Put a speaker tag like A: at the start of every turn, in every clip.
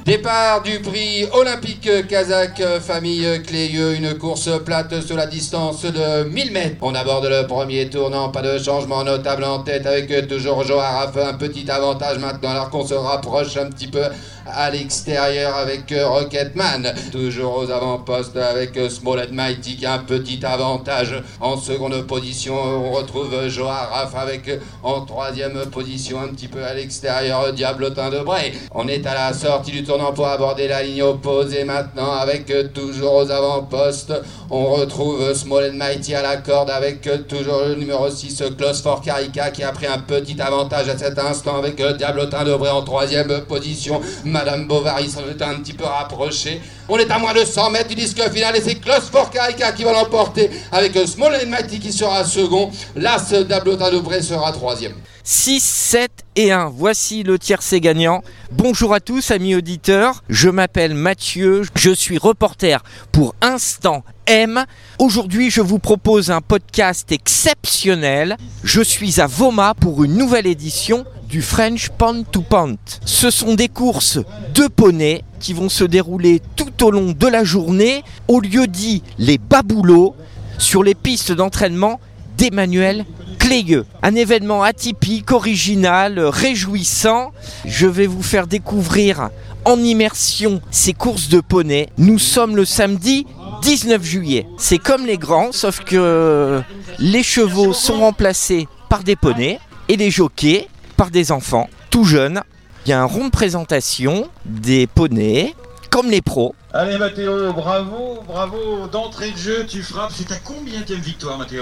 A: Départ du prix olympique kazakh famille Cléieux, une course plate sur la distance de 1000 mètres. On aborde le premier tournant, pas de changement notable en tête avec toujours Joaraf, un petit avantage maintenant alors qu'on se rapproche un petit peu à l'extérieur avec Rocketman. Toujours aux avant-postes avec Small and Mighty qui a un petit avantage. En seconde position, on retrouve Joaraf avec en troisième position un petit peu à l'extérieur Diablotin de Bray. On est à la sortie du tournant pour aborder la ligne opposée maintenant avec toujours aux avant-postes. On retrouve Small and Mighty à la corde avec toujours le numéro 6 Close for Karika qui a pris un petit avantage à cet instant avec Diablotin de Bray en troisième position. Madame Bovary s'en est un petit peu rapprochée. On est à moins de 100 mètres du disque final et c'est Close for Karika qui va l'emporter avec Small and Mighty qui sera second. L'As Diablotin de Bray sera troisième.
B: 6, 7 et 1, voici le tiercé gagnant. Bonjour à tous amis auditeurs, je m'appelle Mathieu, je suis reporter pour Instant M. Aujourd'hui je vous propose un podcast exceptionnel. Je suis à Voma pour une nouvelle édition du French Pound to Pound. Ce sont des courses de poneys qui vont se dérouler tout au long de la journée au lieu dit les Baboulots sur les pistes d'entraînement d'Emmanuel Cléieux. Un événement atypique, original, réjouissant. Je vais vous faire découvrir en immersion ces courses de poney. Nous sommes le samedi 19 juillet. C'est comme les grands, sauf que les chevaux sont remplacés par des poneys et les jockeys par des enfants tout jeunes. Il y a un rond de présentation des poneys, comme les pros.
C: Allez Mathéo, bravo, d'entrée de jeu, tu frappes. C'est ta combienième victoire Mathéo ?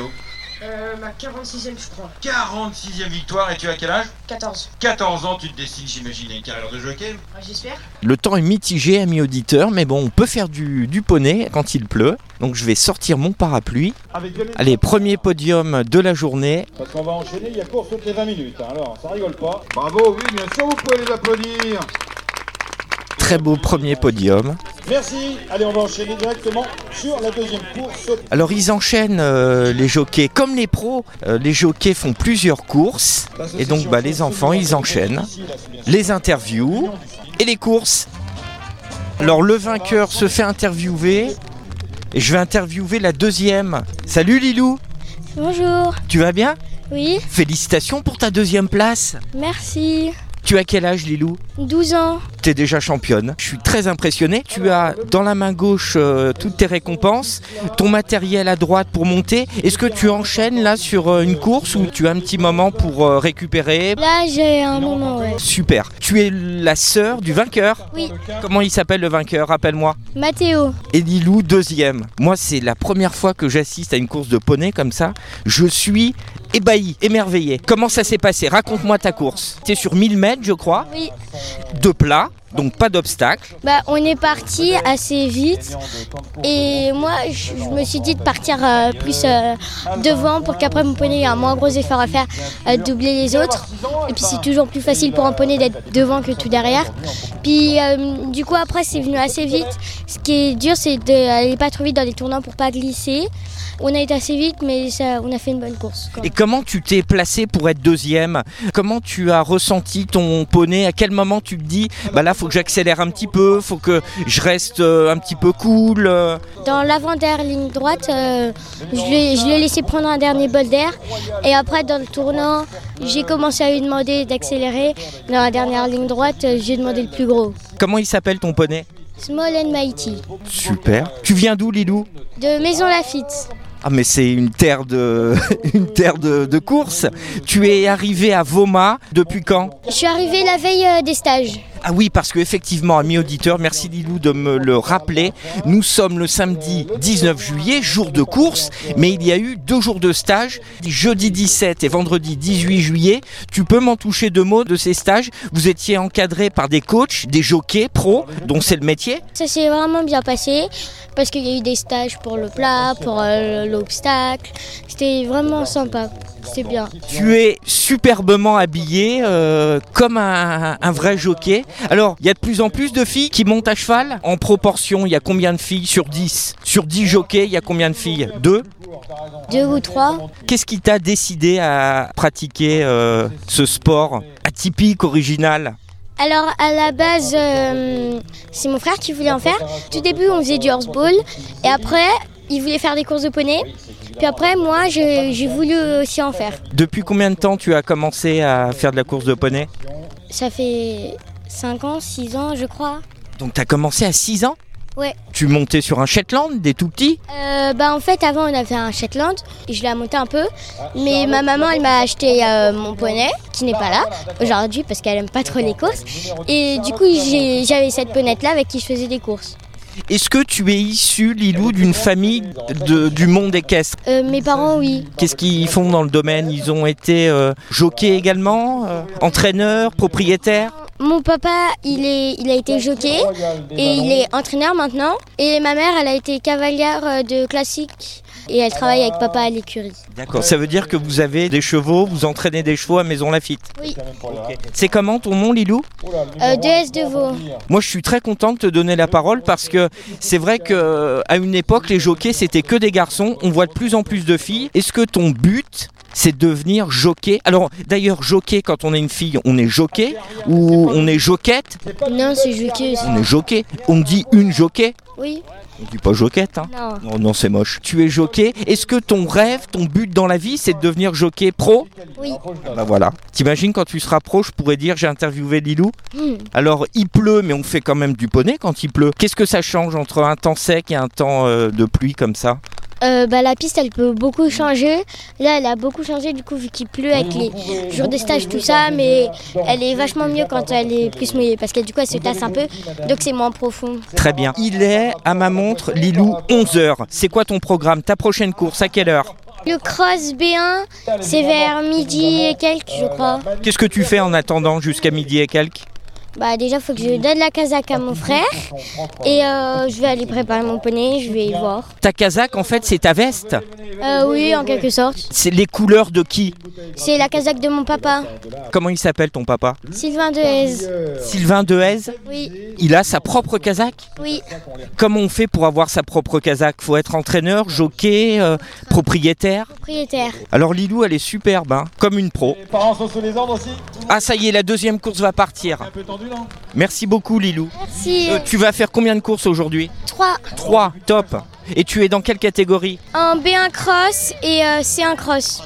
D: Ma 46e je crois.
C: 46e victoire et tu as quel âge ?
D: 14.
C: 14 ans, tu te destines j'imagine à une carrière de jockey ?
D: J'espère.
B: Le temps est mitigé amis auditeurs, mais bon on peut faire du poney quand il pleut. Donc je vais sortir mon parapluie. Allez, premier podium de la journée.
E: Parce qu'on va enchaîner, il y a course toutes les 20 minutes, hein. Alors ça rigole pas. Bravo, oui bien sûr vous pouvez les applaudir.
B: Très beau premier podium.
E: Merci, allez on va enchaîner directement sur la deuxième course.
B: Alors ils enchaînent les jockeys comme les pros. Les jockeys font plusieurs courses et donc les enfants ils enchaînent les interviews et les courses. Alors le vainqueur se fait interviewer et je vais interviewer la deuxième. Salut Lilou.
F: Bonjour.
B: Tu vas bien ?
F: Oui.
B: Félicitations pour ta deuxième place.
F: Merci.
B: Tu as quel âge Lilou ?
F: 12 ans.
B: Tu es déjà championne. Je suis très impressionné. Tu as dans la main gauche toutes tes récompenses, ton matériel à droite pour monter. Est-ce que tu enchaînes là sur une course ou tu as un petit moment pour récupérer ?
F: Là j'ai un moment, ouais.
B: Super. Tu es la sœur du vainqueur ?
F: Oui.
B: Comment il s'appelle le vainqueur ? Rappelle-moi.
F: Mathéo.
B: Et Lilou, deuxième. Moi, c'est la première fois que j'assiste à une course de poney comme ça. Je suis ébahi, émerveillé. Comment ça s'est passé ? Raconte-moi ta course. Tu es sur 1000 mètres, je crois.
F: Oui.
B: De plat, donc pas d'obstacle.
F: On est parti assez vite et moi je me suis dit de partir plus devant pour qu'après mon poney ait un moins gros effort à faire, doubler les autres. Et puis c'est toujours plus facile pour un poney d'être devant que tout derrière. Puis du coup après c'est venu assez vite. Ce qui est dur c'est d'aller pas trop vite dans les tournants pour pas glisser. On a été assez vite mais on a fait une bonne course.
B: Et comment tu t'es placé pour être deuxième ? Comment tu as ressenti ton poney ? À quel moment tu te dis là faut que j'accélère un petit peu, faut que je reste un petit peu cool.
F: Dans l'avant-dernière ligne droite, je l'ai laissé prendre un dernier bol d'air et après dans le tournant, j'ai commencé à lui demander d'accélérer. Dans la dernière ligne droite, j'ai demandé le plus gros.
B: Comment il s'appelle ton poney ?
F: Small and Mighty.
B: Super. Tu viens d'où Lilou ?
F: De Maison Lafitte.
B: Ah mais c'est une terre de course. Tu es arrivé à Voma depuis quand ?
F: Je suis arrivée la veille des stages.
B: Ah oui, parce qu'effectivement, amis auditeurs, merci Lilou de me le rappeler. Nous sommes le samedi 19 juillet, jour de course, mais il y a eu 2 jours de stage, jeudi 17 et vendredi 18 juillet. Tu peux m'en toucher 2 mots de ces stages ? Vous étiez encadré par des coachs, des jockeys pros, dont c'est le métier ?
F: Ça s'est vraiment bien passé, parce qu'il y a eu des stages pour le plat, pour l'obstacle. C'était vraiment sympa. C'est bien.
B: Tu es superbement habillé comme un vrai jockey. Alors, il y a de plus en plus de filles qui montent à cheval. En proportion, il y a combien de filles sur 10 ? Sur 10 jockeys, il y a combien de filles ? 2 ?
F: 2 ou 3.
B: Qu'est-ce qui t'a décidé à pratiquer ce sport atypique, original ?
F: Alors à la base, c'est mon frère qui voulait en faire. Tout début, on faisait du horseball et après, il voulait faire des courses de poney. Puis après, moi, j'ai voulu aussi en faire.
B: Depuis combien de temps tu as commencé à faire de la course de poney?
F: Ça fait 5 ans, 6 ans, je crois.
B: Donc tu as commencé à 6 ans?
F: Ouais.
B: Tu montais sur un Shetland, des tout petits?
F: En fait, avant, on avait un Shetland et je l'ai monté un peu. Mais ma maman, elle m'a acheté mon poney, qui n'est pas là aujourd'hui parce qu'elle aime pas trop les courses. Et du coup, j'avais cette ponette-là avec qui je faisais des courses.
B: Est-ce que tu es issu, Lilou, d'une famille du monde équestre?
F: Mes parents, oui.
B: Qu'est-ce qu'ils font dans le domaine? Ils ont été jockeys également, entraîneurs, propriétaires?
F: Mon papa, il a été jockey et il est entraîneur maintenant. Et ma mère, elle a été cavalière de classique et elle travaille avec papa à l'écurie.
B: D'accord, ça veut dire que vous avez des chevaux, vous entraînez des chevaux à Maison Lafitte?
F: Oui.
B: Okay. C'est comment ton nom, Lilou?
F: DS de Vaux.
B: Moi, je suis très content de te donner la parole parce que c'est vrai qu'à une époque, les jockeys, c'était que des garçons. On voit de plus en plus de filles. Est-ce que ton but, c'est de devenir jockey? Alors, d'ailleurs, jockey, quand on est une fille, on est jockey ou on est joquette?
F: Non, c'est jockey aussi.
B: On est jockey. On dit une jockey?
F: Oui.
B: On dit pas joquette, hein?
F: Non.
B: Non, c'est moche. Tu es jockey. Est-ce que ton rêve, ton but dans la vie, c'est de devenir jockey pro?
F: Oui.
B: Bah voilà. T'imagines quand tu seras pro, je pourrais dire j'ai interviewé Lilou. Alors il pleut, mais on fait quand même du poney quand il pleut. Qu'est-ce que ça change entre un temps sec et un temps de pluie comme ça?
F: La piste, elle peut beaucoup changer. Là, elle a beaucoup changé du coup vu qu'il pleut avec les jours de stage, tout ça. Mais elle est vachement mieux quand elle est plus mouillée parce que du coup, elle se tasse un peu. Donc c'est moins profond.
B: Très bien. Il est à ma montre, Lilou, 11h. C'est quoi ton programme? Ta prochaine course, à quelle heure?
F: Le cross B1, c'est vers midi et quelques, je crois.
B: Qu'est-ce que tu fais en attendant jusqu'à midi et quelques?
F: Déjà, il faut que je donne la casaque à mon frère et je vais aller préparer mon poney, je vais y voir.
B: Ta casaque, en fait, c'est ta veste?
F: Oui, en quelque sorte.
B: C'est les couleurs de qui?
F: C'est la casaque de mon papa.
B: Comment il s'appelle ton papa?
F: Sylvain Dehaze.
B: Sylvain Dehaze?
F: Oui.
B: Il a sa propre casaque?
F: Oui.
B: Comment on fait pour avoir sa propre casaque? Faut être entraîneur, jockey, propriétaire?
F: Propriétaire.
B: Alors Lilou, elle est superbe, hein, comme une pro.
E: Les parents sont sous les ordres aussi?
B: Ah ça y est, la deuxième course va partir.
E: Un peu tendu, non?
B: Merci beaucoup Lilou.
F: Merci.
B: Tu vas faire combien de courses aujourd'hui?
F: 3.
B: 3, top. Et tu es dans quelle catégorie?
F: En B1 cross et C1 cross.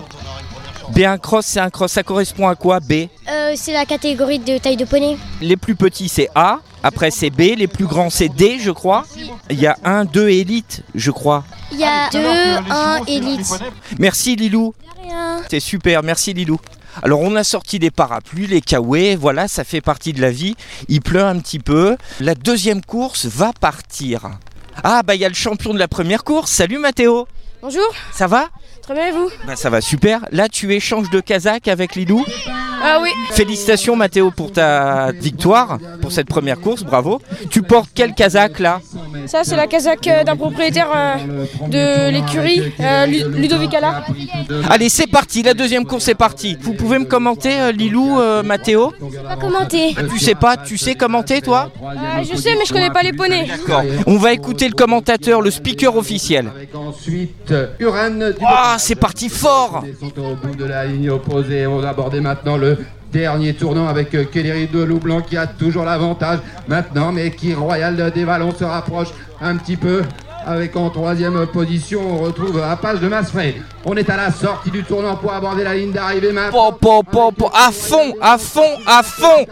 B: B1 cross, c'est un cross, ça correspond à quoi B?
F: C'est la catégorie de taille de poney.
B: Les plus petits c'est A, après c'est B, les plus grands c'est D je crois. Il y a 1, 2 élite je crois.
F: Il y a 2, 1 élite.
B: Merci Lilou.
F: De rien.
B: C'est super, merci Lilou. Alors on a sorti des parapluies, les kawaii, voilà, ça fait partie de la vie. Il pleut un petit peu. La deuxième course va partir. Ah il y a le champion de la première course. Salut Mathéo.
D: Bonjour,
B: Ça va?
D: très bien et vous?
B: Ça va super. Là tu échanges de casaque avec Lilou.
D: Ah oui.
B: Félicitations Mathéo pour ta victoire, pour cette première course, bravo. Tu portes quel casaque là?
D: Ça c'est la casaque d'un propriétaire de l'écurie, Ludovic Allard.
B: Allez c'est parti, la deuxième course est partie. Vous pouvez me commenter Lilou, Mathéo?
F: Pas commenter.
B: Tu sais pas, tu sais commenter toi?
D: Je sais mais je connais pas les poneys.
B: D'accord. On va écouter le commentateur, le speaker officiel.
G: Avec ensuite Uran du
B: Ah, c'est parti fort!
G: Ils sont au bout de la ligne opposée. On va aborder maintenant le dernier tournant avec Kellery de Loublanc qui a toujours l'avantage maintenant, mais qui Royal des Vallons se rapproche un petit peu. Avec en troisième position, on retrouve Apache de Masfray. On est à la sortie du tournant pour aborder la ligne d'arrivée maintenant.
B: À fond, à fond, à fond!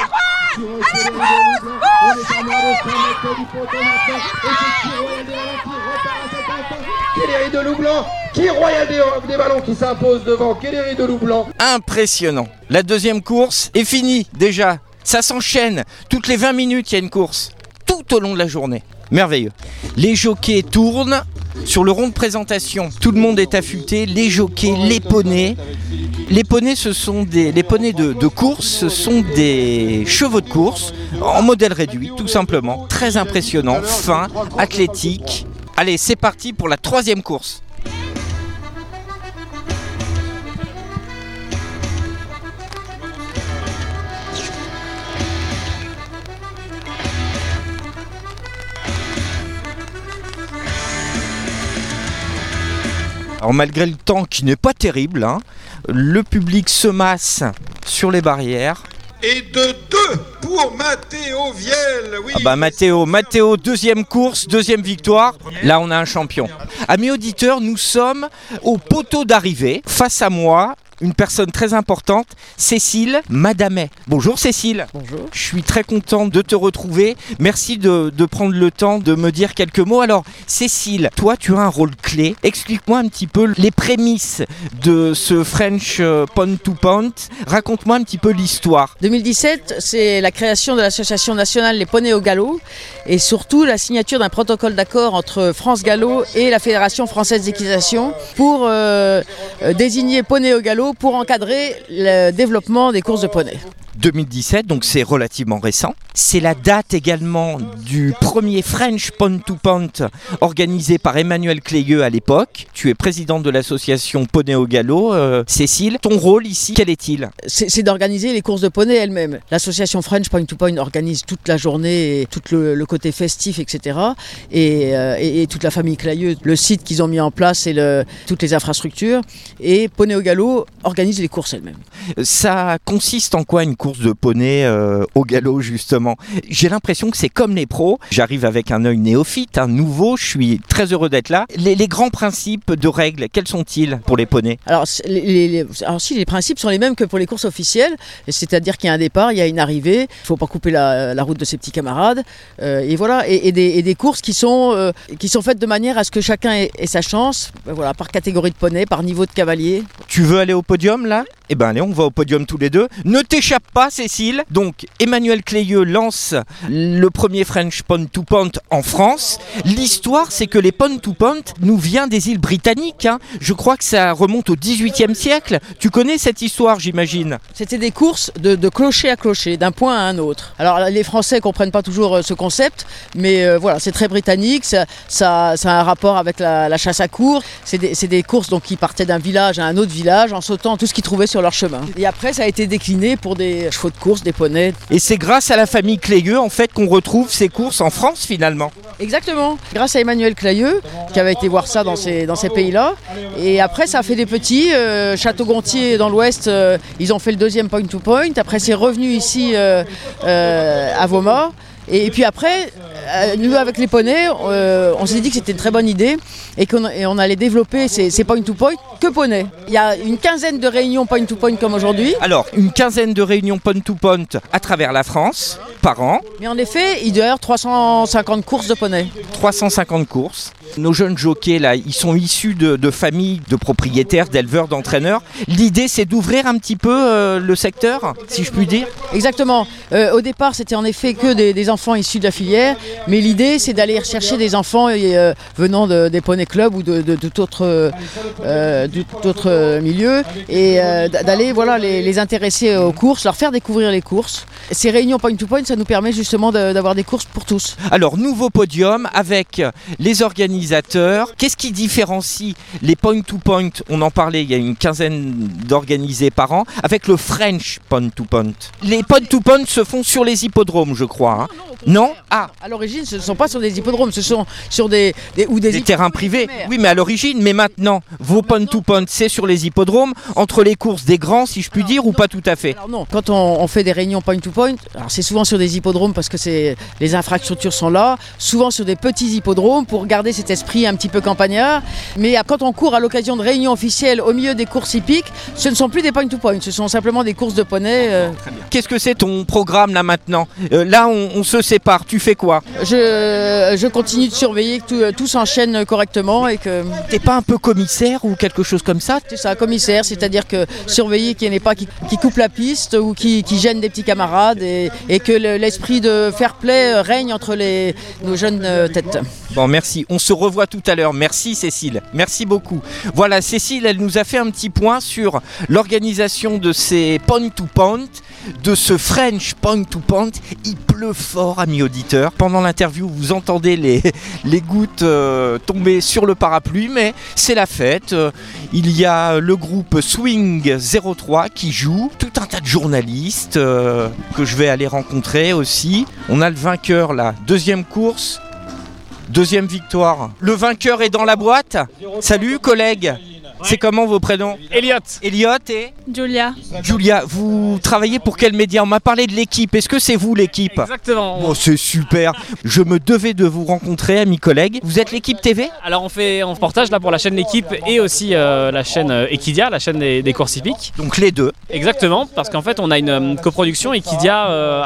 G: Kellery de Loublanc, qui Royal des Vallons qui s'impose devant Kellery de Loublanc.
B: Impressionnant. La deuxième course est finie déjà. Ça s'enchaîne. Toutes les 20 minutes, il y a une course. Tout au long de la journée. Merveilleux. Les jockeys tournent sur le rond de présentation. Tout le monde est affûté. Les jockeys, les poneys. Les poneys, les poneys de course, ce sont des chevaux de course en modèle réduit, tout simplement. Très impressionnant, fin, athlétique. Allez, c'est parti pour la troisième course. Alors malgré le temps qui n'est pas terrible, le public se masse sur les barrières.
E: Et de 2 pour Mathéo Viel. Oui.
B: Ah bah Mathéo, deuxième course, deuxième victoire. Là, on a un champion. Amis auditeurs, nous sommes au poteau d'arrivée. Face à moi, une personne très importante, Cécile Madamet. Bonjour Cécile.
H: Bonjour.
B: Je suis très content de te retrouver. Merci de prendre le temps de me dire quelques mots. Alors Cécile, toi tu as un rôle clé. Explique-moi un petit peu les prémices de ce French Pond to Pond. Raconte-moi un petit peu l'histoire.
H: 2017, c'est la création de l'association nationale Les Poneys au Galop et surtout la signature d'un protocole d'accord entre France Galop et la Fédération française d'équitation pour désigner Poneys au Galop pour encadrer le développement des courses de poneys.
B: 2017, donc c'est relativement récent. C'est la date également du premier French Pond to Pond organisé par Emmanuel Clayeux à l'époque. Tu es présidente de l'association Poney au Galop. Cécile, ton rôle ici, quel est-il ?
H: C'est d'organiser les courses de poneys elles-mêmes. L'association French Pond to Pond organise toute la journée, tout le côté festif, etc. Et toute la famille Clayeux, le site qu'ils ont mis en place et toutes les infrastructures. Et Poney au Galop organise les courses elles-mêmes.
B: Ça consiste en quoi une course de poney au galop justement? J'ai l'impression que c'est comme les pros. J'arrive avec un œil néophyte, un nouveau, je suis très heureux d'être là. Les grands principes de règles, quels sont-ils pour les poneys?
H: Alors les principes sont les mêmes que pour les courses officielles, c'est-à-dire qu'il y a un départ, il y a une arrivée, il ne faut pas couper la route de ses petits camarades, et voilà, et des courses qui sont faites de manière à ce que chacun ait sa chance, voilà, par catégorie de poney, par niveau de cavalier.
B: Tu veux aller au podium là? Eh ben allez, on va au podium tous les deux. Ne t'échappe pas Cécile. Donc Emmanuel Clayeux lance le premier French Pond to Pond en France. L'histoire c'est que les Pond to Pond nous vient des îles britanniques. Je crois que ça remonte au XVIIIe siècle. Tu connais cette histoire j'imagine?
H: C'était des courses de clocher à clocher, d'un point à un autre. Alors les Français ne comprennent pas toujours ce concept, mais voilà, c'est très britannique, ça a un rapport avec la chasse à courre. C'est des courses donc, qui partaient d'un village à un autre village en sautant tout ce qu'ils trouvaient sur leur chemin. Et après ça a été décliné pour des chevaux de course, des poneys.
B: Et c'est grâce à la famille Clayeux en fait qu'on retrouve ces courses en France finalement.
H: Exactement, grâce à Emmanuel Clayeux qui avait été voir ça dans ces pays-là. Et après ça a fait des petits, Château-Gontier dans l'ouest, ils ont fait le deuxième point to point. Après c'est revenu ici à Voma. Et puis après, nous avec les poneys, on s'est dit que c'était une très bonne idée et qu'on allait développer ces point to point que poneys. Il y a une quinzaine de réunions point to point comme aujourd'hui.
B: Alors, une quinzaine de réunions point to point à travers la France par an.
H: Mais en effet, il doit y avoir 350 courses de poneys.
B: 350 courses. Nos jeunes jockeys, là, ils sont issus de familles de propriétaires, d'éleveurs, d'entraîneurs. L'idée, c'est d'ouvrir un petit peu le secteur, si je puis dire.
H: Exactement. Au départ, c'était en effet que des enfants issus de la filière. Mais l'idée, c'est d'aller rechercher des enfants venant des poney clubs ou de tout autre milieu. Et d'aller les intéresser aux courses, leur faire découvrir les courses. Ces réunions point to point, ça nous permet justement d'avoir des courses pour tous.
B: Alors, nouveau podium avec les organisateurs. Qu'est-ce qui différencie les point to point? On en parlait, il y a une quinzaine d'organisés par an, avec le French point to point. Les point to point se font sur les hippodromes, je crois. Non? Ah.
H: À l'origine, ce ne sont pas sur des hippodromes, ce sont sur des
B: terrains privés. Oui, mais à l'origine, mais maintenant, vos point to point, c'est sur les hippodromes, entre les courses des grands, si je puis dire, ou pas tout à fait?
H: Alors non, quand on fait des réunions point to point, alors c'est souvent sur des hippodromes parce que les infrastructures sont là, souvent sur des petits hippodromes pour garder cet esprit un petit peu campagnard. Mais quand on court à l'occasion de réunions officielles au milieu des courses hippiques, ce ne sont plus des point to point, ce sont simplement des courses de poneys.
B: Qu'est-ce que c'est ton programme là maintenant? Là, on se sépare, tu fais quoi?
H: Je continue de surveiller que tout s'enchaîne correctement et que...
B: T'es pas un peu commissaire ou quelque chose comme ça?
H: C'est ça, commissaire, c'est-à-dire que surveiller qu'il n'y en ait pas qui coupe la piste ou qui gêne des petits camarades et que l'esprit de fair play règne entre nos jeunes têtes.
B: Bon, merci. On se revoit tout à l'heure. Merci Cécile. Merci beaucoup. Voilà, Cécile, elle nous a fait un petit point sur l'organisation de ces point to point, de ce French point to point. Il pleut fort, amis auditeurs. Pendant l'interview, vous entendez les gouttes tomber sur le parapluie, mais c'est la fête. Il y a le groupe Swing 03 qui joue, tout un tas de journalistes que je vais aller rencontrer aussi. On a le vainqueur là, deuxième course. Deuxième victoire. Le vainqueur est dans la boîte. Salut collègue. C'est comment vos prénoms?
I: Elliot.
B: Elliot et
D: Julia.
B: Julia, vous travaillez pour quel média? On m'a parlé de l'équipe. Est-ce que c'est vous l'équipe?
I: Exactement.
B: Oh, c'est super. Je me devais de vous rencontrer, amis collègues. Vous êtes l'équipe TV?
I: Alors on fait un reportage là pour la chaîne L'équipe et aussi la chaîne Equidia, la chaîne des courses hippiques.
B: Donc les deux.
I: Exactement, parce qu'en fait on a une coproduction. Equidia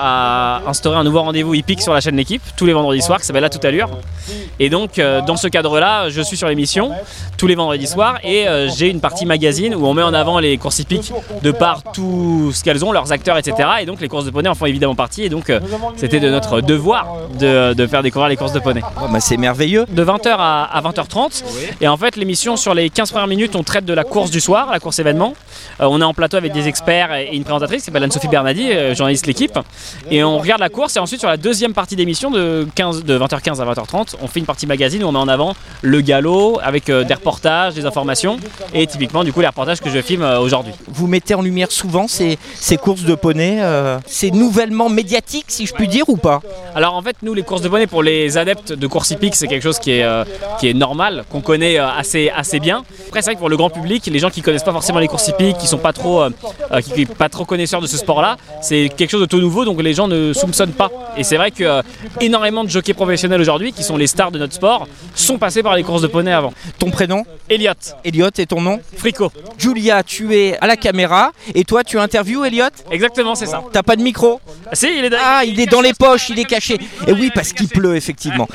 I: a instauré un nouveau rendez-vous hippique sur la chaîne L'équipe tous les vendredis soirs qui s'appelle La Toute Allure. Et donc dans ce cadre-là, je suis sur l'émission tous les vendredis soirs et j'ai une partie magazine où on met en avant les courses hippiques de par tout ce qu'elles ont, leurs acteurs, etc. Et donc les courses de poney en font évidemment partie. Et donc c'était de notre devoir de faire découvrir les courses de poney.
B: Oh, bah, c'est merveilleux.
I: De 20h à 20h30. Et en fait l'émission sur les 15 premières minutes on traite de la course du soir, la course événement. On est en plateau avec des experts et une présentatrice qui s'appelle Anne-Sophie Bernadi, journaliste L'équipe. Et on regarde la course et ensuite sur la deuxième partie d'émission de 20h15 à 20h30 on fait une partie magazine où on met en avant le galop avec des reportages, des informations et typiquement du coup les reportages que je filme aujourd'hui.
B: Vous mettez en lumière souvent ces courses de poney, c'est nouvellement médiatique si je puis dire ou pas?
I: Alors en fait nous les courses de poney pour les adeptes de course hippique c'est quelque chose qui est normal, qu'on connaît assez bien. Après c'est vrai que pour le grand public, les gens qui connaissent pas forcément les courses hippiques, qui sont pas trop connaisseurs de ce sport-là, c'est quelque chose de tout nouveau donc les gens ne soupçonnent pas. Et c'est vrai que énormément de jockeys professionnels aujourd'hui qui sont les stars de notre sport sont passés par les courses de poney avant.
B: Ton prénom?
I: Elliot.
B: Elliot et ton nom?
I: Frico.
B: Julia, tu es à la caméra et toi tu interviews Elliot?
I: Exactement, c'est ça.
B: T'as pas de micro?
I: Si, il est
B: dans les poches, il est caché. Et oui, parce qu'il pleut effectivement.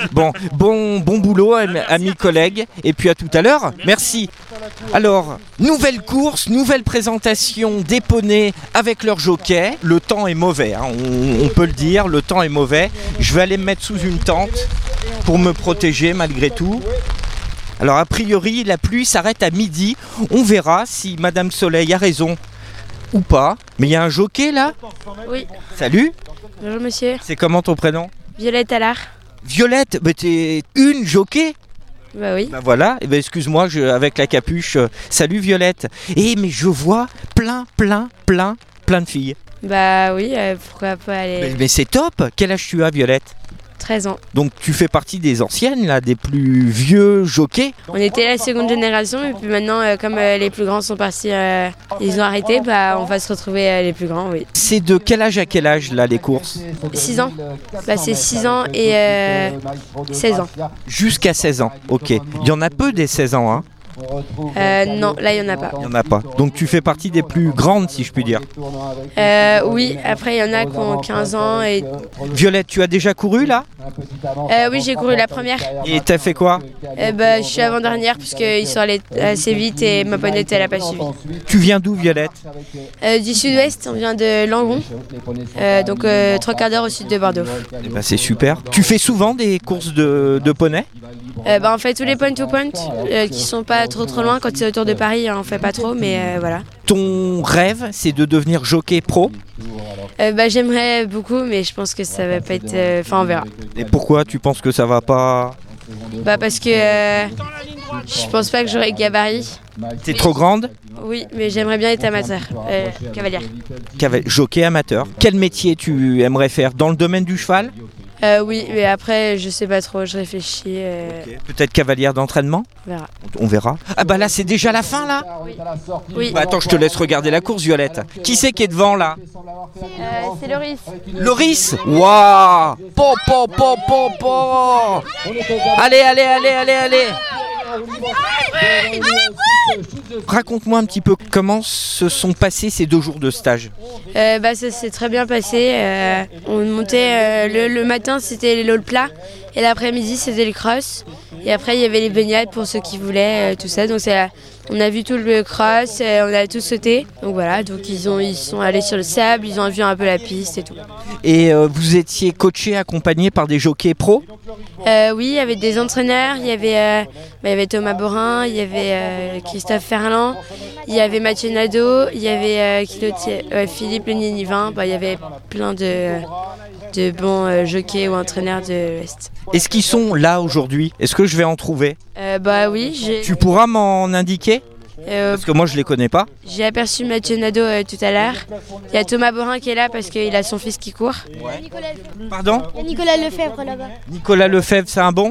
B: Bon boulot, amis collègues. Et puis à tout à l'heure. Merci. Alors, nouvelle course, nouvelle présentation des poneys avec leur jockey. Le temps est mauvais, hein, on peut le dire, le temps est mauvais. Je vais aller me mettre sous une tente pour me protéger malgré tout. Alors a priori, la pluie s'arrête à midi. On verra si Madame Soleil a raison ou pas. Mais il y a un jockey là?
D: Oui.
B: Salut.
D: Bonjour monsieur.
B: C'est comment ton prénom?
D: Violette Allard.
B: Violette, bah t'es une jockey?
D: Bah oui.
B: Bah voilà, et ben excuse-moi, avec la capuche. Salut Violette. Mais je vois plein de filles.
D: Bah oui, pourquoi pas aller...
B: Mais c'est top. Quel âge tu as Violette?
D: 13 ans.
B: Donc tu fais partie des anciennes, là, des plus vieux jockeys?
D: On était la seconde génération et puis maintenant, comme les plus grands sont partis, ils ont arrêté, bah on va se retrouver les plus grands, oui.
B: C'est de quel âge à quel âge, là, les courses?
D: 6 ans. Bah c'est 6 ans et 16 ans.
B: Jusqu'à 16 ans, ok. Il y en a peu des 16 ans, hein?
D: Non, là il n'y en a pas.
B: Il n'y en a pas. Donc tu fais partie des plus grandes, si je puis dire.
D: Oui, après il y en a qui ont 15 ans et...
B: Violette, tu as déjà couru là?
D: Oui, j'ai couru la première.
B: Et t'as fait quoi?
D: Je suis avant-dernière puisqu'ils sont allés assez vite et ma ponette elle n'a pas suivi.
B: Tu viens d'où Violette?
D: Du sud-ouest, on vient de Langon, donc 3 quarts d'heure au sud de Bordeaux.
B: Eh ben, c'est super. Tu fais souvent des courses de poney?
D: On fait tous les point-to-point qui sont pas trop loin. Quand c'est autour de Paris, on fait pas trop, mais voilà.
B: Ton rêve, c'est de devenir jockey pro?
D: J'aimerais beaucoup, mais je pense que ça va pas être... on verra.
B: Et pourquoi tu penses que ça va pas?
D: Parce que je pense pas que j'aurai gabarit.
B: T'es trop grande?
D: Oui, mais j'aimerais bien être amateur, cavalière.
B: Jockey amateur. Quel métier tu aimerais faire? Dans le domaine du cheval?
D: Oui, mais après, je sais pas trop, je réfléchis.
B: Okay. Peut-être cavalière d'entraînement?
D: On verra.
B: On verra. Ah bah là, c'est déjà la fin, là?
D: Oui.
B: Bah attends, je te laisse regarder la course, Violette. Qui c'est qui est devant, là?
D: C'est Loris.
B: Loris? Waouh! Allez! Raconte-moi un petit peu comment se sont passés ces 2 jours de stage.
D: Ça s'est très bien passé. On montait le matin, c'était les lots plats et l'après-midi c'était le cross. Et après il y avait les baignades pour ceux qui voulaient, tout ça. Donc on a vu tout le cross, on a tout sauté. Donc voilà, donc ils sont allés sur le sable, ils ont vu un peu la piste et tout.
B: Et vous étiez coaché, accompagné par des jockeys pros?
D: Oui, il y avait des entraîneurs, il y avait Thomas Borin, il y avait Christophe Ferland, il y avait Mathieu Nadeau, il y avait Philippe Leninivain, il y avait plein de bons jockeys ou entraîneurs de l'Ouest.
B: Est-ce qu'ils sont là aujourd'hui? Est-ce que je vais en trouver?
D: Oui.
B: Tu pourras m'en indiquer? Parce que moi je les connais pas.
D: J'ai aperçu Mathieu Nadeau tout à l'heure. Il y a Thomas Borin qui est là parce qu'il a son fils qui court.
B: Pardon?
F: Il y a Nicolas Lefebvre là-bas.
B: Nicolas Lefebvre, c'est un bon?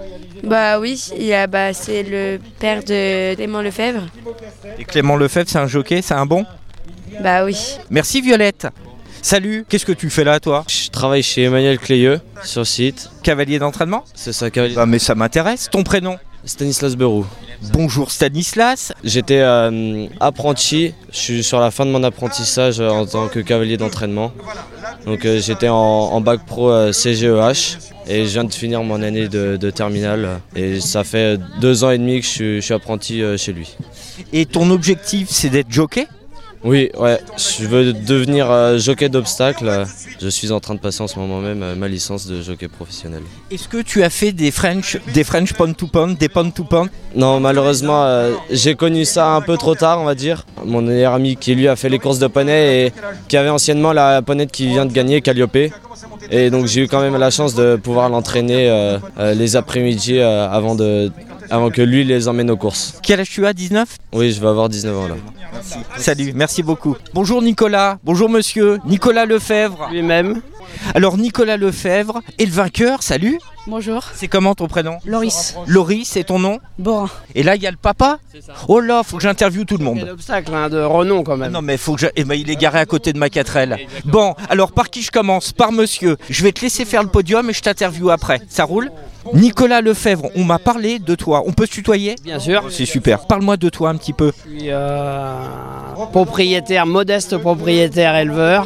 D: Bah oui, c'est le père de Clément Lefebvre.
B: Et Clément Lefebvre, c'est un jockey, c'est un bon?
D: Bah oui.
B: Merci Violette. Salut, qu'est-ce que tu fais là toi?
J: Je travaille chez Emmanuel Clayeux sur site.
B: Cavalier d'entraînement?
J: C'est ça, cavalier.
B: Ah mais ça m'intéresse, ton prénom?
J: Stanislas Berou.
B: Bonjour Stanislas.
J: J'étais apprenti, je suis sur la fin de mon apprentissage en tant que cavalier d'entraînement. Donc j'étais en bac pro CGEH et je viens de finir mon année de terminale. Et ça fait 2 ans et demi que je suis apprenti chez lui.
B: Et ton objectif c'est d'être jockey?
J: Oui, ouais, je veux devenir jockey d'obstacle. Je suis en train de passer en ce moment même ma licence de jockey professionnel.
B: Est-ce que tu as fait des French pound to pound, des pound to pound?
J: Non, malheureusement, j'ai connu ça un peu trop tard, on va dire. Mon meilleur ami qui lui a fait les courses de poney et qui avait anciennement la poney qui vient de gagner, Calliope. Et donc j'ai eu quand même la chance de pouvoir l'entraîner les après-midi avant que lui les emmène aux courses.
B: Quel âge tu as, 19?
J: Oui, je vais avoir 19 ans là.
B: Merci. Salut, merci beaucoup. Bonjour Nicolas, bonjour monsieur, Nicolas Lefebvre.
K: Lui-même.
B: Alors Nicolas Lefebvre est le vainqueur, salut.
K: Bonjour.
B: C'est comment ton prénom?
K: Loris.
B: Loris, c'est ton nom?
K: Borin.
B: Et là il y a le papa?
K: C'est ça.
B: Oh là, faut que j'interviewe tout le monde.
K: Quel obstacle, hein, de renom quand même.
B: Non mais faut que il est garé à côté de ma 4L. Bon, alors par qui je commence? Par monsieur. Je vais te laisser faire le podium et je t'interviewe après. Ça roule? Nicolas Lefebvre, on m'a parlé de toi. On peut se tutoyer?
K: Bien sûr.
B: C'est super. Parle-moi de toi un petit peu.
K: Je suis propriétaire, modeste propriétaire éleveur.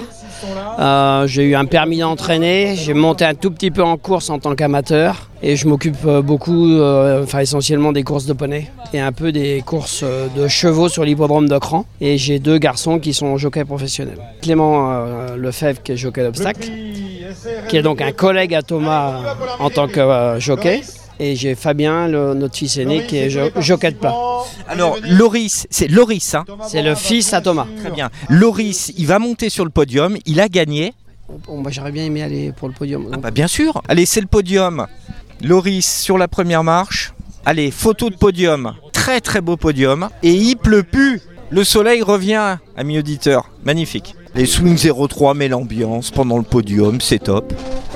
K: J'ai eu un permis d'entraîner, j'ai monté un tout petit peu en course en tant qu'amateur et je m'occupe beaucoup, essentiellement des courses de poney et un peu des courses de chevaux sur l'hippodrome de Cran. Et j'ai 2 garçons qui sont jockeys professionnels. Clément Lefebvre qui est jockey d'obstacle, qui est donc un collègue à Thomas en tant que jockey. Et j'ai Fabien, notre fils aîné, qui est jockey de plat.
B: Alors, Loris, c'est Loris, hein?
K: C'est le fils à Thomas.
B: Très bien. Loris, il va monter sur le podium, il a gagné.
K: Bon, j'aurais bien aimé aller pour le podium.
B: Ah bah bien sûr. Allez, c'est le podium. Loris sur la première marche. Allez, photo de podium. Très très beau podium. Et il pleut plus. Le soleil revient, amis auditeurs. Magnifique. Les Swing 03 met l'ambiance pendant le podium, c'est top.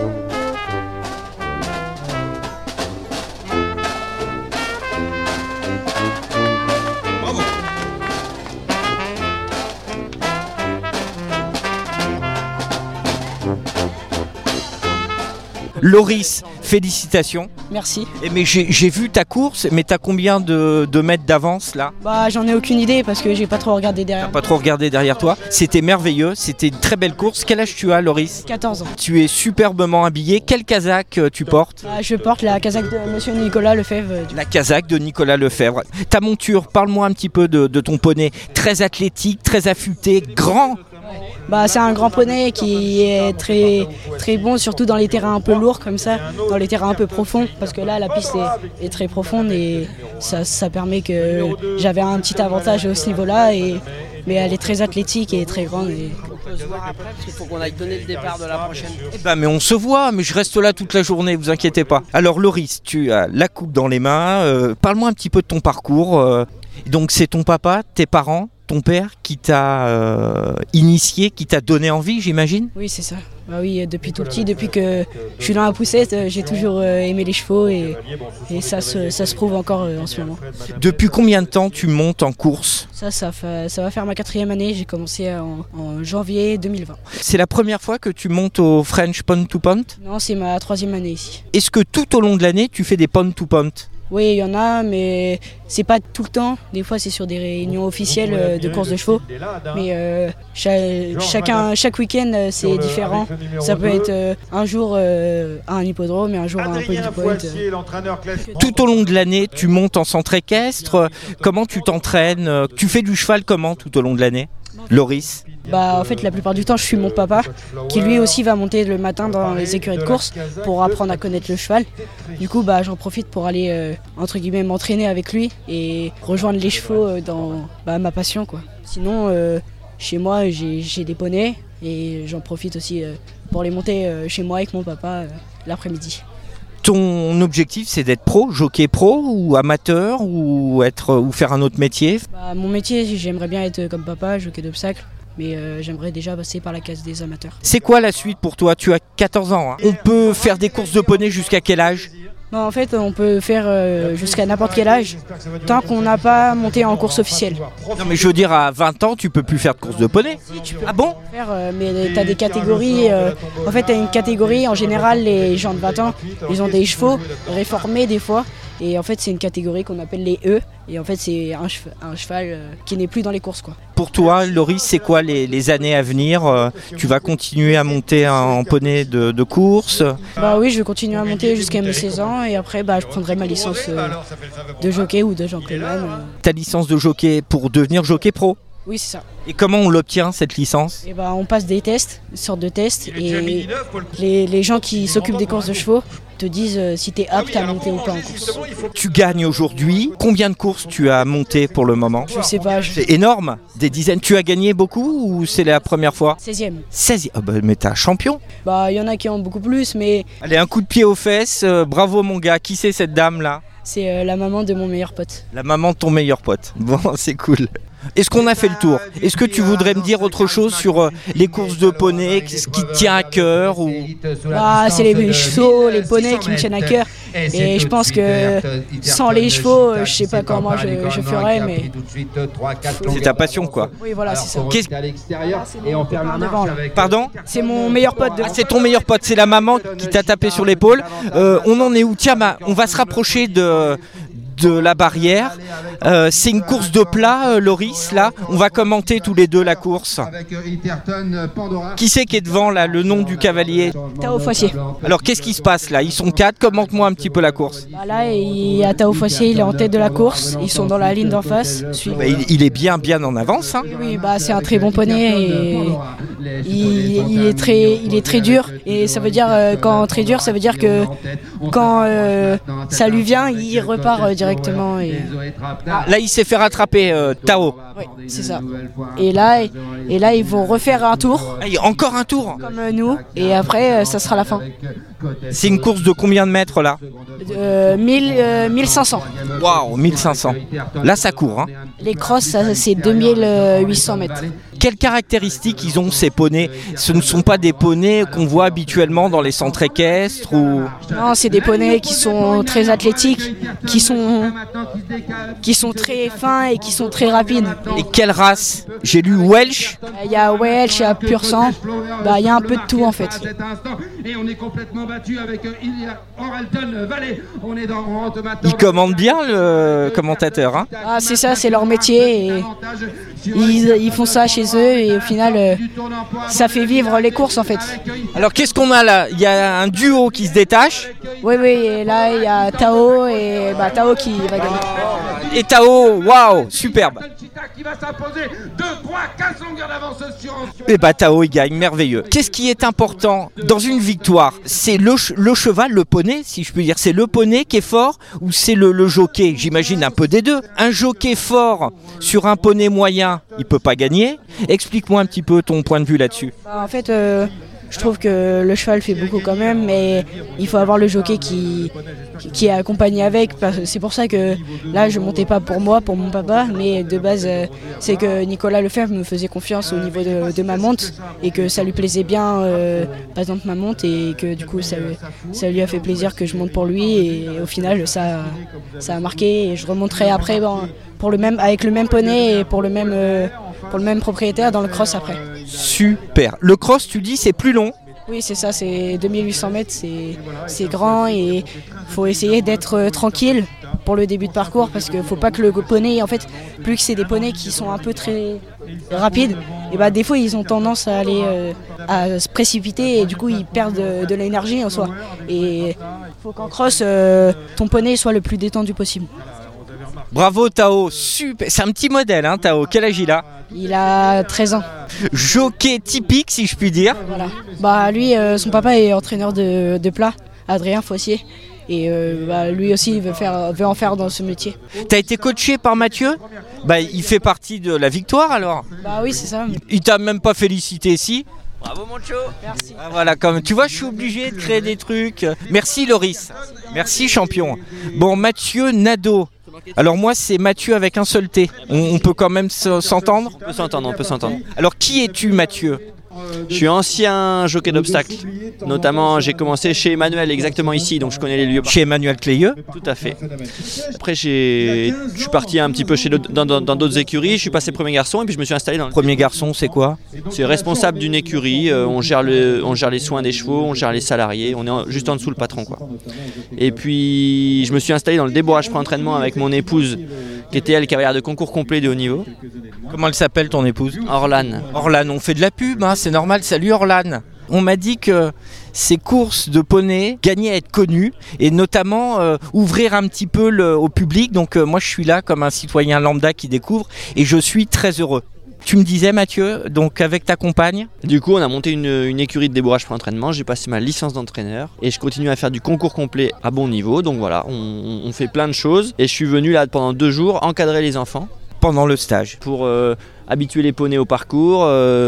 B: Loris, félicitations.
K: Merci.
B: Mais j'ai vu ta course, mais t'as combien de mètres d'avance là?
K: Bah j'en ai aucune idée parce que j'ai pas trop regardé derrière.
B: T'as pas trop regardé derrière toi. C'était merveilleux, c'était une très belle course. Quel âge tu as, Loris?
K: 14 ans.
B: Tu es superbement habillé. Quelle casaque tu portes?
K: Je porte la casaque de monsieur Nicolas Lefebvre.
B: La casaque de Nicolas Lefebvre. Ta monture, parle-moi un petit peu de ton poney. Très athlétique, très affûté, grand.
K: Bah, c'est un grand poney qui est très, très bon, surtout dans les terrains un peu lourds comme ça, dans les terrains un peu profonds, parce que là la piste est très profonde et ça permet que j'avais un petit avantage à ce niveau-là, mais elle est très athlétique et très grande. On peut se voir après parce qu'il faut qu'on aille donner le départ de la prochaine.
B: Mais on se voit, mais je reste là toute la journée, vous inquiétez pas. Alors Loris, tu as la coupe dans les mains, parle-moi un petit peu de ton parcours. Donc c'est ton papa, tes parents, ton père qui t'a initié, qui t'a donné envie, j'imagine?
K: Oui, c'est ça. Bah oui, depuis tout petit, depuis que je suis dans la poussette, j'ai toujours aimé les chevaux et ça se prouve encore en ce moment.
B: Depuis combien de temps tu montes en course?
K: Ça va faire ma 4e année, j'ai commencé en janvier 2020.
B: C'est la première fois que tu montes au French Pound to Pound?
K: Non, c'est ma 3e année ici.
B: Est-ce que tout au long de l'année, tu fais des Pound to Pound?
K: Oui, il y en a, mais c'est pas tout le temps. Des fois, c'est sur des réunions officielles de course de chevaux. Mais chaque week-end, c'est différent. Ça peut être un jour à un hippodrome et un jour à un point.
B: Tout au long de l'année, tu montes en centre équestre. Comment tu t'entraînes? Tu fais du cheval comment tout au long de l'année, Loris?
K: Bah en fait la plupart du temps je suis mon papa qui lui aussi va monter le matin dans les écuries de course pour apprendre à connaître le cheval. Du coup bah j'en profite pour aller entre guillemets m'entraîner avec lui et rejoindre les chevaux dans ma passion quoi. Sinon chez moi j'ai des poneys et j'en profite aussi pour les monter chez moi avec mon papa l'après-midi.
B: Ton objectif, c'est d'être pro, jockey pro ou amateur ou faire un autre métier?
L: Mon métier, j'aimerais bien être comme papa, jockey d'obstacles. Mais j'aimerais déjà passer par la case des amateurs.
B: C'est quoi la suite pour toi? Tu as 14 ans. Hein. On peut faire des courses de poney jusqu'à quel âge?
L: Non, en fait, on peut faire jusqu'à n'importe quel âge, tant qu'on n'a pas monté en course officielle.
B: Non, mais je veux dire, à 20 ans, tu peux plus faire de course de poney. Ah bon?
L: Mais tu as des catégories. En fait, tu as une catégorie, en général, les gens de 20 ans, ils ont des chevaux réformés des fois. Et en fait, c'est une catégorie qu'on appelle les E. Et en fait, c'est un cheval qui n'est plus dans les courses, quoi.
B: Pour toi, Loris, c'est quoi les années à venir? Tu vas continuer à monter en poney de course?
L: Oui, je vais continuer à monter jusqu'à mes 16 ans. Et après, je prendrai ma licence de jockey ou de gentleman.
B: Ta licence de jockey pour devenir jockey pro?
L: Oui, c'est ça.
B: Et comment on l'obtient, cette licence?
L: On passe des tests, une sorte de tests, et les gens qui s'occupent des courses de chevaux te disent si tu es apte à monter ou pas en course.
B: Tu gagnes aujourd'hui. Combien de courses tu as monté pour le moment?
L: Je sais pas.
B: C'est énorme, des dizaines. Tu as gagné beaucoup ou c'est la première fois?
L: 16e.
B: 16e. Mais t'es un champion.
L: Il y en a qui ont beaucoup plus, mais...
B: Allez, un coup de pied aux fesses. Bravo mon gars. Qui c'est cette dame-là?
L: C'est la maman de mon meilleur pote.
B: La maman de ton meilleur pote. Bon, c'est cool. Est-ce qu'on a fait le tour? Est-ce que tu voudrais me dire autre chose sur les courses de poney, ce qui te tient à cœur ou...
L: C'est les chevaux, les poneys qui me tiennent à cœur. Et je pense que sans les chevaux, je sais pas comment je ferais, mais...
B: C'est ta passion, quoi.
L: Oui, voilà, c'est ça.
B: Pardon?
L: C'est mon meilleur pote.
B: C'est ton meilleur pote, c'est la maman qui t'a tapé sur l'épaule. On en est où? Tiens, on va se rapprocher de la barrière. C'est une course de plat, Loris, là. On va commenter tous les deux la course. Qui c'est qui est devant, là, le nom du cavalier?
L: Tao Foissier.
B: Alors, qu'est-ce qui se passe, là? Ils sont 4, commente-moi un petit peu la course.
L: Là, il y a Tao Foissier, il est en tête de la course. Ils sont dans la ligne d'en face.
B: Il est bien en avance. Hein.
L: Oui, c'est un très bon poney. Et il est très dur. Et ça veut dire, quand très dur, ça veut dire que quand ça lui vient, il repart directement.
B: Là, il s'est fait rattraper, Tao.
L: Oui, c'est ça. Et là, ils vont refaire un tour.
B: Encore un tour?
L: Comme nous. Et après, ça sera la fin.
B: C'est une course de combien de mètres, là?
L: 1500.
B: Waouh, 1500. Là, ça court. Hein.
L: Les crosses, c'est 2800 mètres.
B: Quelles caractéristiques ils ont, ces poneys? Ce ne sont pas des poneys qu'on voit habituellement dans les centres équestres ou...
L: Non, c'est des poneys qui sont très athlétiques, qui sont très fins et qui sont très rapides.
B: Et quelle race? J'ai lu Welsh.
L: Il y a Welsh, il y a Pur Sang. Il y a un peu de tout en fait.
B: Il commande bien, le commentateur. Hein.
L: C'est ça, c'est leur métier. Et ils font ça chez eux et au final, ça fait vivre les courses en fait.
B: Alors qu'est-ce qu'on a là? Il y a un duo qui se détache.
L: Oui, et là il y a Tao et Tao qui va gagner.
B: Et Tao, waouh, superbe. Et Tao il gagne, merveilleux. Qu'est-ce qui est important dans une victoire? C'est le cheval, le poney, si je peux dire. C'est le poney qui est fort ou c'est le jockey? J'imagine un peu des deux. Un jockey fort sur un poney moyen, il peut pas gagner. Explique-moi un petit peu ton point de vue là-dessus.
L: En fait, je trouve que le cheval fait beaucoup quand même, mais il faut avoir le jockey qui est accompagné avec. C'est pour ça que là, je montais pas pour moi, pour mon papa, mais de base, c'est que Nicolas Lefebvre me faisait confiance au niveau de ma monte et que ça lui plaisait bien, par exemple, ma monte, et que du coup, ça lui a fait plaisir que je monte pour lui. Et au final, ça a marqué et je remonterai après avec le même poney et pour le même propriétaire dans le cross après.
B: Super. Le cross, tu dis, c'est plus long?
L: Oui, c'est ça, c'est 2800 mètres, c'est grand et il faut essayer d'être tranquille pour le début de parcours parce qu'il ne faut pas que le poney, en fait, plus que c'est des poneys qui sont un peu très rapides, et des fois ils ont tendance à aller à se précipiter et du coup ils perdent de l'énergie en soi. Et il faut qu'en cross, ton poney soit le plus détendu possible.
B: Bravo Tao, super. C'est un petit modèle, hein, Tao. Quel âge il a?
L: Il a 13 ans.
B: Jockey typique, si je puis dire.
L: Voilà. Lui, son papa est entraîneur de plat, Adrien Foissier. Et lui aussi, il veut en faire dans ce métier.
B: T'as été coaché par Mathieu? Il fait partie de la victoire alors?
L: Oui, c'est ça.
B: Il t'a même pas félicité, si? Bravo mon Cho. Merci. Ah, voilà, comme tu vois, je suis obligé de créer des trucs. Merci Loris. Merci champion. Bon, Mathieu Nadeau. Alors moi c'est Mathieu avec un seul T. On peut quand même s'entendre ?
M: On peut s'entendre.
B: Alors qui es-tu Mathieu ?
M: Je suis ancien jockey d'obstacles. Notamment, j'ai commencé chez Emmanuel, exactement ici, donc je connais les lieux.
B: Chez Emmanuel Clayeux ?
M: Tout à fait. Après, je suis parti un petit peu dans d'autres écuries. Je suis passé premier garçon et puis je me suis installé dans le...
B: Premier garçon, c'est quoi ?
M: C'est responsable d'une écurie. On gère les soins des chevaux, on gère les salariés. On est juste en dessous le patron, quoi. Et puis, je me suis installé dans le débourrage pré-entraînement avec mon épouse, qui était elle cavalière de concours complet de haut niveau.
B: Comment elle s'appelle ton épouse ?
M: Orlane.
B: Orlane, on fait de la pub, hein, c'est normal. Salut Orlane. On m'a dit que ces courses de poney gagnaient à être connues et notamment ouvrir un petit peu au public. Donc moi je suis là comme un citoyen lambda qui découvre et je suis très heureux. Tu me disais Mathieu, donc avec ta compagne ?
M: Du coup on a monté une écurie de débourrage pour l'entraînement, j'ai passé ma licence d'entraîneur et je continue à faire du concours complet à bon niveau. Donc voilà, on fait plein de choses et je suis venu là pendant 2 jours encadrer les enfants.
B: Pendant le stage.
M: Pour habituer les poneys au parcours,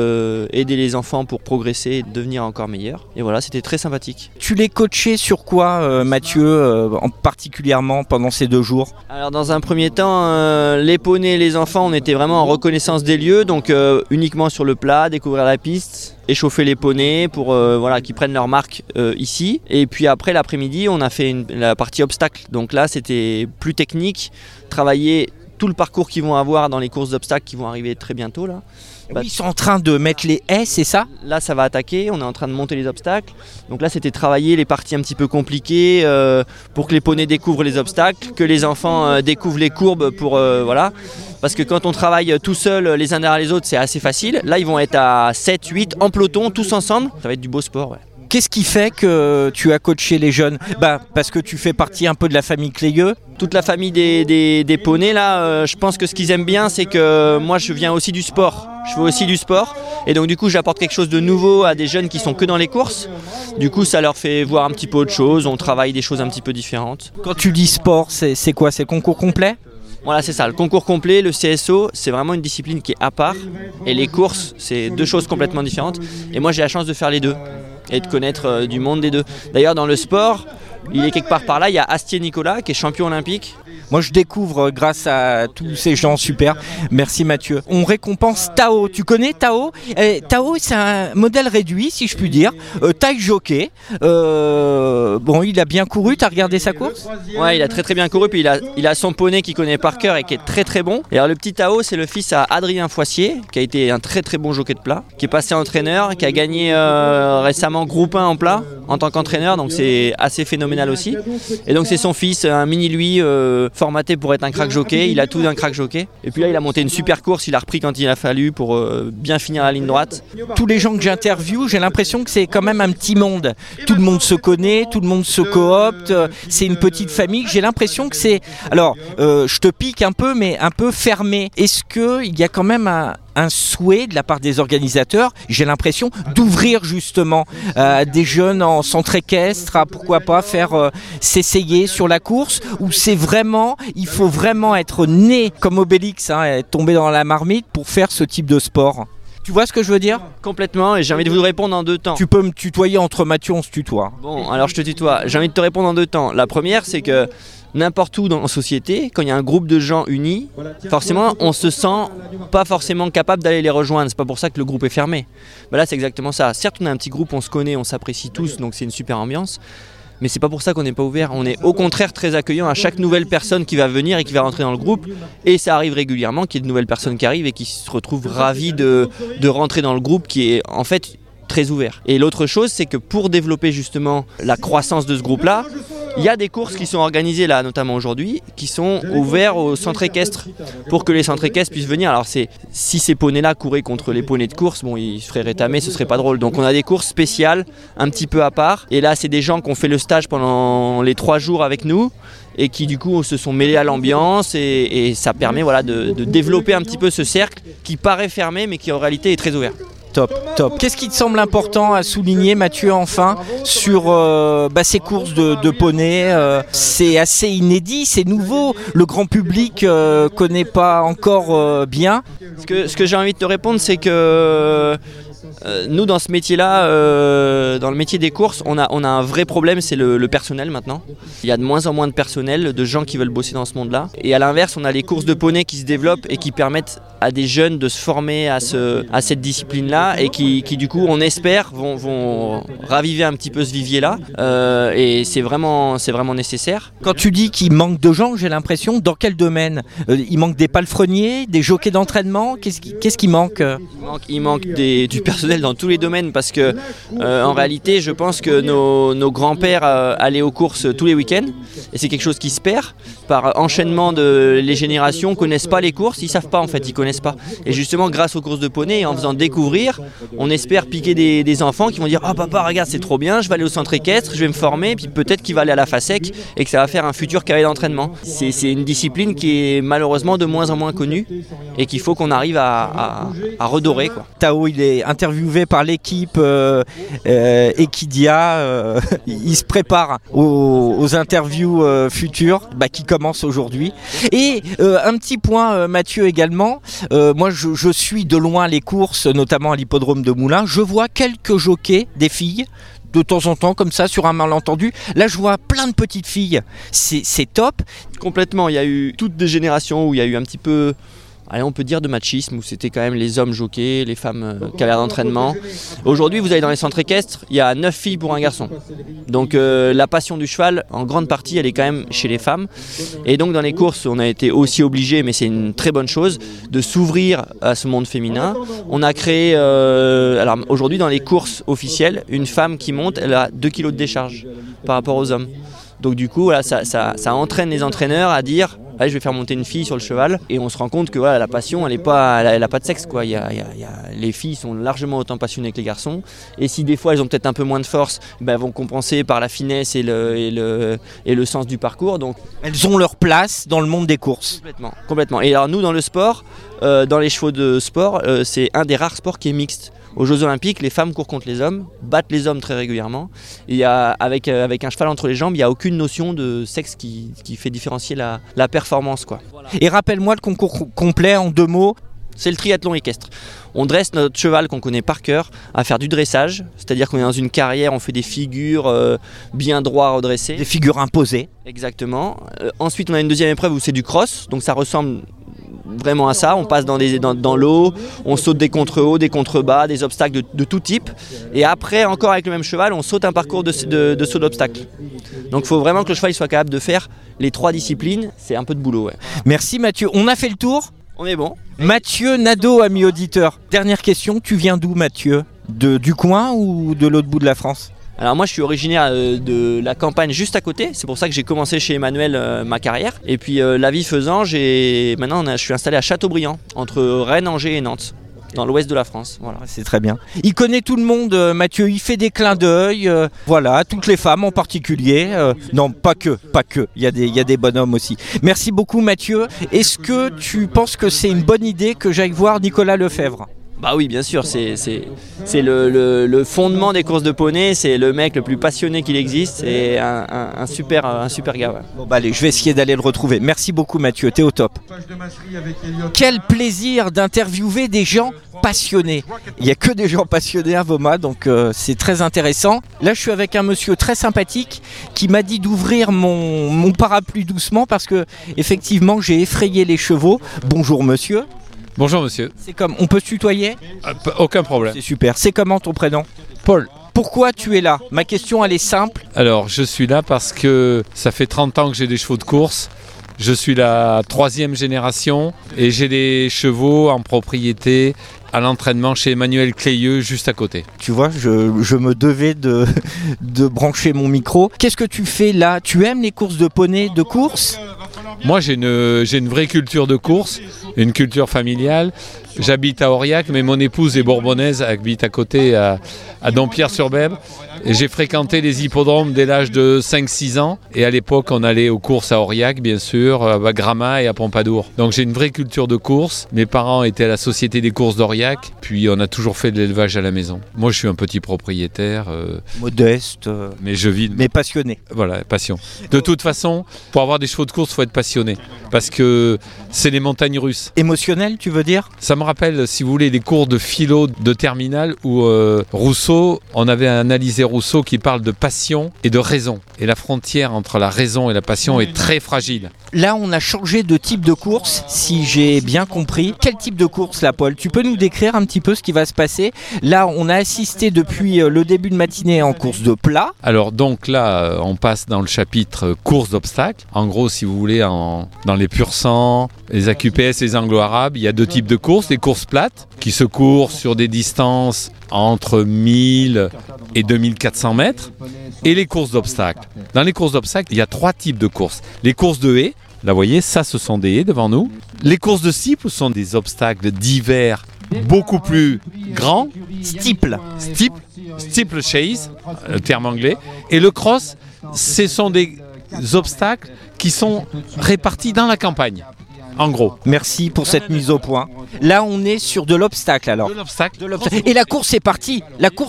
M: aider les enfants pour progresser et devenir encore meilleurs. Et voilà, c'était très sympathique.
B: Tu les coachais sur quoi, Mathieu, particulièrement pendant ces 2 jours ?
M: Alors dans un premier temps, les poneys et les enfants, on était vraiment en reconnaissance des lieux, donc uniquement sur le plat, découvrir la piste, échauffer les poneys pour qu'ils prennent leur marque ici. Et puis après l'après-midi, on a fait la partie obstacle. Donc là, c'était plus technique, travailler tout le parcours qu'ils vont avoir dans les courses d'obstacles qui vont arriver très bientôt là.
B: Oui, ils sont en train de mettre les haies, c'est ça ?
M: Là ça va attaquer, on est en train de monter les obstacles. Donc là c'était travailler les parties un petit peu compliquées pour que les poneys découvrent les obstacles, que les enfants découvrent les courbes pour voilà. Parce que quand on travaille tout seul les uns derrière les autres c'est assez facile. Là ils vont être à 7, 8 en peloton tous ensemble. Ça va être du beau sport, ouais.
B: Qu'est-ce qui fait que tu as coaché les jeunes ? Parce que tu fais partie un peu de la famille Clayeux.
M: Toute la famille des poneys là, je pense que ce qu'ils aiment bien c'est que moi je viens aussi du sport. Je fais aussi du sport et donc du coup j'apporte quelque chose de nouveau à des jeunes qui sont que dans les courses. Du coup ça leur fait voir un petit peu autre chose, on travaille des choses un petit peu différentes.
B: Quand tu dis sport, c'est quoi ? C'est le concours complet ?
M: Voilà, c'est ça. Le concours complet, le CSO, c'est vraiment une discipline qui est à part. Et les courses, c'est 2 choses complètement différentes. Et moi, j'ai la chance de faire les 2 et de connaître du monde des 2. D'ailleurs, dans le sport, il est quelque part par là, il y a Astier Nicolas qui est champion olympique.
B: Moi je découvre grâce à tous ces gens super. Merci Mathieu. On récompense Tao. Tu connais Tao ? Tao c'est un modèle réduit si je puis dire. Taille jockey. Bon il a bien couru, t'as regardé sa course ?
M: Ouais il a très bien couru puis il a son poney qu'il connaît par cœur et qui est très très bon. Et alors le petit Tao c'est le fils à Adrien Foissier qui a été un très très bon jockey de plat, qui est passé entraîneur, qui a gagné récemment groupe 1 en plat en tant qu'entraîneur, donc c'est assez phénoménal aussi. Et donc c'est son fils, un mini lui formaté pour être un crack jockey, il a tout d'un crack jockey. Et puis là il a monté une super course, il a repris quand il a fallu pour bien finir la ligne droite.
B: Tous les gens que j'interviewe, j'ai l'impression que c'est quand même un petit monde. Tout le monde se connaît, tout le monde se coopte, c'est une petite famille. J'ai l'impression que c'est, alors je te pique un peu, mais un peu fermé. Est-ce qu'il y a quand même un souhait de la part des organisateurs, j'ai l'impression, d'ouvrir justement des jeunes en centre équestre, à pourquoi pas faire s'essayer sur la course, où c'est vraiment, il faut vraiment être né comme Obélix, être tombé dans la marmite pour faire ce type de sport. Tu vois ce que je veux dire ?
M: Complètement, et j'ai envie de vous répondre en 2 temps.
B: Tu peux me tutoyer, entre Mathieu, on se tutoie.
M: Bon, alors je te tutoie. J'ai envie de te répondre en 2 temps. La première, c'est que n'importe où dans la société, quand il y a un groupe de gens unis, forcément, on se sent pas forcément capable d'aller les rejoindre. C'est pas pour ça que le groupe est fermé. Là, c'est exactement ça. Certes, on a un petit groupe, on se connaît, on s'apprécie tous, donc c'est une super ambiance. Mais c'est pas pour ça qu'on n'est pas ouvert. On est au contraire très accueillant à chaque nouvelle personne qui va venir et qui va rentrer dans le groupe. Et ça arrive régulièrement qu'il y ait de nouvelles personnes qui arrivent et qui se retrouvent ravis de rentrer dans le groupe qui est en fait très ouvert. Et l'autre chose, c'est que pour développer justement la croissance de ce groupe-là, il y a des courses qui sont organisées là, notamment aujourd'hui, qui sont ouvertes aux centres équestres pour que les centres équestres puissent venir. Alors si ces poneys-là couraient contre les poneys de course, bon, ils se feraient rétamer, ce serait pas drôle. Donc on a des courses spéciales, un petit peu à part. Et là, c'est des gens qui ont fait le stage pendant les 3 jours avec nous et qui du coup se sont mêlés à l'ambiance et ça permet voilà, de développer un petit peu ce cercle qui paraît fermé mais qui en réalité est très ouvert.
B: Top. Qu'est-ce qui te semble important à souligner, Mathieu, enfin, sur ces courses de poney c'est assez inédit, c'est nouveau, le grand public connaît pas encore bien.
M: Ce que j'ai envie de te répondre, c'est que Nous, dans ce métier-là, dans le métier des courses, on a un vrai problème, c'est le personnel maintenant. Il y a de moins en moins de personnel, de gens qui veulent bosser dans ce monde-là. Et à l'inverse, on a les courses de poney qui se développent et qui permettent à des jeunes de se former à cette discipline-là et qui du coup, on espère, vont raviver un petit peu ce vivier-là. Et c'est vraiment nécessaire.
B: Quand tu dis qu'il manque de gens, j'ai l'impression, dans quel domaine? Il manque des palefreniers, des jockeys d'entraînement? Qu'est-ce qui manque?
M: Il manque du personnel dans tous les domaines parce que en réalité je pense que nos grands-pères allaient aux courses tous les week-ends et c'est quelque chose qui se perd par enchaînement de les générations connaissent pas les courses, ils savent pas en fait, ils connaissent pas. Et justement grâce aux courses de poney et en faisant découvrir, on espère piquer des enfants qui vont dire papa regarde c'est trop bien, je vais aller au centre équestre, je vais me former puis peut-être qu'il va aller à la FASEC et que ça va faire un futur carré d'entraînement. C'est une discipline qui est malheureusement de moins en moins connue et qu'il faut qu'on arrive à redorer quoi.
B: Tao, il est interviewé par l'équipe Equidia. Il se prépare aux interviews futures qui commencent aujourd'hui. Et un petit point, Mathieu, également. Moi, je suis de loin les courses, notamment à l'hippodrome de Moulins. Je vois quelques jockeys, des filles, de temps en temps, comme ça, sur un malentendu. Là, je vois plein de petites filles. C'est top.
M: Complètement. Il y a eu toutes des générations où il y a eu un petit peu... Allez, on peut dire de machisme, où c'était quand même les hommes jockeys, les femmes cavalières d'entraînement. Aujourd'hui, vous allez dans les centres équestres, il y a 9 filles pour un garçon. Donc la passion du cheval, en grande partie, elle est quand même chez les femmes. Et donc dans les courses, on a été aussi obligé, mais c'est une très bonne chose, de s'ouvrir à ce monde féminin. On a créé, alors aujourd'hui dans les courses officielles, une femme qui monte, elle a 2 kg de décharge par rapport aux hommes. Donc du coup, voilà, ça entraîne les entraîneurs à dire allez, je vais faire monter une fille sur le cheval et on se rend compte que voilà, la passion elle a pas de sexe quoi. Les filles sont largement autant passionnées que les garçons et si des fois elles ont peut-être un peu moins de force, elles vont compenser par la finesse et le sens du parcours. Donc
B: elles ont leur place dans le monde des courses.
M: Complètement. Et alors nous dans le sport, dans les chevaux de sport, c'est un des rares sports qui est mixte. Aux Jeux Olympiques, les femmes courent contre les hommes, battent les hommes très régulièrement. Et avec un cheval entre les jambes, il n'y a aucune notion de sexe qui fait différencier la performance, quoi.
B: Et rappelle-moi le concours complet en 2 mots.
M: C'est le triathlon équestre. On dresse notre cheval qu'on connaît par cœur à faire du dressage, c'est-à-dire qu'on est dans une carrière, on fait des figures bien droit redressées.
B: Des figures imposées.
M: Exactement. Ensuite, on a une deuxième épreuve où c'est du cross, donc ça ressemble vraiment à ça, on passe dans l'eau, on saute des contre-hauts, des contre-bas, des obstacles de tout type. Et après, encore avec le même cheval, on saute un parcours de saut d'obstacles. Donc il faut vraiment que le cheval soit capable de faire les 3 disciplines, c'est un peu de boulot. Ouais.
B: Merci Mathieu, on a fait le tour.
M: On est bon.
B: Mathieu Nadeau, ami auditeur. Dernière question, tu viens d'où Mathieu? Du coin ou de l'autre bout de la France?
M: Alors moi je suis originaire de la campagne juste à côté, c'est pour ça que j'ai commencé chez Emmanuel ma carrière. Et puis la vie faisant, maintenant je suis installé à Châteaubriand, entre Rennes, Angers et Nantes, dans l'ouest de la France. Voilà.
B: C'est très bien. Il connaît tout le monde, Mathieu, il fait des clins d'œil, voilà, toutes les femmes en particulier. Non, pas que, il y a des bonhommes aussi. Merci beaucoup Mathieu. Est-ce que tu penses que c'est une bonne idée que j'aille voir Nicolas Lefebvre?
M: Bah oui, bien sûr, c'est le fondement des courses de poney, c'est le mec le plus passionné qu'il existe, c'est un super gars. Ouais.
B: Bon bah allez, je vais essayer d'aller le retrouver. Merci beaucoup Mathieu, t'es au top. Quel plaisir d'interviewer des gens passionnés. Il n'y a que des gens passionnés à Voma, donc c'est très intéressant. Là je suis avec un monsieur très sympathique qui m'a dit d'ouvrir mon parapluie doucement parce que effectivement j'ai effrayé les chevaux. Bonjour monsieur.
N: Bonjour monsieur.
B: On peut se tutoyer?
N: Aucun problème.
B: C'est super. C'est comment ton prénom?
N: Paul.
B: Pourquoi tu es là? Ma question elle est simple.
N: Alors je suis là parce que ça fait 30 ans que j'ai des chevaux de course. Je suis la 3e génération et j'ai des chevaux en propriété à l'entraînement chez Emmanuel Clayeux juste à côté.
B: Tu vois, je me devais de brancher mon micro. Qu'est-ce que tu fais là? Tu aimes les courses de poney de course?
N: Moi j'ai une vraie culture de course, une culture familiale. J'habite à Aurillac, mais mon épouse est bourbonnaise, habite à côté à Dompierre-sur-Bèbre. Et j'ai fréquenté les hippodromes dès l'âge de 5-6 ans. Et à l'époque, on allait aux courses à Aurillac, bien sûr, à Gramat et à Pompadour. Donc j'ai une vraie culture de course. Mes parents étaient à la Société des courses d'Aurillac. Puis on a toujours fait de l'élevage à la maison. Moi, je suis un petit propriétaire.
B: Modeste.
N: Mais je vis.
B: Mais passionné.
N: Voilà, passion. De toute façon, pour avoir des chevaux de course, il faut être passionné. Parce que c'est les montagnes russes.
B: Émotionnel, tu veux dire?
N: Ça me rappelle, si vous voulez, les cours de philo de terminale où Rousseau, on avait analysé Rousseau qui parle de passion et de raison. Et la frontière entre la raison et la passion est très fragile.
B: Là, on a changé de type de course, si j'ai bien compris. Quel type de course là, Paul? Tu peux nous décrire un petit peu ce qui va se passer? Là, on a assisté depuis le début de matinée en course de plat.
N: Alors donc là, on passe dans le chapitre course d'obstacles. En gros, si vous voulez, dans les pur sang, les AQPS, les anglo-arabes, il y a deux types de courses. Les courses plates, qui se courent sur des distances entre 1000 et 2400 mètres, et les courses d'obstacles. Dans les courses d'obstacles, il y a trois types de courses. Les courses de haies, là vous voyez, ça ce sont des haies devant nous. Les courses de steeple sont des obstacles divers beaucoup plus grands. Steeple chase, le terme anglais. Et le cross, ce sont des obstacles qui sont répartis dans la campagne. En gros.
B: Merci pour cette mise au point. Là, on est sur de l'obstacle alors.
N: De l'obstacle.
B: Et la course est partie.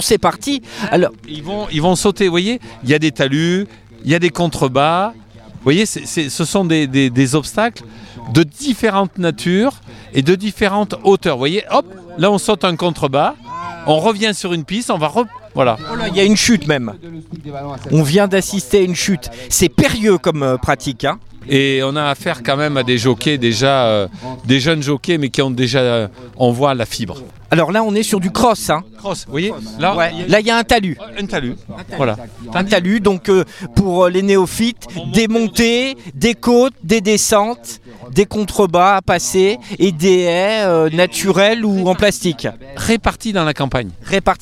B: Alors,
N: ils vont sauter. Vous voyez, il y a des talus, il y a des contrebas. Vous voyez, ce sont des obstacles de différentes natures et de différentes hauteurs. Vous voyez, hop, là on saute un contrebas, on revient sur une piste, on va voilà.
B: Oh là, il y a une chute même. On vient d'assister à une chute. C'est périlleux comme pratique, hein.
N: Et on a affaire quand même à des jockeys déjà, des jeunes jockeys, mais qui ont déjà, on voit la fibre.
B: Alors là, on est sur du cross, hein.
N: Cross, vous voyez. Là,
B: ouais. Là, il y a un talus.
N: Un talus. Voilà.
B: Un talus, donc pour les néophytes, des montées, des côtes, des descentes, des contrebas à passer et des haies naturelles ou en plastique.
N: Répartis dans la campagne.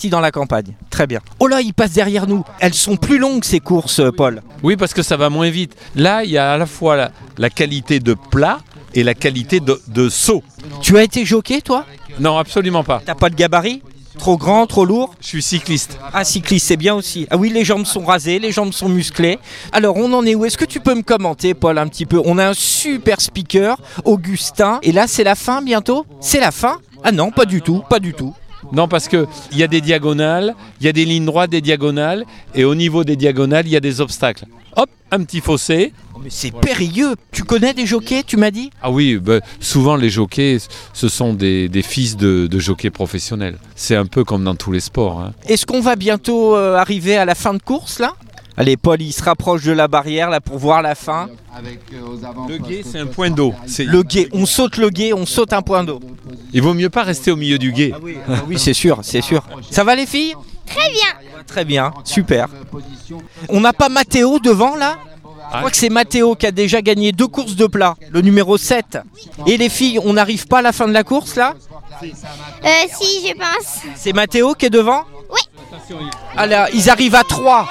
B: Très bien. Oh là, ils passent derrière nous. Elles sont plus longues ces courses, Paul.
N: Oui, parce que ça va moins vite. Là, il y a à la fois la qualité de plat et la qualité de saut.
B: Tu as été jockey, toi?
N: Non, absolument pas.
B: T'as pas de gabarit? Trop grand, trop lourd?
N: Je suis cycliste.
B: Ah, cycliste, c'est bien aussi. Ah oui, les jambes sont rasées, les jambes sont musclées. Alors, on en est où? Est-ce que tu peux me commenter, Paul, un petit peu? On a un super speaker, Augustin. Et là, c'est la fin bientôt? C'est la fin? Ah non, pas du tout.
N: Non, parce qu'il y a des diagonales, il y a des lignes droites, des diagonales, et au niveau des diagonales, il y a des obstacles. Hop, un petit fossé.
B: Mais c'est périlleux. Tu connais des jockeys, tu m'as dit?
N: Ah oui, souvent les jockeys, ce sont des fils de jockeys professionnels. C'est un peu comme dans tous les sports, hein.
B: Est-ce qu'on va bientôt arriver à la fin de course, là? Allez, Paul, il se rapproche de la barrière, là, pour voir la fin.
N: Le gué, c'est un point d'eau.
B: Le gué, on saute le gué, on saute un point d'eau.
N: Il vaut mieux pas rester au milieu du gué.
B: Oui, c'est sûr. Ça va, les filles?
F: Très bien.
B: Très bien, super. On n'a pas Mathéo devant, là? Je crois que c'est Mathéo qui a déjà gagné 2 courses de plat, le numéro 7. Et les filles, on n'arrive pas à la fin de la course, là?
F: Si, je pense.
B: C'est Mathéo qui est devant?
F: Oui.
B: Alors, ils arrivent à 3.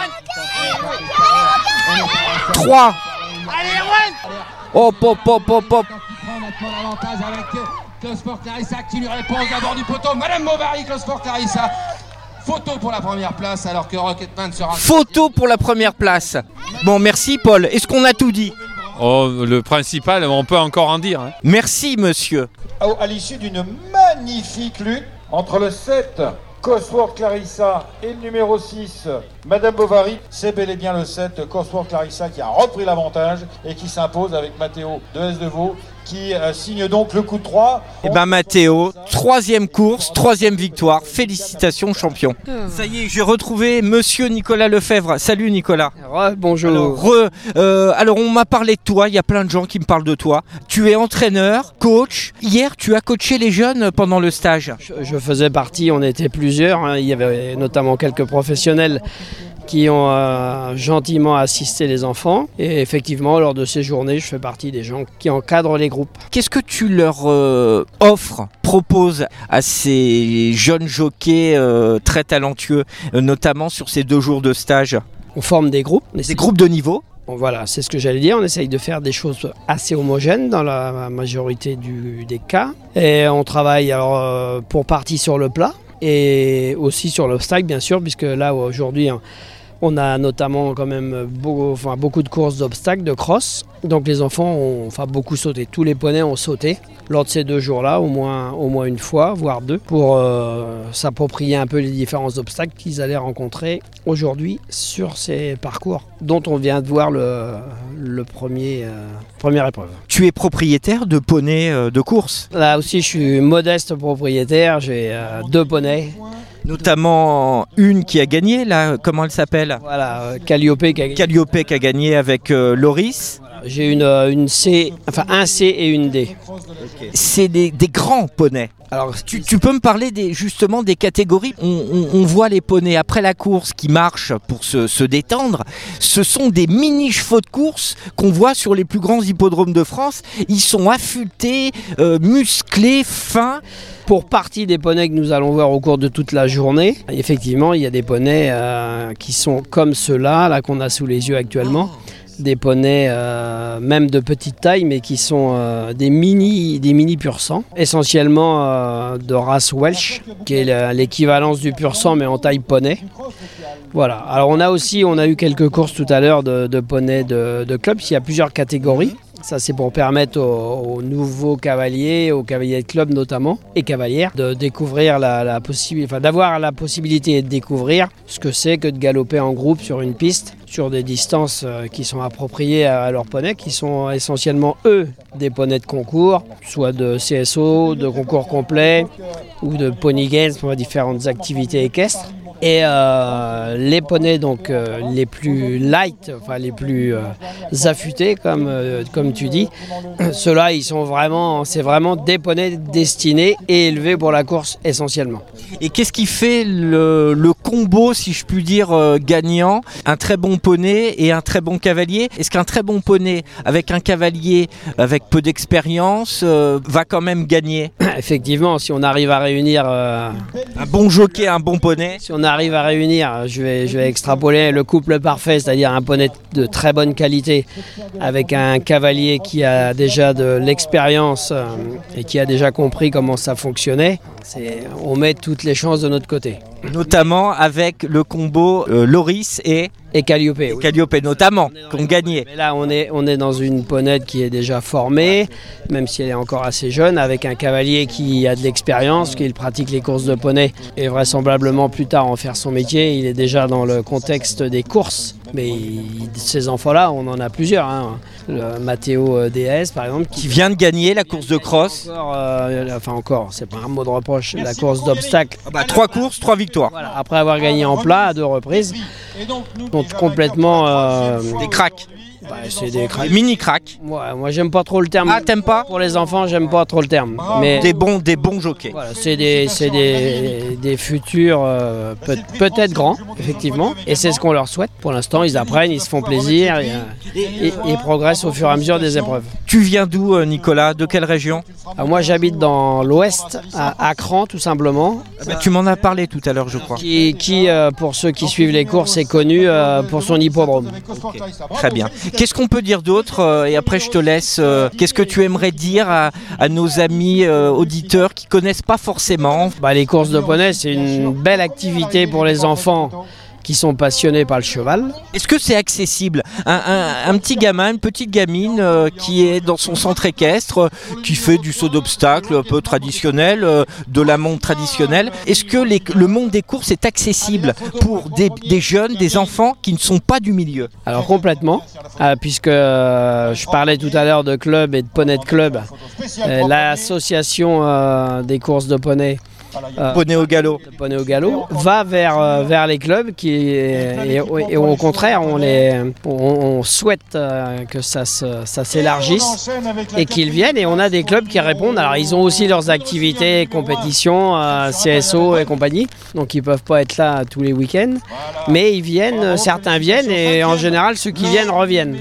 B: 3. Hop.
A: L'avantage avec Closport Clarissa qui lui répond d'abord du poteau. Madame Bovary, Closport Clarissa. Photo pour la première place alors que Rocketman sera...
B: Photo pour la première place. Bon, merci Paul. Est-ce qu'on a tout dit?
N: Oh, le principal, on peut encore en dire, hein.
B: Merci monsieur.
E: À l'issue d'une magnifique lutte entre le 7, Cosworth Clarissa, et le numéro 6, Madame Bovary, c'est bel et bien le 7, Cosworth Clarissa, qui a repris l'avantage et qui s'impose avec Mathéo de S de Vaud, qui signe donc le coup de 3.
B: Et ben Mathéo, 3e course, 3e victoire. Félicitations champion. Ça y est, j'ai retrouvé monsieur Nicolas Lefebvre. Salut Nicolas.
K: Bonjour.
B: Alors on m'a parlé de toi, il y a plein de gens qui me parlent de toi. Tu es entraîneur, coach. Hier, tu as coaché les jeunes pendant le stage.
K: Je faisais partie, on était plusieurs, hein. Il y avait notamment quelques professionnels qui ont gentiment assisté les enfants. Et effectivement, lors de ces journées, je fais partie des gens qui encadrent les groupes.
B: Qu'est-ce que tu leur proposes à ces jeunes jockeys très talentueux, notamment sur ces 2 jours de stage?
K: On forme des groupes.
B: Des groupes de niveau?
K: Bon, voilà, c'est ce que j'allais dire. On essaye de faire des choses assez homogènes dans la majorité des cas. Et on travaille pour partie sur le plat et aussi sur l'obstacle, bien sûr, puisque là, aujourd'hui, On a notamment quand même beaucoup de courses d'obstacles, de cross. Donc les enfants ont beaucoup sauté. Tous les poneys ont sauté lors de ces 2 jours-là, au moins une fois, voire 2, pour s'approprier un peu les différents obstacles qu'ils allaient rencontrer aujourd'hui sur ces parcours, dont on vient de voir le première épreuve.
B: Tu es propriétaire de poneys de course?
K: Là aussi, je suis modeste propriétaire. J'ai 2 poneys.
B: Notamment une qui a gagné, là, comment elle s'appelle?
K: Voilà, Calliope
B: qui a gagné avec Loris.
K: J'ai un C et une D.
B: Okay. C'est des grands poneys. Alors, tu peux me parler justement des catégories. On voit les poneys après la course qui marchent pour se détendre. Ce sont des mini chevaux de course qu'on voit sur les plus grands hippodromes de France. Ils sont affûtés, musclés, fins.
K: Pour partie des poneys que nous allons voir au cours de toute la journée, effectivement, il y a des poneys qui sont comme ceux-là, là qu'on a sous les yeux actuellement. Des poneys même de petite taille, mais qui sont des mini pur sang, essentiellement de race Welsh, qui est l'équivalence du pur sang mais en taille poney. Voilà. Alors on a eu quelques courses tout à l'heure de poneys de club. Il y a plusieurs catégories. Ça, c'est pour permettre aux nouveaux cavaliers, aux cavaliers de club notamment, et cavalières, de découvrir d'avoir la possibilité de découvrir ce que c'est que de galoper en groupe sur une piste, sur des distances qui sont appropriées à leurs poneys, qui sont essentiellement, eux, des poneys de concours, soit de CSO, de concours complet, ou de pony games pour différentes activités équestres. Et les poneys donc les plus light, les plus affûtés comme tu dis, ceux-là c'est vraiment des poneys destinés et élevés pour la course essentiellement.
B: Et qu'est-ce qui fait le combo, si je puis dire, gagnant? Un très bon poney et un très bon cavalier. Est-ce qu'un très bon poney avec un cavalier avec peu d'expérience va quand même gagner?
K: Effectivement, si on arrive à réunir
B: un bon jockey, un bon poney.
K: Si on arrive à réunir, je vais extrapoler le couple parfait, c'est-à-dire un poney de très bonne qualité avec un cavalier qui a déjà de l'expérience et qui a déjà compris comment ça fonctionnait, on met toutes les chances de notre côté.
B: Notamment avec le combo Loris et
K: Calliope.
B: Oui. Calliope notamment, qui ont gagné.
K: Mais là, on est dans une ponette qui est déjà formée, même si elle est encore assez jeune, avec un cavalier qui a de l'expérience, qui pratique les courses de poney et vraisemblablement plus tard en faire son métier. Il est déjà dans le contexte des courses. Mais ces enfants-là, on en a plusieurs. Hein. Le Matteo DS, par exemple,
B: qui vient de gagner la course de cross.
K: Encore, c'est pas un mot de reproche, la course d'obstacles.
B: 3 courses, 3 victoires.
K: Voilà, après avoir gagné en plat à 2 reprises. Donc complètement...
B: des cracks.
K: C'est des cracks.
B: Mini cracks.
K: Ouais, moi j'aime pas trop le terme.
B: Ah, t'aimes pas?
K: Pour les enfants, j'aime pas trop le terme. Mais
B: des bons jockeys.
K: Voilà, c'est des futurs peut-être grands, effectivement. Et c'est ce qu'on leur souhaite. Pour l'instant, ils apprennent, ils se font plaisir et progressent au fur et à mesure des épreuves.
B: Tu viens d'où, Nicolas? De quelle région?
K: Moi, j'habite dans l'ouest, à Acran, tout simplement.
B: Tu m'en as parlé tout à l'heure, je crois.
K: Qui pour ceux qui suivent les courses, est connu pour son hippodrome.
B: Okay. Très bien. Qu'est-ce qu'on peut dire d'autre? Et après, je te laisse. Qu'est-ce que tu aimerais dire à nos amis auditeurs qui ne connaissent pas forcément?
K: Les courses de poney, c'est une belle activité pour les enfants qui sont passionnés par le cheval.
B: Est-ce que c'est accessible? Un petit gamin, une petite gamine qui est dans son centre équestre, qui fait du saut d'obstacle un peu traditionnel, de la monte traditionnelle. Est-ce que le monde des courses est accessible pour des jeunes, des enfants qui ne sont pas du milieu?
K: Alors complètement, puisque je parlais tout à l'heure de club et de poney de club. L'association des courses de poney,
B: poney au galop.
K: Poney au galop va vers les clubs et au contraire on souhaite que ça s'élargisse et qu'ils viennent, et on a des clubs qui répondent. Alors ils ont aussi leurs activités, compétitions, CSO et compagnie, donc ils peuvent pas être là tous les week-ends, mais ils viennent, certains viennent, et en général ceux qui viennent reviennent.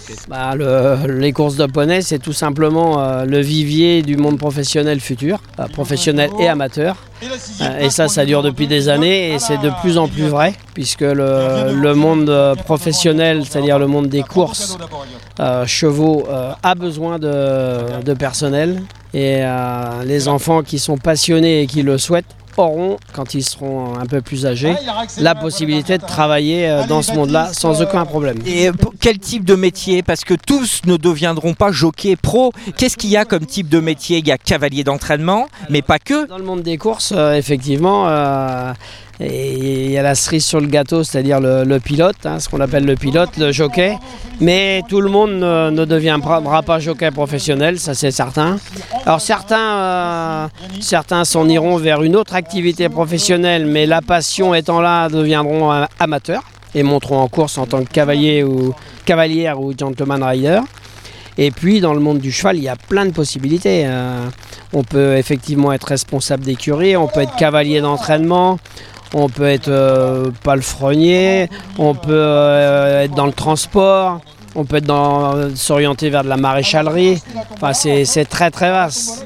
K: Les courses de poney, c'est tout simplement le vivier du monde professionnel futur, professionnel et amateur. Et ça dure depuis des années, et c'est de plus en plus vrai, puisque le monde professionnel, c'est-à-dire le monde des courses chevaux, a besoin de personnel. Et les enfants qui sont passionnés et qui le souhaitent auront, quand ils seront un peu plus âgés, la possibilité de travailler dans ce monde-là sans aucun problème.
B: Et quel type de métier? Parce que tous ne deviendront pas jockeys pro. Qu'est-ce qu'il y a comme type de métier? Il y a cavalier d'entraînement, mais pas que.
K: Dans le monde des courses, effectivement, et il y a la cerise sur le gâteau, c'est-à-dire le pilote, ce qu'on appelle le pilote, le jockey. Mais tout le monde ne deviendra pas jockey professionnel, ça c'est certain. Alors certains s'en iront vers une autre activité professionnelle, mais la passion étant là, deviendront amateurs et monteront en course en tant que cavalier ou cavalière ou gentleman rider. Et puis dans le monde du cheval, il y a plein de possibilités. On peut effectivement être responsable d'écurie, on peut être cavalier d'entraînement, on peut être palefrenier, on peut être dans le transport, on peut s'orienter vers de la maréchalerie. Enfin, c'est très très vaste.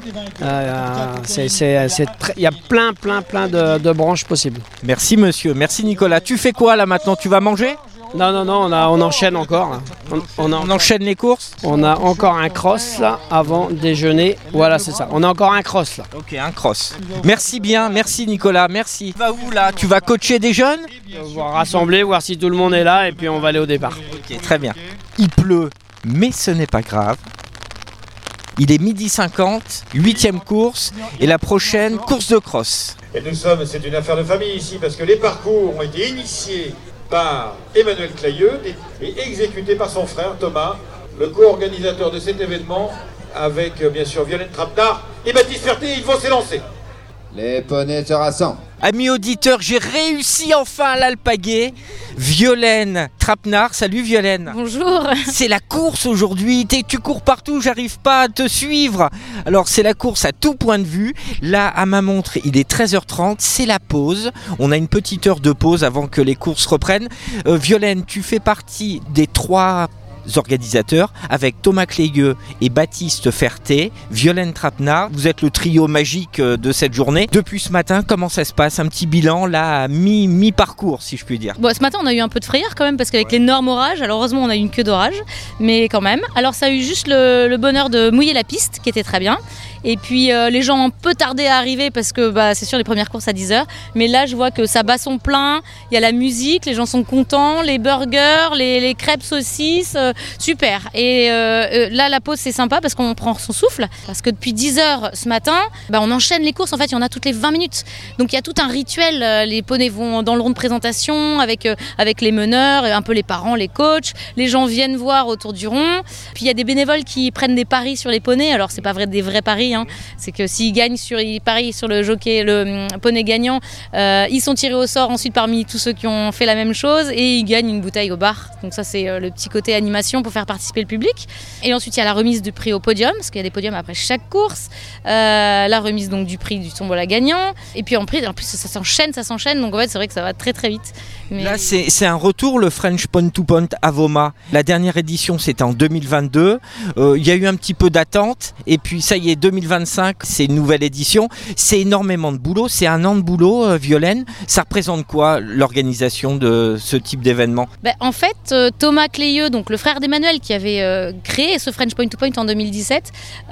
K: Il y a plein de branches possibles.
B: Merci monsieur, merci Nicolas. Tu fais quoi là maintenant? Tu vas manger?
K: Non, on enchaîne encore.
B: On enchaîne les courses?
K: On a encore un cross là, avant déjeuner. Voilà, c'est ça. On a encore un cross là.
B: Ok, un cross. Merci bien, merci Nicolas, merci. Tu vas où là? Tu vas coacher des jeunes?
K: On va rassembler, voir si tout le monde est là et puis on va aller au départ.
B: Ok, très bien. Il pleut, mais ce n'est pas grave. Il est 12h50, 8e course et la prochaine course de cross.
E: Et c'est une affaire de famille ici parce que les parcours ont été initiés par Emmanuel Clayeux et exécuté par son frère Thomas, le co-organisateur de cet événement, avec bien sûr Violaine Trapenard et Baptiste Ferté. Il faut s'élancer.
A: Les poneys se rassemblent.
B: Amis auditeurs, j'ai réussi enfin à l'alpaguer. Violaine Trapenard, salut Violaine.
O: Bonjour.
B: C'est la course aujourd'hui, tu cours partout, j'arrive pas à te suivre. Alors c'est la course à tout point de vue. Là à ma montre, il est 13h30, c'est la pause. On a une petite heure de pause avant que les courses reprennent. Violaine, tu fais partie des 3 organisateurs avec Thomas Clayeux et Baptiste Ferté, Violaine Trapenard. Vous êtes le trio magique de cette journée. Depuis ce matin, comment ça se passe? Un petit bilan là à mi-parcours si je puis dire.
O: Bon, ce matin on a eu un peu de frayeur quand même parce qu'avec l'énorme orage, alors heureusement on a eu une queue d'orage, mais quand même. Alors ça a eu juste le bonheur de mouiller la piste qui était très bien. Et puis les gens ont un peu tardé à arriver parce que c'est sûr les premières courses à 10h. Mais là je vois que ça bat son plein, il y a la musique, les gens sont contents, les burgers, les crêpes saucisses, super. Et là la pause c'est sympa parce qu'on prend son souffle. Parce que depuis 10h ce matin, on enchaîne les courses, en fait il y en a toutes les 20 minutes. Donc il y a tout un rituel, les poneys vont dans le rond de présentation avec les meneurs, un peu les parents, les coachs. Les gens viennent voir autour du rond. Puis il y a des bénévoles qui prennent des paris sur les poneys. Alors c'est pas des vrais paris. C'est que s'ils parient sur le jockey, le poney gagnant, ils sont tirés au sort ensuite parmi tous ceux qui ont fait la même chose et ils gagnent une bouteille au bar. Donc ça c'est le petit côté animation pour faire participer le public. Et ensuite il y a la remise du prix au podium, parce qu'il y a des podiums après chaque course, la remise donc du prix du tombola gagnant. Et puis en plus ça s'enchaîne, donc en fait c'est vrai que ça va très très vite. Mais...
B: Là c'est un retour le French Point to Point à Voma. La dernière édition c'était en 2022. Il y a eu un petit peu d'attente et puis ça y est 2025 c'est une nouvelle édition. C'est énormément de boulot, c'est un an de boulot Violaine. Ça représente quoi l'organisation de ce type d'événement?
O: En fait Thomas Clayeux, donc le frère d'Emmanuel qui avait créé ce French Point to Point en 2017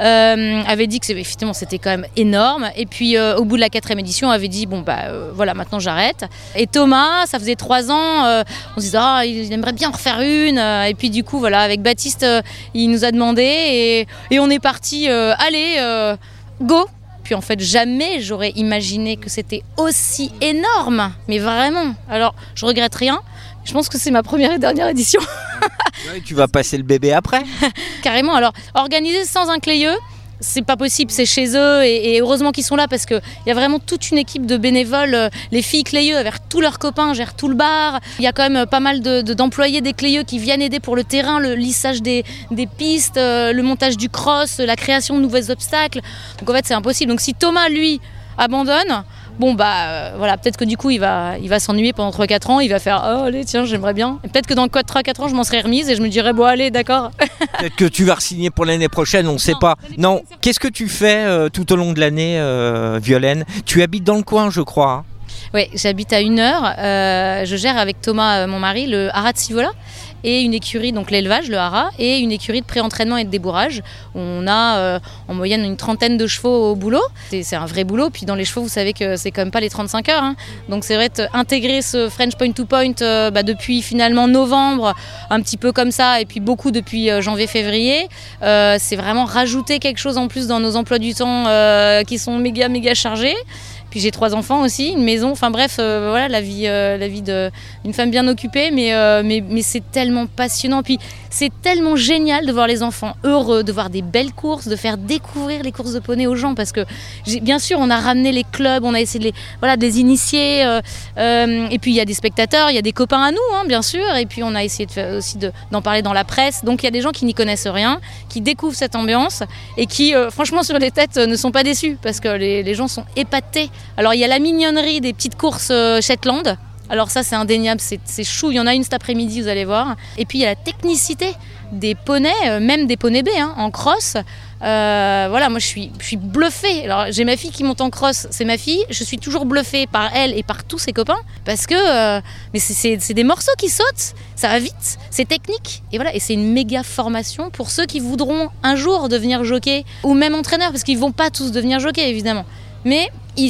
O: avait dit que effectivement c'était quand même énorme et puis au bout de la 4e édition avait dit voilà maintenant j'arrête. Et Thomas ça faisait 3 ans on se disait il aimerait bien en refaire une et puis du coup voilà avec Baptiste il nous a demandé et on est parti allez go. Puis en fait jamais j'aurais imaginé que c'était aussi énorme, mais vraiment. Alors je regrette rien, je pense que c'est ma première et dernière édition.
B: Ouais, tu vas passer le bébé après.
O: Carrément, alors organiser sans un Clayeux, c'est pas possible, c'est chez eux et heureusement qu'ils sont là parce qu'il y a vraiment toute une équipe de bénévoles. Les filles Clayeux avec tous leurs copains gèrent tout le bar. Il y a quand même pas mal d'employés des Clayeux qui viennent aider pour le terrain, le lissage des pistes, le montage du cross, la création de nouveaux obstacles. Donc en fait c'est impossible. Donc si Thomas lui abandonne, voilà, peut-être que du coup il va s'ennuyer pendant 3-4 ans, il va faire allez tiens j'aimerais bien. Et peut-être que dans 3-4 ans je m'en serais remise et je me dirais allez d'accord.
B: Peut-être que tu vas re-signer pour l'année prochaine, on ne sait pas. Non, qu'est-ce que tu fais tout au long de l'année Violaine? Tu habites dans le coin je crois hein?
O: Oui, j'habite à 1 heure. Je gère avec Thomas, mon mari, le haras de Sivola. et une écurie, donc l'élevage, le haras, et une écurie de pré-entraînement et de débourrage. On a en moyenne une 30aine de chevaux au boulot. C'est un vrai boulot, puis dans les chevaux, vous savez que c'est quand même pas les 35 heures. Hein. Donc c'est vrai intégrer ce French Point to Point depuis finalement novembre, un petit peu comme ça, et puis beaucoup depuis janvier-février, c'est vraiment rajouter quelque chose en plus dans nos emplois du temps qui sont méga chargés. Puis j'ai 3 enfants aussi, une maison, enfin bref, voilà la vie d'une femme bien occupée, mais c'est tellement passionnant. Puis c'est tellement génial de voir les enfants heureux, de voir des belles courses, de faire découvrir les courses de poney aux gens, parce que bien sûr on a ramené les clubs, on a essayé de les initier, et puis il y a des spectateurs, il y a des copains à nous, hein, bien sûr, et puis on a essayé d'en parler dans la presse. Donc il y a des gens qui n'y connaissent rien, qui découvrent cette ambiance et qui, franchement, sur les têtes, ne sont pas déçus, parce que les gens sont épatés. Alors il y a la mignonnerie des petites courses Shetland. Alors ça c'est indéniable, c'est chou, il y en a une cet après-midi, vous allez voir. Et puis il y a la technicité des poneys, même des poneys B en cross. Voilà, moi je suis bluffée. Alors j'ai ma fille qui monte en cross, c'est ma fille. Je suis toujours bluffée par elle et par tous ses copains, parce que mais c'est des morceaux qui sautent, ça va vite, c'est technique. Et voilà, et c'est une méga formation pour ceux qui voudront un jour devenir jockey ou même entraîneur, parce qu'ils vont pas tous devenir jockey évidemment. Mais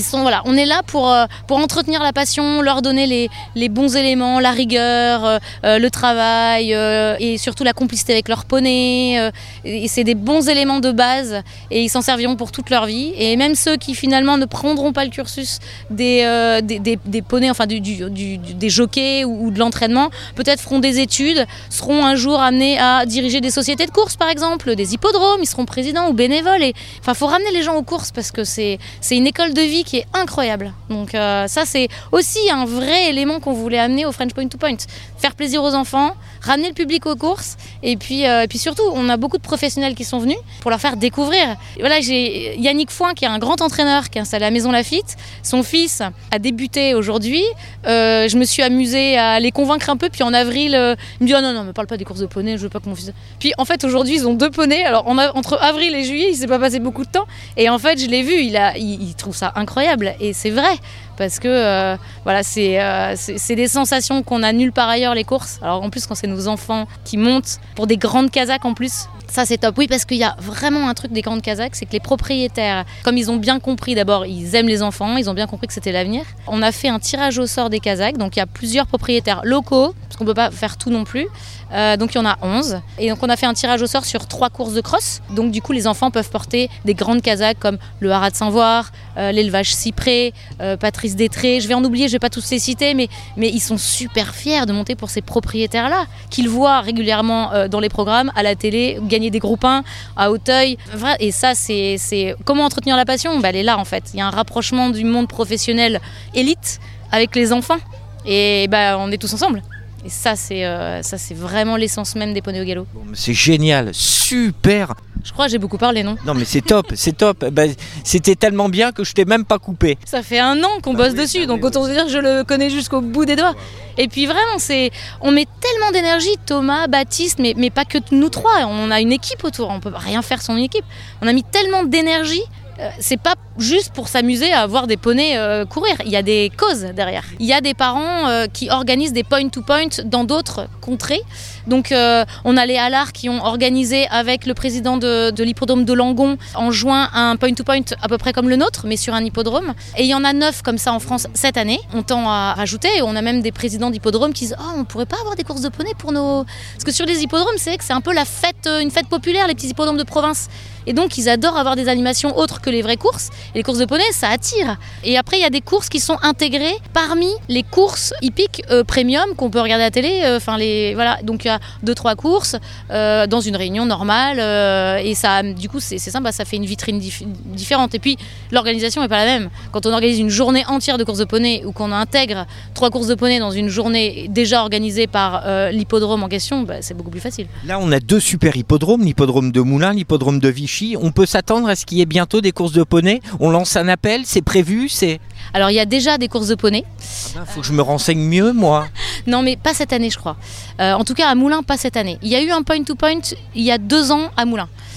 O: on est là pour entretenir la passion, leur donner les bons éléments, la rigueur, le travail et surtout la complicité avec leur poney. Et c'est des bons éléments de base et ils s'en serviront pour toute leur vie. Et même ceux qui finalement ne prendront pas le cursus des poneys, enfin des jockeys ou de l'entraînement, peut-être feront des études, seront un jour amenés à diriger des sociétés de course par exemple, des hippodromes, ils seront présidents ou bénévoles. Enfin, faut ramener les gens aux courses parce que c'est une école de vie qui est incroyable. Donc ça c'est aussi un vrai élément qu'on voulait amener au French Point to Point. Faire plaisir aux enfants, ramener le public aux courses et puis surtout on a beaucoup de professionnels qui sont venus pour leur faire découvrir. Voilà, j'ai Yannick Foin qui est un grand entraîneur qui est installé à Maison Lafitte. Son fils a débuté aujourd'hui. Je me suis amusée à les convaincre un peu, puis en avril il me dit non, me parle pas des courses de poneys, je veux pas que mon fils... Puis en fait aujourd'hui ils ont 2 poneys. Alors entre avril et juillet il s'est pas passé beaucoup de temps et en fait je l'ai vu, il trouve ça incroyable et c'est vrai parce que voilà, c'est des sensations qu'on a nulle part ailleurs, les courses. Alors en plus quand c'est nos enfants qui montent pour des grandes casaques en plus, ça c'est top. Oui, parce qu'il y a vraiment un truc des grandes casaques, c'est que les propriétaires, comme ils ont bien compris, d'abord ils aiment les enfants, ils ont bien compris que c'était l'avenir. On a fait un tirage au sort des casaques, donc il y a plusieurs propriétaires locaux, parce qu'on peut pas faire tout non plus. Donc il y en a 11 et donc on a fait un tirage au sort sur 3 courses de cross. Donc du coup les enfants peuvent porter des grandes casaques comme le haras de Saint-Voir, l'élevage Cyprès, Patrice Détré. Je vais en oublier, je vais pas tous les citer, mais ils sont super fiers de monter pour ces propriétaires là qu'ils voient régulièrement dans les programmes, à la télé, gagner des groupes 1 à Auteuil. Et ça c'est comment entretenir la passion, elle est là en fait. Il y a un rapprochement du monde professionnel élite avec les enfants et on est tous ensemble. Et ça c'est vraiment l'essence même des poneys au galop.
B: Bon, c'est génial, super.
O: Je crois que j'ai beaucoup parlé, non ?
B: Non mais c'est top, c'est top. C'était tellement bien que je t'ai même pas coupé.
O: Ça fait 1 an qu'on bosse dessus, donc autant se dire que je le connais jusqu'au bout des doigts. Et puis vraiment, on met tellement d'énergie, Thomas, Baptiste, mais pas que nous 3. On a une équipe autour, on peut rien faire sans une équipe. On a mis tellement d'énergie. C'est pas juste pour s'amuser à voir des poneys courir, il y a des causes derrière. Il y a des parents qui organisent des point-to-point dans d'autres contrées. Donc on a les Hallards qui ont organisé avec le président de l'hippodrome de Langon en juin un point-to-point à peu près comme le nôtre, mais sur un hippodrome. Et il y en a 9 comme ça en France cette année. On tend à rajouter, et on a même des présidents d'hippodromes qui disent « Oh, on pourrait pas avoir des courses de poneys pour nos... » Parce que sur les hippodromes, c'est que c'est un peu une fête populaire, les petits hippodromes de province. Et donc ils adorent avoir des animations autres que les vraies courses. Et les courses de poneys, ça attire. Et après, il y a des courses qui sont intégrées parmi les courses hippiques premium qu'on peut regarder à la télé. Voilà. Donc il y a 2-3 courses dans une réunion normale. Et ça, du coup, c'est sympa, ça fait une vitrine différente. Et puis, l'organisation n'est pas la même. Quand on organise une journée entière de courses de poneys ou qu'on intègre 3 courses de poneys dans une journée déjà organisée par l'hippodrome en question, c'est beaucoup plus facile.
B: Là, on a 2 super hippodromes, l'hippodrome de Moulins, l'hippodrome de Vichy. On peut s'attendre à ce qu'il y ait bientôt des courses de poneys. On lance un appel, c'est prévu,
O: Alors il y a déjà des courses de poneys.
B: Faut que je me renseigne mieux, moi.
O: Non, mais pas cette année, je crois. En tout cas, à Moulins, pas cette année. Il y a eu un point-to-point il y a 2 ans à Moulins.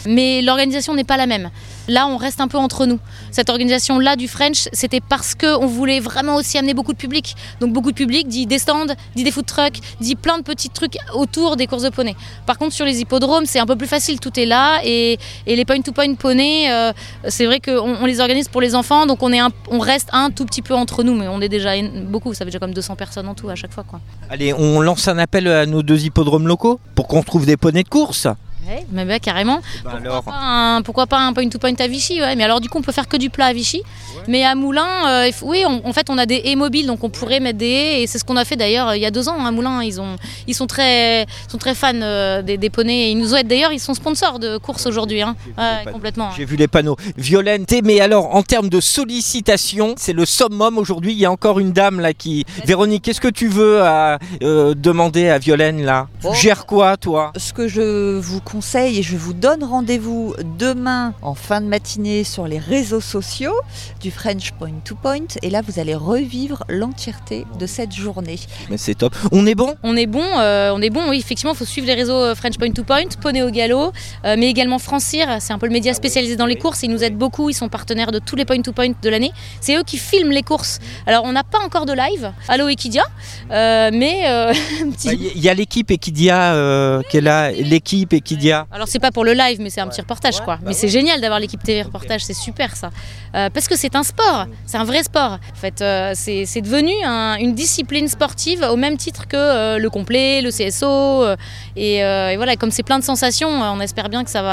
O: mais l'organisation n'est pas la même. Là, on reste un peu entre nous. Cette organisation-là du French, c'était parce qu'on voulait vraiment aussi amener beaucoup de public. Donc beaucoup de public dit des stands, dit des food trucks, dit plein de petits trucs autour des courses de poney. Par contre, sur les hippodromes, c'est un peu plus facile, tout est là. Et les point-to-point poney, c'est vrai qu'on les organise pour les enfants, donc on reste un tout petit peu entre nous, mais on est déjà beaucoup, ça fait déjà comme 200 personnes en tout à chaque fois, quoi.
B: Allez, on lance un appel à nos 2 hippodromes locaux pour qu'on trouve des poneys de course.
O: Ouais, mais bah, carrément. Pourquoi pas un point-to-point à Vichy, ouais. Mais alors du coup on peut faire que du plat à Vichy. Ouais. Mais à Moulins, oui, en fait on a des haies mobiles, donc on pourrait mettre des haies. Et c'est ce qu'on a fait d'ailleurs il y a 2 ans à Moulins. Ils sont très fans des poneys. Ils nous aident d'ailleurs, ils sont sponsors de courses aujourd'hui. Hein. Ouais, complètement.
B: J'ai vu les panneaux. Violaine, mais alors en termes de sollicitation, c'est le summum aujourd'hui. Il y a encore une dame là qui... Véronique, qu'est-ce que tu veux demander à Violaine là? Tu gères quoi toi?
P: Ce que je vous conseille, et je vous donne rendez-vous demain en fin de matinée sur les réseaux sociaux du French Point to Point, et là vous allez revivre l'entièreté de cette journée.
B: Mais c'est top. On est bon?
O: On est bon, oui, effectivement il faut suivre les réseaux French Point to Point, Poney au galop, mais également Francir, c'est un peu le média spécialisé dans les courses, ils nous aident beaucoup, ils sont partenaires de tous les Point to Point de l'année, c'est eux qui filment les courses. Alors on n'a pas encore de live, Allo Equidia, mais...
B: Il y a l'équipe Equidia qui est là, l'équipe Equidia.
O: Alors c'est pas pour le live, mais c'est un petit reportage quoi. Mais c'est génial d'avoir l'équipe TV reportage, c'est super ça. Parce que c'est un sport, c'est un vrai sport. En fait, c'est devenu une discipline sportive au même titre que le complet, le CSO. Et voilà, comme c'est plein de sensations, on espère bien que ça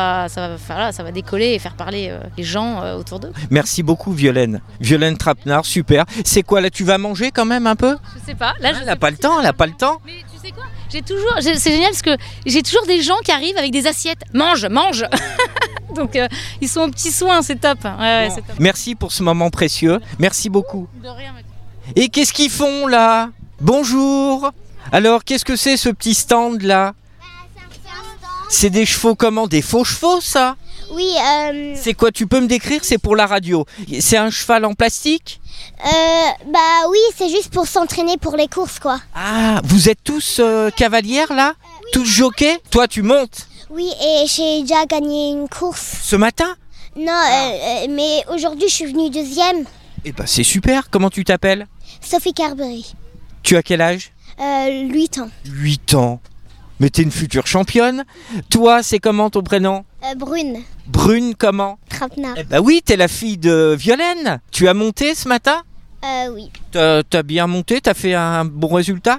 O: va décoller et faire parler les gens autour d'eux.
B: Merci beaucoup Violaine. Violaine Trapenard, super. C'est quoi là, tu vas manger quand même un peu?
O: Je sais pas. Là,
B: elle n'a pas le temps, elle n'a pas le temps.
O: Mais tu sais quoi? C'est génial parce que j'ai toujours des gens qui arrivent avec des assiettes. Mange. Donc ils sont aux petits soins, c'est top. Ouais, c'est top.
B: Merci pour ce moment précieux. Merci beaucoup.
O: De rien, Mathieu.
B: Et qu'est-ce qu'ils font là? Bonjour. Alors qu'est-ce que c'est ce petit stand là? C'est des chevaux comment? Des faux chevaux ça?
F: Oui.
B: C'est quoi? Tu peux me décrire? C'est pour la radio. C'est un cheval en plastique?
F: Bah oui, c'est juste pour s'entraîner pour les courses quoi.
B: Ah, vous êtes tous cavalières là? Oui. Tous jockeys? Toi tu montes?
F: Oui, et j'ai déjà gagné une course.
B: Ce matin?
F: Non, mais aujourd'hui je suis venue 2e.
B: Eh ben c'est super, comment tu t'appelles?
F: Sophie Carberry.
B: Tu as quel âge?
F: 8 ans.
B: 8 ans? Mais t'es une future championne. Toi, c'est comment ton prénom?
F: Brune.
B: Brune comment?
F: Trapenard.
B: Eh ben oui, t'es la fille de Violaine. Tu as monté ce matin?
F: Oui.
B: T'as bien monté? T'as fait un bon résultat?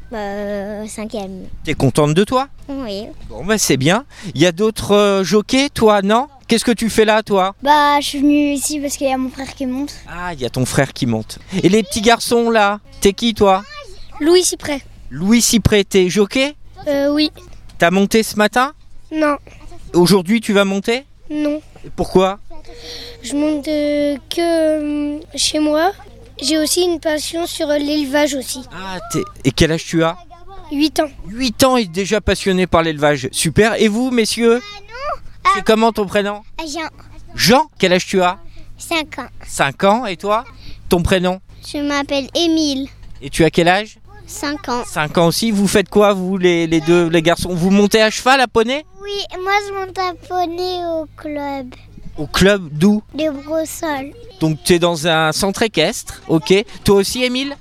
F: 5e.
B: T'es contente de toi?
F: Oui.
B: Bon bah c'est bien. Il y a d'autres jockeys, toi, non? Qu'est-ce que tu fais là, toi?
F: Bah je suis venue ici parce qu'il y a mon frère qui monte.
B: Ah, il y a ton frère qui monte. Et les petits garçons là? T'es qui toi?
F: Louis Cyprès.
B: Louis Cyprès, t'es jockey?
F: Oui.
B: T'as monté ce matin?
F: Non.
B: Aujourd'hui tu vas monter?
F: Non.
B: Et pourquoi?
F: Je monte que chez moi. J'ai aussi une passion sur l'élevage aussi.
B: Ah, et quel âge tu as?
F: 8 ans.
B: 8 ans et déjà passionné par l'élevage. Super. Et vous, messieurs?
F: Non.
B: C'est comment ton prénom?
F: Jean.
B: Jean, quel âge tu as?
F: 5 ans.
B: 5 ans. Et toi? Ton prénom?
F: Je m'appelle Émile.
B: Et tu as quel âge?
F: 5 ans.
B: 5 ans aussi. Vous faites quoi, vous, les deux, les garçons? Vous montez à cheval, à poney?
F: Oui, moi je monte à poney au club.
B: Au club d'où?
F: De Brossolles.
B: Donc tu es dans un centre équestre, ok. Toi aussi, Émile?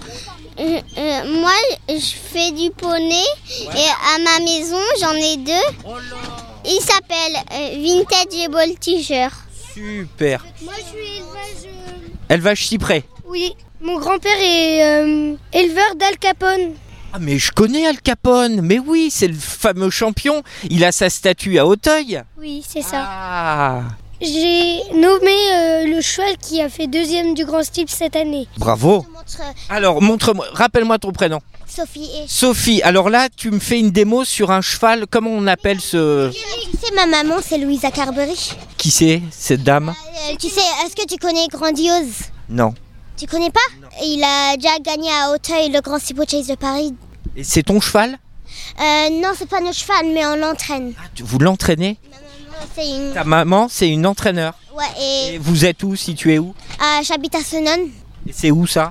F: Moi, je fais du poney et à ma maison, j'en ai 2. Il s'appelle Vintage Ball T-shirt.
B: Super.
F: Moi, je suis
B: Élevage Cyprès.
F: Oui, mon grand-père est éleveur d'Al Capone.
B: Ah mais je connais Al Capone, mais oui, c'est le fameux champion. Il a sa statue à Auteuil.
F: Oui, c'est ça.
B: Ah.
F: J'ai nommé le cheval qui a fait 2e du Grand Steeple cette année.
B: Bravo. Alors, montre-moi, rappelle-moi ton prénom.
F: Sophie.
B: Sophie, alors là, tu me fais une démo sur un cheval, comment on appelle ce...
F: C'est ma maman, c'est Louisa Carberry.
B: Qui c'est, cette dame?
F: Tu sais, est-ce que tu connais Grandiose?
B: Non.
F: Tu connais pas? Non. Il a déjà gagné à Auteuil le Grand Steeplechase de Paris.
B: Et c'est ton cheval?
F: Non, c'est pas notre cheval, mais on l'entraîne.
B: Ah, vous l'entraînez? Ta maman, c'est une entraîneur.
F: Ouais,
B: et vous êtes où, situé où?
F: J'habite à Senon.
B: Et c'est où ça?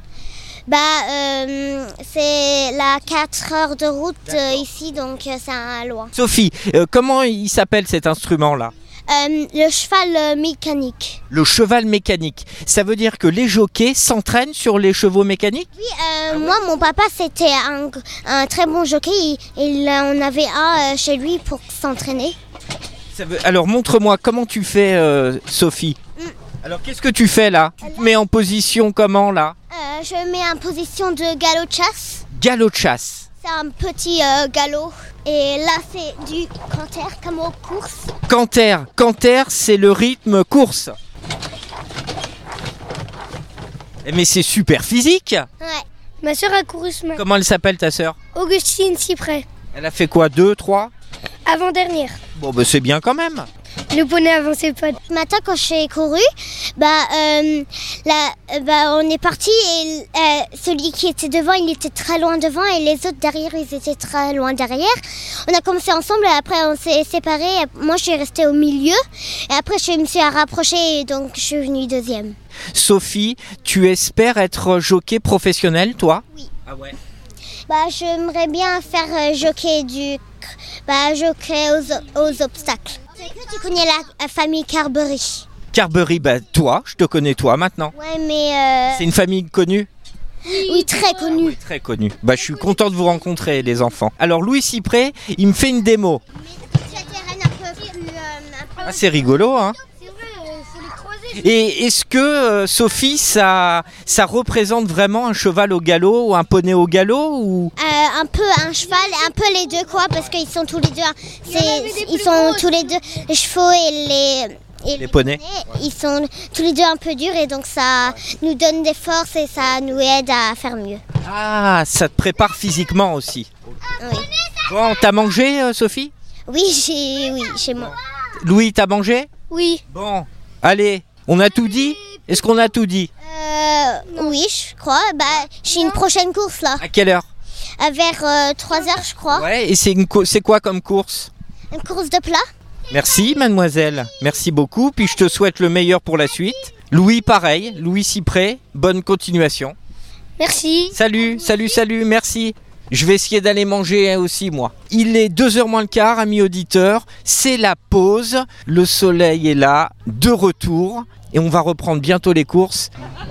F: C'est la 4 heures de route ici, donc c'est loin.
B: Sophie, comment il s'appelle cet instrument-là?
F: Le cheval mécanique.
B: Le cheval mécanique. Ça veut dire que les jockeys s'entraînent sur les chevaux mécaniques?
F: Oui, moi, mon papa, c'était un très bon jockey. On avait un chez lui pour s'entraîner.
B: Alors montre-moi comment tu fais, Sophie. Alors qu'est-ce que tu fais là? Tu te mets en position comment là?
F: Je me mets en position de galop de chasse.
B: Galop de chasse.
F: C'est un petit galop. Et là, c'est du canter comme aux courses.
B: Canter, c'est le rythme course. Mais c'est super physique.
F: Ouais. Ma soeur a couru ce matin.
B: Comment elle s'appelle ta soeur?
F: Augustine Cyprès.
B: Elle a fait quoi, 2, 3?
F: Avant-dernière.
B: Bon, bah c'est bien quand même.
F: Le poney avançait pas. Ce matin, quand j'ai couru, on est parti et celui qui était devant, il était très loin devant et les autres derrière, ils étaient très loin derrière. On a commencé ensemble et après on s'est séparés. Moi, je suis restée au milieu et après je me suis rapprochée et donc je suis venue deuxième.
B: Sophie, tu espères être jockey professionnel, toi?
F: Oui.
B: Ah ouais.
F: J'aimerais bien faire jockey aux obstacles. Tu connais la famille Carberry?
B: Carberry, toi, je te connais toi maintenant.
F: Ouais, mais...
B: C'est une famille connue?
F: Oui, très connue.
B: Oui, très connue. Je suis content de vous rencontrer, les enfants. Alors, Louis Cyprès, il me fait une démo. Ah, c'est rigolo, hein? Et est-ce que, Sophie, ça représente vraiment un cheval au galop ou un poney au galop ou...
F: Un peu un cheval, un peu les deux quoi, parce qu'ils sont tous les deux, ils sont tous les deux, les chevaux et
B: les poneys.
F: Ils sont tous les deux un peu durs et donc ça nous donne des forces et ça nous aide à faire mieux.
B: Ah, ça te prépare physiquement aussi.
F: Oui.
B: Bon, t'as mangé, Sophie?
F: Oui, chez moi.
B: Louis, t'as mangé?
F: Oui.
B: Bon, allez. On a tout dit? Est-ce qu'on a tout dit?
F: Oui, je crois. J'ai une prochaine course là.
B: À quelle heure?
F: Vers 3h, je crois.
B: Ouais, et c'est quoi comme course?
F: Une course de plat.
B: Merci, mademoiselle. Merci beaucoup. Puis je te souhaite le meilleur pour la suite. Louis, pareil. Louis Cyprès, bonne continuation.
F: Merci.
B: Salut, merci. Je vais essayer d'aller manger aussi, moi. Il est 2h moins le quart, amis auditeurs. C'est la pause. Le soleil est là, de retour. Et on va reprendre bientôt les courses.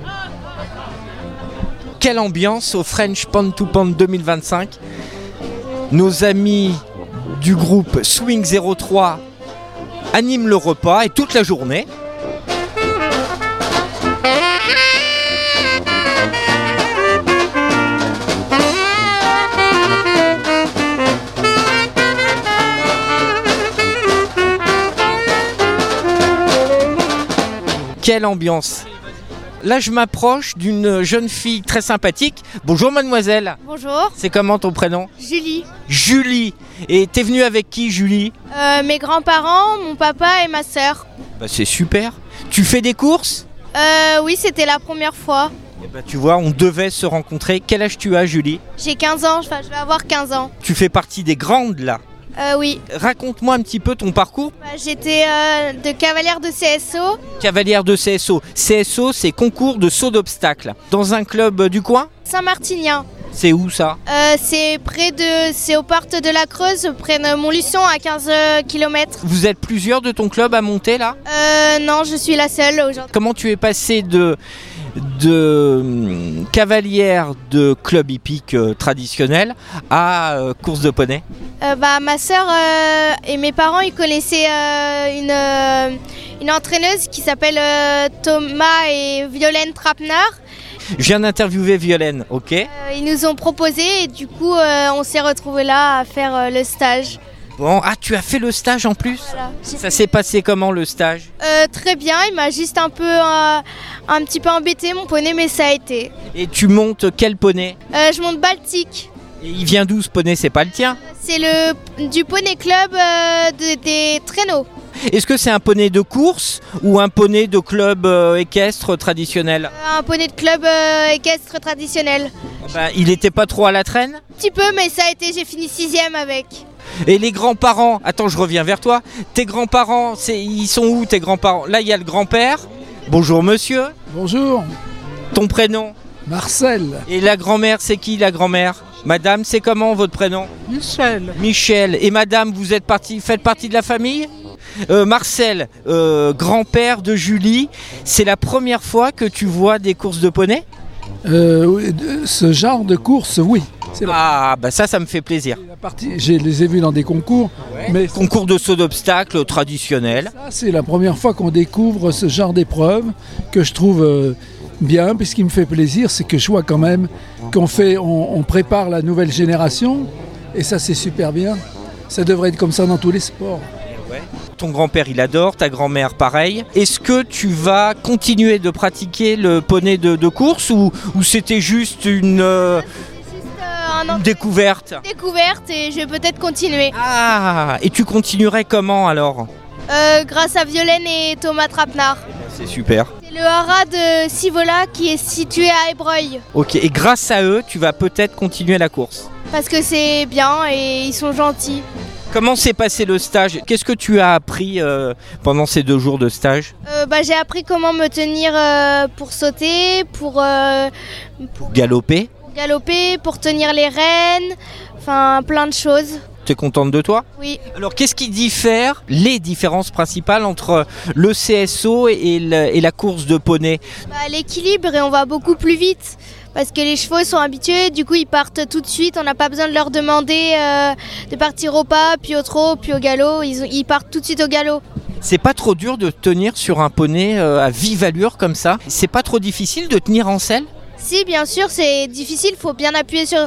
B: Quelle ambiance au French Pound to Pound 2025. Nos amis du groupe Swing 03 animent le repas et toute la journée. Quelle ambiance! Là, je m'approche d'une jeune fille très sympathique. Bonjour, mademoiselle.
Q: Bonjour.
B: C'est comment ton prénom?
Q: Julie.
B: Julie. Et t'es venue avec qui, Julie?
Q: Mes grands-parents, mon papa et ma sœur.
B: C'est super. Tu fais des courses?
Q: Oui, c'était la première fois.
B: Tu vois, on devait se rencontrer. Quel âge tu as, Julie?
Q: J'ai 15 ans, je vais avoir 15 ans.
B: Tu fais partie des grandes, là?
Q: Oui.
B: Raconte-moi un petit peu ton parcours.
Q: J'étais de cavalière de CSO.
B: Cavalière de CSO. CSO, c'est concours de saut d'obstacles. Dans un club du coin?
Q: Saint-Martinien.
B: C'est où ça?
Q: C'est aux portes de la Creuse, près de Montluçon, à 15 km.
B: Vous êtes plusieurs de ton club à monter là?
Q: Non, je suis la seule aujourd'hui.
B: Comment tu es passé de cavalière de club hippique traditionnel à course de poney?
Q: Ma soeur et mes parents, ils connaissaient une entraîneuse qui s'appelle Thomas et Violaine Trapenard.
B: Je viens d'interviewer Violaine, ok?
Q: Ils nous ont proposé et du coup on s'est retrouvés là à faire le stage.
B: Bon, tu as fait le stage en plus?
Q: Voilà.
B: Ça s'est passé comment le stage?
Q: Très bien, il m'a juste un petit peu embêté mon poney, mais ça a été.
B: Et tu montes quel poney?
Q: Je monte Baltique.
B: Et il vient d'où ce poney? C'est pas le tien?
Q: C'est du poney club des traîneaux.
B: Est-ce que c'est un poney de course ou un poney de club équestre traditionnel?
Q: Un poney de club équestre traditionnel.
B: Il était pas trop à la traîne?
Q: Un petit peu, mais ça a été, j'ai fini 6e avec.
B: Et les grands-parents, attends, je reviens vers toi. Tes grands-parents, ils sont où tes grands-parents? Là, il y a le grand-père. Bonjour monsieur.
R: Bonjour.
B: Ton prénom?
R: Marcel.
B: Et la grand-mère, c'est qui la grand-mère? Madame, c'est comment votre prénom?
R: Michel.
B: Michel. Et madame, faites partie de la famille? Marcel, grand-père de Julie, c'est la première fois que tu vois des courses de poney ?
R: Oui, ce genre de course, oui.
B: Ah, bah ça me fait plaisir.
R: Je les ai vus dans des concours.
B: Ouais.
R: Mais
B: concours de saut d'obstacles traditionnels.
R: Ça, c'est la première fois qu'on découvre ce genre d'épreuve que je trouve bien. Puis ce qui me fait plaisir, c'est que je vois quand même qu'on prépare la nouvelle génération. Et ça, c'est super bien. Ça devrait être comme ça dans tous les sports.
B: Ouais. Ton grand-père, il adore, ta grand-mère, pareil. Est-ce que tu vas continuer de pratiquer le poney de course ou c'était juste une découverte ?
Q: Découverte et je vais peut-être continuer.
B: Ah, et tu continuerais comment alors ?
Q: Grâce à Violaine et Thomas Trapenard.
B: C'est super.
Q: C'est le haras de Sivola qui est situé à Ébreuil.
B: Ok, et grâce à eux, tu vas peut-être continuer la course ?
Q: Parce que c'est bien et ils sont gentils.
B: Comment s'est passé le stage ? Qu'est-ce que tu as appris pendant ces 2 jours de stage ?
Q: J'ai appris comment me tenir pour sauter, pour
B: galoper,
Q: pour tenir les rênes, enfin plein de choses.
B: Tu es contente de toi ?
Q: Oui.
B: Alors qu'est-ce qui diffère, les différences principales entre le CSO et la course de poney ?
Q: L'équilibre, et on va beaucoup plus vite. Parce que les chevaux sont habitués, du coup ils partent tout de suite, on n'a pas besoin de leur demander de partir au pas, puis au trot, puis au galop, ils partent tout de suite au galop.
B: C'est pas trop dur de tenir sur un poney à vive allure comme ça ? C'est pas trop difficile de tenir en selle ?
Q: Si, bien sûr, c'est difficile, il faut bien appuyer sur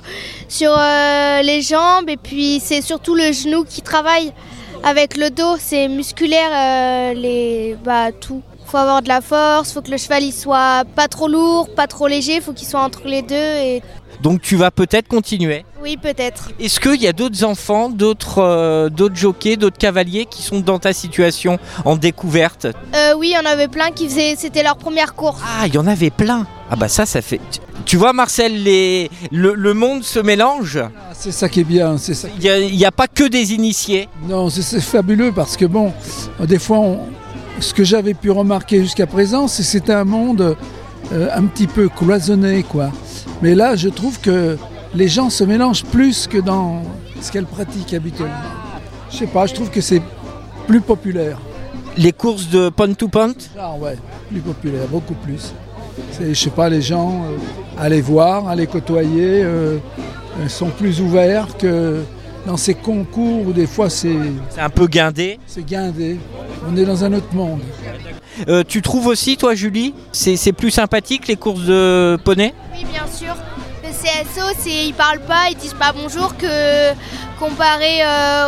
Q: les jambes et puis c'est surtout le genou qui travaille avec le dos, c'est musculaire, tout. Faut avoir de la force, faut que le cheval il soit pas trop lourd, pas trop léger, faut qu'il soit entre les deux. Et...
B: Donc tu vas peut-être continuer ?
Q: Oui, peut-être.
B: Est-ce qu'il y a d'autres enfants, d'autres jockeys, d'autres cavaliers qui sont dans ta situation en découverte ?
Q: Oui, il y en avait plein qui c'était leur première course.
B: Ah, il y en avait plein. Ah bah ça fait... Tu vois Marcel, le monde se mélange.
R: C'est ça qui est bien. C'est ça.
B: Il n'y a pas que des initiés.
R: Non, c'est fabuleux parce que bon, des fois... Ce que j'avais pu remarquer jusqu'à présent, c'est que c'était un monde un petit peu cloisonné, quoi. Mais là, je trouve que les gens se mélangent plus que dans ce qu'elles pratiquent habituellement. Je sais pas, je trouve que c'est plus populaire.
B: Les courses de point-to-point ?
R: Ah ouais, plus populaire, beaucoup plus. Je sais pas, les gens, à les voir, à les côtoyer, sont plus ouverts que dans ces concours où des fois c'est...
B: C'est un peu guindé ?
R: C'est guindé. On est dans un autre monde.
B: Tu trouves aussi, toi, Julie, c'est plus sympathique les courses de poney ?
Q: Oui, bien sûr. Le CSO, ils parlent pas, ils disent pas bonjour, que comparé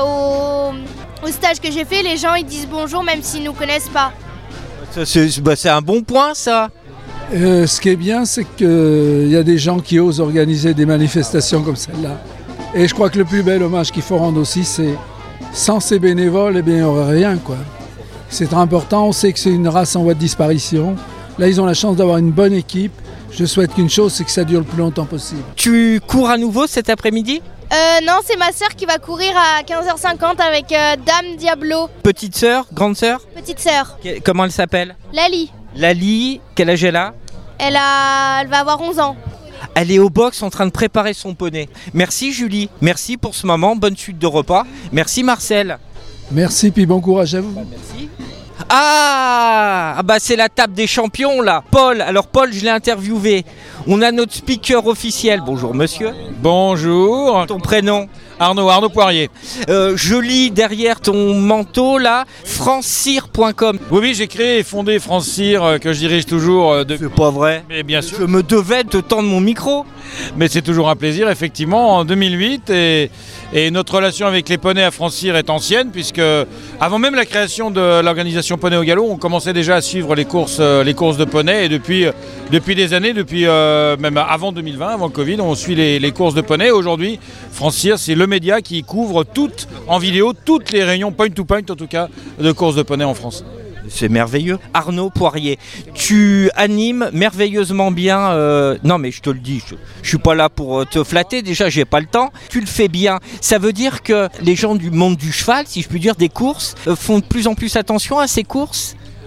Q: au stage que j'ai fait, les gens ils disent bonjour même s'ils nous connaissent pas.
B: C'est un bon point, ça.
R: Ce qui est bien, c'est qu'il y a des gens qui osent organiser des manifestations comme celle-là. Et je crois que le plus bel hommage qu'il faut rendre aussi, c'est sans ces bénévoles, il n'y aurait rien, quoi. C'est très important, on sait que c'est une race en voie de disparition. Là, ils ont la chance d'avoir une bonne équipe. Je souhaite qu'une chose, c'est que ça dure le plus longtemps possible.
B: Tu cours à nouveau cet après-midi ?
Q: Non, c'est ma sœur qui va courir à 15h50 avec Dame Diablo.
B: Petite sœur, grande sœur ?
Q: Petite sœur.
B: Comment elle s'appelle ?
Q: Lali.
B: Lali, quel âge elle a ?
Q: Elle va avoir 11 ans.
B: Elle est au box en train de préparer son poney. Merci Julie, merci pour ce moment, bonne suite de repas. Merci Marcel.
R: Merci, puis bon courage à vous.
B: Merci. Ah bah c'est la table des champions là. Paul, alors Paul, je l'ai interviewé. On a notre speaker officiel. Bonjour monsieur.
S: Bonjour.
B: Ton prénom ?
S: Arnaud Poirier.
B: Je lis derrière ton manteau là, francecir.com.
S: Oui, j'ai créé et fondé France Cyr que je dirige toujours.
B: C'est pas vrai.
S: Mais bien sûr.
B: Je me devais de te tendre mon micro.
S: Mais c'est toujours un plaisir, effectivement, en 2008. Et notre relation avec les poneys à France Cyr est ancienne, puisque avant même la création de l'organisation Poney au Galop, on commençait déjà à suivre les courses de poney. Et depuis des années, même avant 2020, avant le Covid, on suit les courses de poney. Aujourd'hui, France Cyr, c'est le média qui couvre en vidéo toutes les réunions point-to-point, en tout cas, de courses de poney en France.
B: C'est merveilleux. Arnaud Poirier, tu animes merveilleusement bien. Non mais je te le dis, je suis pas là pour te flatter, déjà j'ai pas le temps. Tu le fais bien. Ça veut dire que les gens du monde du cheval, si je puis dire, des courses, font de plus en plus attention à ces courses ?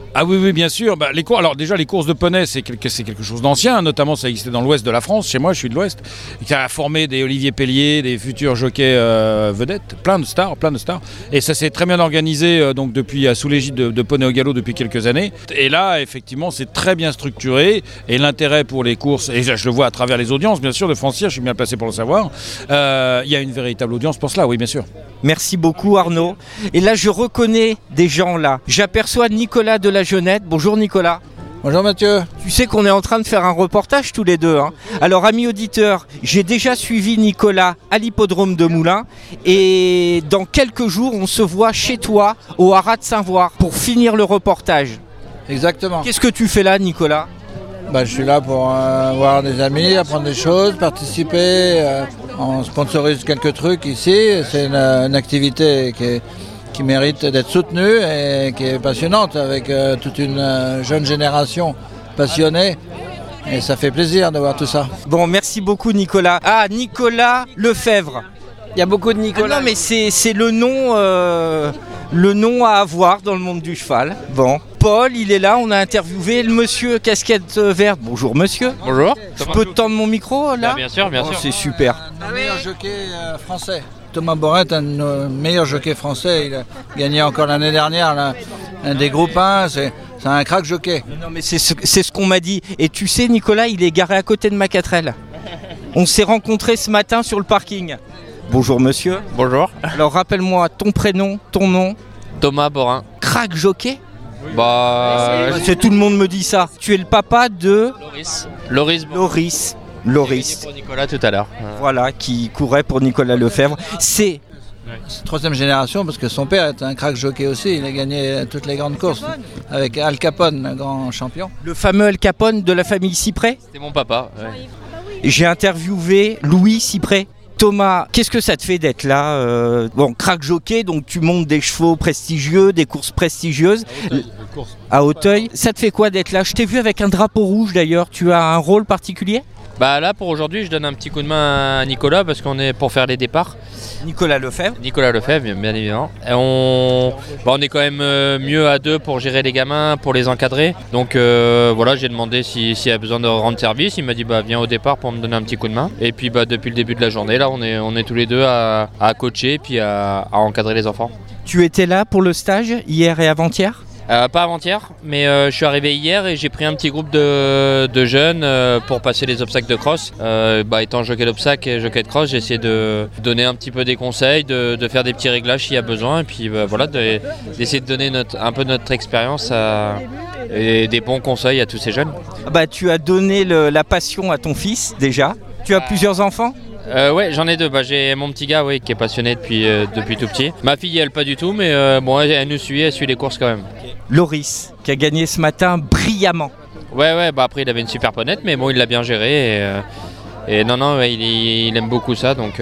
S: Ah oui, bien sûr. Bah, alors déjà, les courses de poney, c'est quelque chose d'ancien. Notamment, ça existait dans l'ouest de la France. Chez moi, je suis de l'ouest. Qui a formé des Olivier Pellier, des futurs jockeys vedettes, plein de stars. Et ça s'est très bien organisé donc sous l'égide de Poney au Galop depuis quelques années. Et là, effectivement, c'est très bien structuré. Et l'intérêt pour les courses, et je le vois à travers les audiences, bien sûr, de Francir, je suis bien placé pour le savoir. Il y a une véritable audience pour cela, oui, bien sûr.
B: Merci beaucoup Arnaud. Et là, je reconnais des gens là. J'aperçois Nicolas de la Jeunette. Bonjour Nicolas.
T: Bonjour Mathieu.
B: Tu sais qu'on est en train de faire un reportage tous les deux. Hein. Alors amis auditeurs, j'ai déjà suivi Nicolas à l'hippodrome de Moulins. Et dans quelques jours, on se voit chez toi au Haras de Saint-Voir pour finir le reportage.
T: Exactement.
B: Qu'est-ce que tu fais là Nicolas ?
T: Je suis là pour voir des amis, apprendre des choses, participer. On sponsorise quelques trucs ici. C'est une activité qui mérite d'être soutenue et qui est passionnante avec toute une jeune génération passionnée. Et ça fait plaisir de voir tout ça.
B: Bon, merci beaucoup Nicolas. Ah, Nicolas Lefebvre.
K: Il y a beaucoup de Nicolas.
B: Ah non, mais c'est le nom à avoir dans le monde du cheval. Bon. Paul, il est là, on a interviewé le monsieur casquette verte. Bonjour monsieur.
U: Bonjour.
B: Je peux te tendre mon micro là ?
U: Bien sûr.
B: C'est super.
T: Un meilleur jockey français. Thomas Boret, un meilleur jockey français. Il a gagné encore l'année dernière un des groupes 1. C'est un crack jockey.
B: Non mais c'est ce qu'on m'a dit. Et tu sais Nicolas, il est garé à côté de ma 4L. On s'est rencontrés ce matin sur le parking. Bonjour monsieur.
U: Bonjour.
B: Alors rappelle-moi ton prénom, ton nom.
U: Thomas Borin.
B: Crack jockey ?
U: Tout
B: le monde me dit ça. Tu es le papa de
U: Loris. Pour Nicolas tout à l'heure.
B: Voilà, qui courait pour Nicolas Lefebvre. C'est
T: troisième génération parce que son père est un crack jockey aussi. Il a gagné toutes les grandes courses avec Al Capone, un grand champion.
B: Le fameux Al Capone de la famille Cyprès ?
U: C'était mon papa. Ouais.
B: J'ai interviewé Louis Cyprès. Thomas, qu'est-ce que ça te fait d'être là crack jockey, donc tu montes des chevaux prestigieux, des courses prestigieuses. À Auteuil. Ça te fait quoi d'être là ? Je t'ai vu avec un drapeau rouge d'ailleurs. Tu as un rôle particulier ?
U: Là pour aujourd'hui, je donne un petit coup de main à Nicolas parce qu'on est pour faire les départs.
B: Nicolas Lefebvre,
U: bien évidemment. Et on est quand même mieux à deux pour gérer les gamins, pour les encadrer. Donc j'ai demandé s'il y a besoin de rendre service. Il m'a dit viens au départ pour me donner un petit coup de main. Et puis depuis le début de la journée, là on est tous les deux à coacher puis à encadrer les enfants.
B: Tu étais là pour le stage hier et avant-hier ?
U: Pas avant-hier, mais je suis arrivé hier et j'ai pris un petit groupe de jeunes pour passer les obstacles de cross. Étant jockey d'obstacles et jockey de cross, j'ai essayé de donner un petit peu des conseils, de faire des petits réglages s'il y a besoin et puis d'essayer de donner un peu notre expérience et des bons conseils à tous ces jeunes.
B: Tu as donné la passion à ton fils déjà. Tu as plusieurs enfants ?
U: Ouais, j'en ai deux. J'ai mon petit gars qui est passionné depuis tout petit. Ma fille, elle pas du tout, mais elle nous suit, elle suit les courses quand même.
B: Loris, qui a gagné ce matin brillamment.
U: Ouais, après il avait une super ponette, mais il l'a bien géré. Il aime beaucoup ça, donc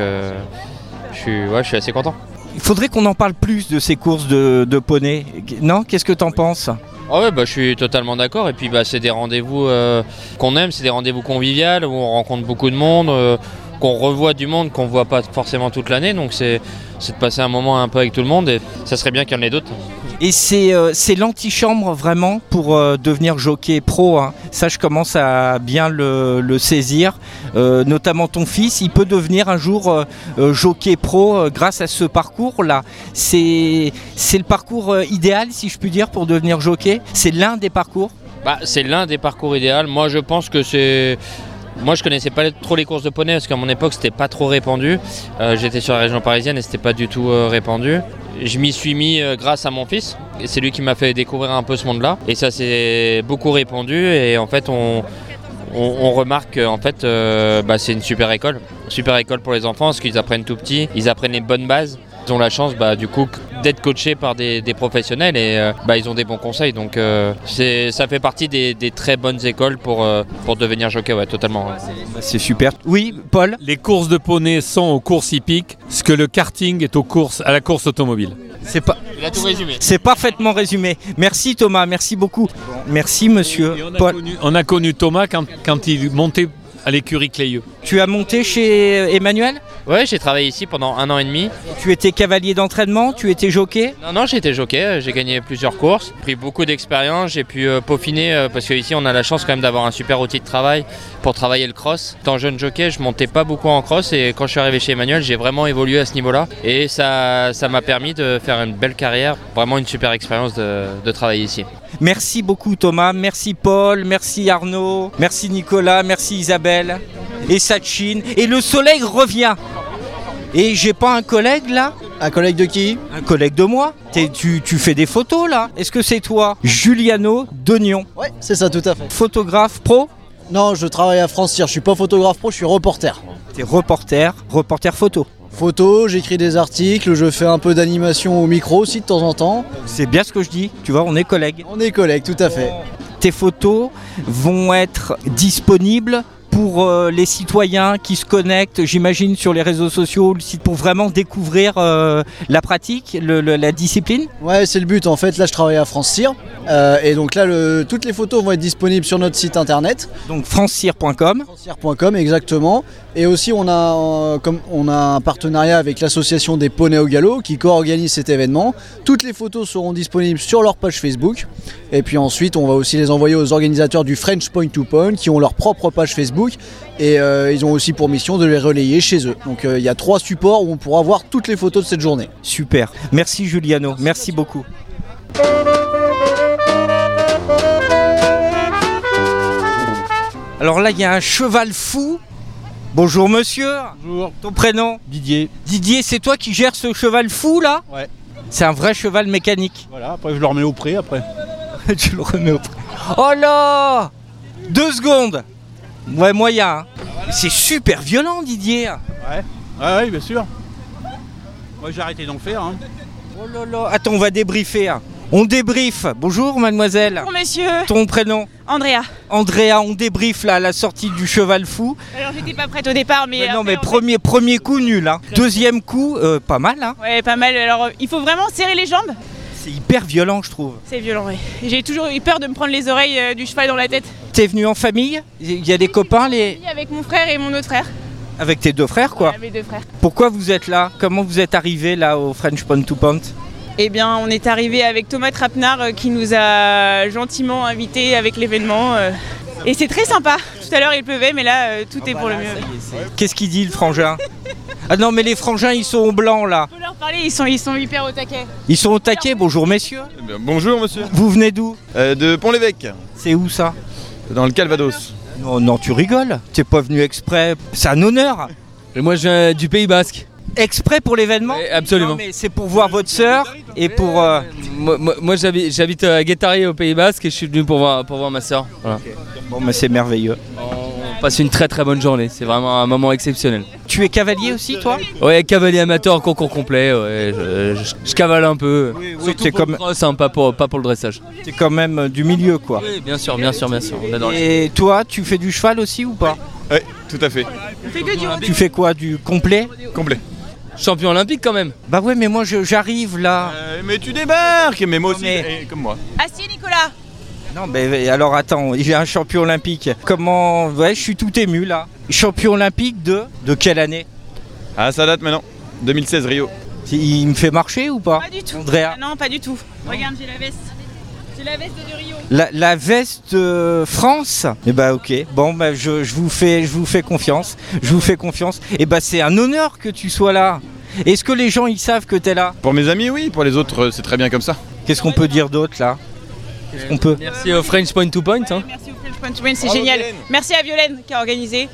U: je suis assez content.
B: Il faudrait qu'on en parle plus de ces courses de poney. Non ? Qu'est-ce que t'en penses ?
U: Je suis totalement d'accord. Et puis c'est des rendez-vous qu'on aime, c'est des rendez-vous conviviaux où on rencontre beaucoup de monde. Qu'on revoit du monde qu'on ne voit pas forcément toute l'année, donc c'est de passer un moment un peu avec tout le monde et ça serait bien qu'il y en ait d'autres.
B: Et c'est l'antichambre vraiment pour devenir jockey pro, hein. Ça je commence à bien le saisir, notamment ton fils, il peut devenir un jour jockey pro grâce à ce parcours-là. C'est le parcours idéal si je puis dire pour devenir jockey, c'est l'un des parcours.
U: C'est l'un des parcours idéaux, moi je pense que c'est... Moi je connaissais pas trop les courses de poney parce qu'à mon époque c'était pas trop répandu. J'étais sur la région parisienne et c'était pas du tout répandu. Je m'y suis mis grâce à mon fils et c'est lui qui m'a fait découvrir un peu ce monde-là. Et ça s'est beaucoup répandu et en fait on remarque qu'en fait c'est une super école pour les enfants parce qu'ils apprennent tout petit, ils apprennent les bonnes bases. Ils ont la chance du coup d'être coachés par des professionnels et ils ont des bons conseils, donc ça fait partie des très bonnes écoles pour devenir jockey, totalement.
B: C'est super. Oui, Paul ?
N: Les courses de poney sont aux courses hippiques ce que le karting est à la course automobile.
U: Il a tout résumé.
B: C'est parfaitement résumé. Merci Thomas, merci beaucoup. Merci monsieur Paul.
N: On a connu Thomas quand il montait à l'écurie Clayeux.
B: Tu as monté chez Emmanuel ?
U: Ouais, j'ai travaillé ici pendant 1 an et demi.
B: Tu étais cavalier d'entraînement, tu étais jockey?
U: Non, j'étais jockey, j'ai gagné plusieurs courses, pris beaucoup d'expérience, j'ai pu peaufiner parce qu'ici on a la chance quand même d'avoir un super outil de travail pour travailler le cross. Étant jeune jockey, je montais pas beaucoup en cross et quand je suis arrivé chez Emmanuel, j'ai vraiment évolué à ce niveau-là et ça m'a permis de faire une belle carrière, vraiment une super expérience de travailler ici.
B: Merci beaucoup Thomas, merci Paul, merci Arnaud, merci Nicolas, merci Isabelle et Sachin. Et le soleil revient. Et j'ai pas un collègue là?
C: Un collègue de qui?
B: Un collègue de moi. Tu fais des photos là? Est-ce que c'est toi? Giuliano Dognon.
C: Ouais, c'est ça, tout à fait.
B: Photographe pro?
C: Non, je travaille à France Cyr, je suis pas photographe pro, je suis reporter.
B: T'es reporter photo?
C: Photo, j'écris des articles, je fais un peu d'animation au micro aussi de temps en temps.
B: C'est bien ce que je dis, tu vois, on est collègues.
C: On est collègues, tout à fait.
B: Tes photos vont être disponibles pour les citoyens qui se connectent, j'imagine, sur les réseaux sociaux, le site, pour vraiment découvrir la pratique, la discipline?
C: Ouais, c'est le but. En fait, là, je travaille à France Cyr. Et donc là, toutes les photos vont être disponibles sur notre site internet.
B: Donc francecyr.com.
C: Francecyr.com, exactement. Et aussi, on a un partenariat avec l'association des poneys au galop qui co-organise cet événement. Toutes les photos seront disponibles sur leur page Facebook. Et puis ensuite, on va aussi les envoyer aux organisateurs du French Point to Point qui ont leur propre page Facebook. Et ils ont aussi pour mission de les relayer chez eux. Donc il y a 3 supports où on pourra voir toutes les photos de cette journée.
B: Super. Merci Giuliano. Merci beaucoup. Alors là, il y a un cheval fou. Bonjour monsieur.
V: Bonjour.
B: Ton prénom?
V: Didier.
B: Didier, c'est toi qui gères ce cheval fou là?
V: Ouais.
B: C'est un vrai cheval mécanique.
V: Voilà, après je le remets au pré après.
B: Tu le remets au pré. Oh là! 2 secondes. Ouais, moyen. Hein. C'est super violent Didier.
V: Ouais. Ouais, bien sûr. Moi j'ai arrêté d'en faire. Hein.
B: Oh là là. Attends, on va débriefer. Hein. On débriefe. Bonjour mademoiselle.
W: Bonjour monsieur.
B: Ton prénom?
W: Andrea.
B: Andrea, on débriefe là à la sortie du cheval fou.
W: Alors j'étais pas prête au départ mais...
B: non mais premier coup nul. Hein. Deuxième coup, pas mal. Hein.
W: Ouais, pas mal. Alors il faut vraiment serrer les jambes.
B: C'est hyper violent je trouve.
W: C'est violent, oui. J'ai toujours eu peur de me prendre les oreilles du cheval dans la tête.
B: T'es venu en famille? Il y a des copains
W: Avec mon frère et mon autre frère.
B: Avec tes 2 frères quoi?
W: Ouais, mes 2 frères.
B: Pourquoi vous êtes là? Comment vous êtes arrivé là au French Point to Point?
W: Eh bien, on est arrivé avec Thomas Trapenard qui nous a gentiment invités avec l'événement. Et c'est très sympa. Tout à l'heure, il pleuvait, mais là, tout est pour le mieux.
B: Qu'est-ce qu'il dit, le frangin? Ah non, mais les frangins, ils sont au blanc, là.
W: On peut leur parler, ils sont hyper au taquet.
B: Ils sont au taquet, bonjour, messieurs.
X: Eh bien, bonjour, monsieur.
B: Vous venez d'où?
X: De Pont-l'Évêque.
B: C'est où, ça?
X: Dans le Calvados.
B: Non, tu rigoles. T'es pas venu exprès. C'est un honneur.
Y: Et moi, je viens du Pays Basque.
B: Exprès pour l'événement?
Y: Absolument.
B: Non, mais c'est pour voir votre sœur et pour...
Y: Moi j'habite à Guétari au Pays Basque et je suis venu pour voir ma sœur. Voilà.
B: Okay. Bon, mais c'est merveilleux.
Y: On passe une très bonne journée, c'est vraiment un moment exceptionnel.
B: Tu es cavalier aussi, toi?
Y: Ouais, cavalier amateur en concours complet, ouais, je cavale un peu.
B: Oui,
Y: surtout pour le cross, hein, pas pour le dressage.
B: T'es quand même du milieu, quoi.
Y: Oui, bien sûr, on adore.
B: Et toi, tu fais du cheval aussi ou pas?
X: Oui, tout à fait.
B: Tu fais quoi, du complet?
X: Complet.
Y: Champion olympique quand même.
B: Bah ouais, mais moi j'arrive là.
X: Mais tu débarques, mais moi aussi, comme moi.
W: Assis Nicolas.
B: Non, mais alors attends, il est un champion olympique. Comment? Ouais, je suis tout ému là. Champion olympique de quelle année?
X: Ah, ça date maintenant. 2016 Rio.
B: Il me fait marcher ou pas?
W: Pas du tout.
B: Andrea.
W: Non, pas du tout. Regarde, j'ai la veste. C'est la veste de Rio.
B: La veste France? Eh bah ok, bon bah je vous fais confiance. Je vous fais confiance. Et bah c'est un honneur que tu sois là. Est-ce que les gens ils savent que t'es là?
X: Pour mes amis oui, pour les autres c'est très bien comme ça.
B: Qu'est-ce qu'on peut dire d'autre là? Qu'est-ce qu'on peut?
Y: Merci au French Point to Point. Hein.
W: Merci au French Point to Point, c'est génial. Violaine. Merci à Violaine qui a organisé.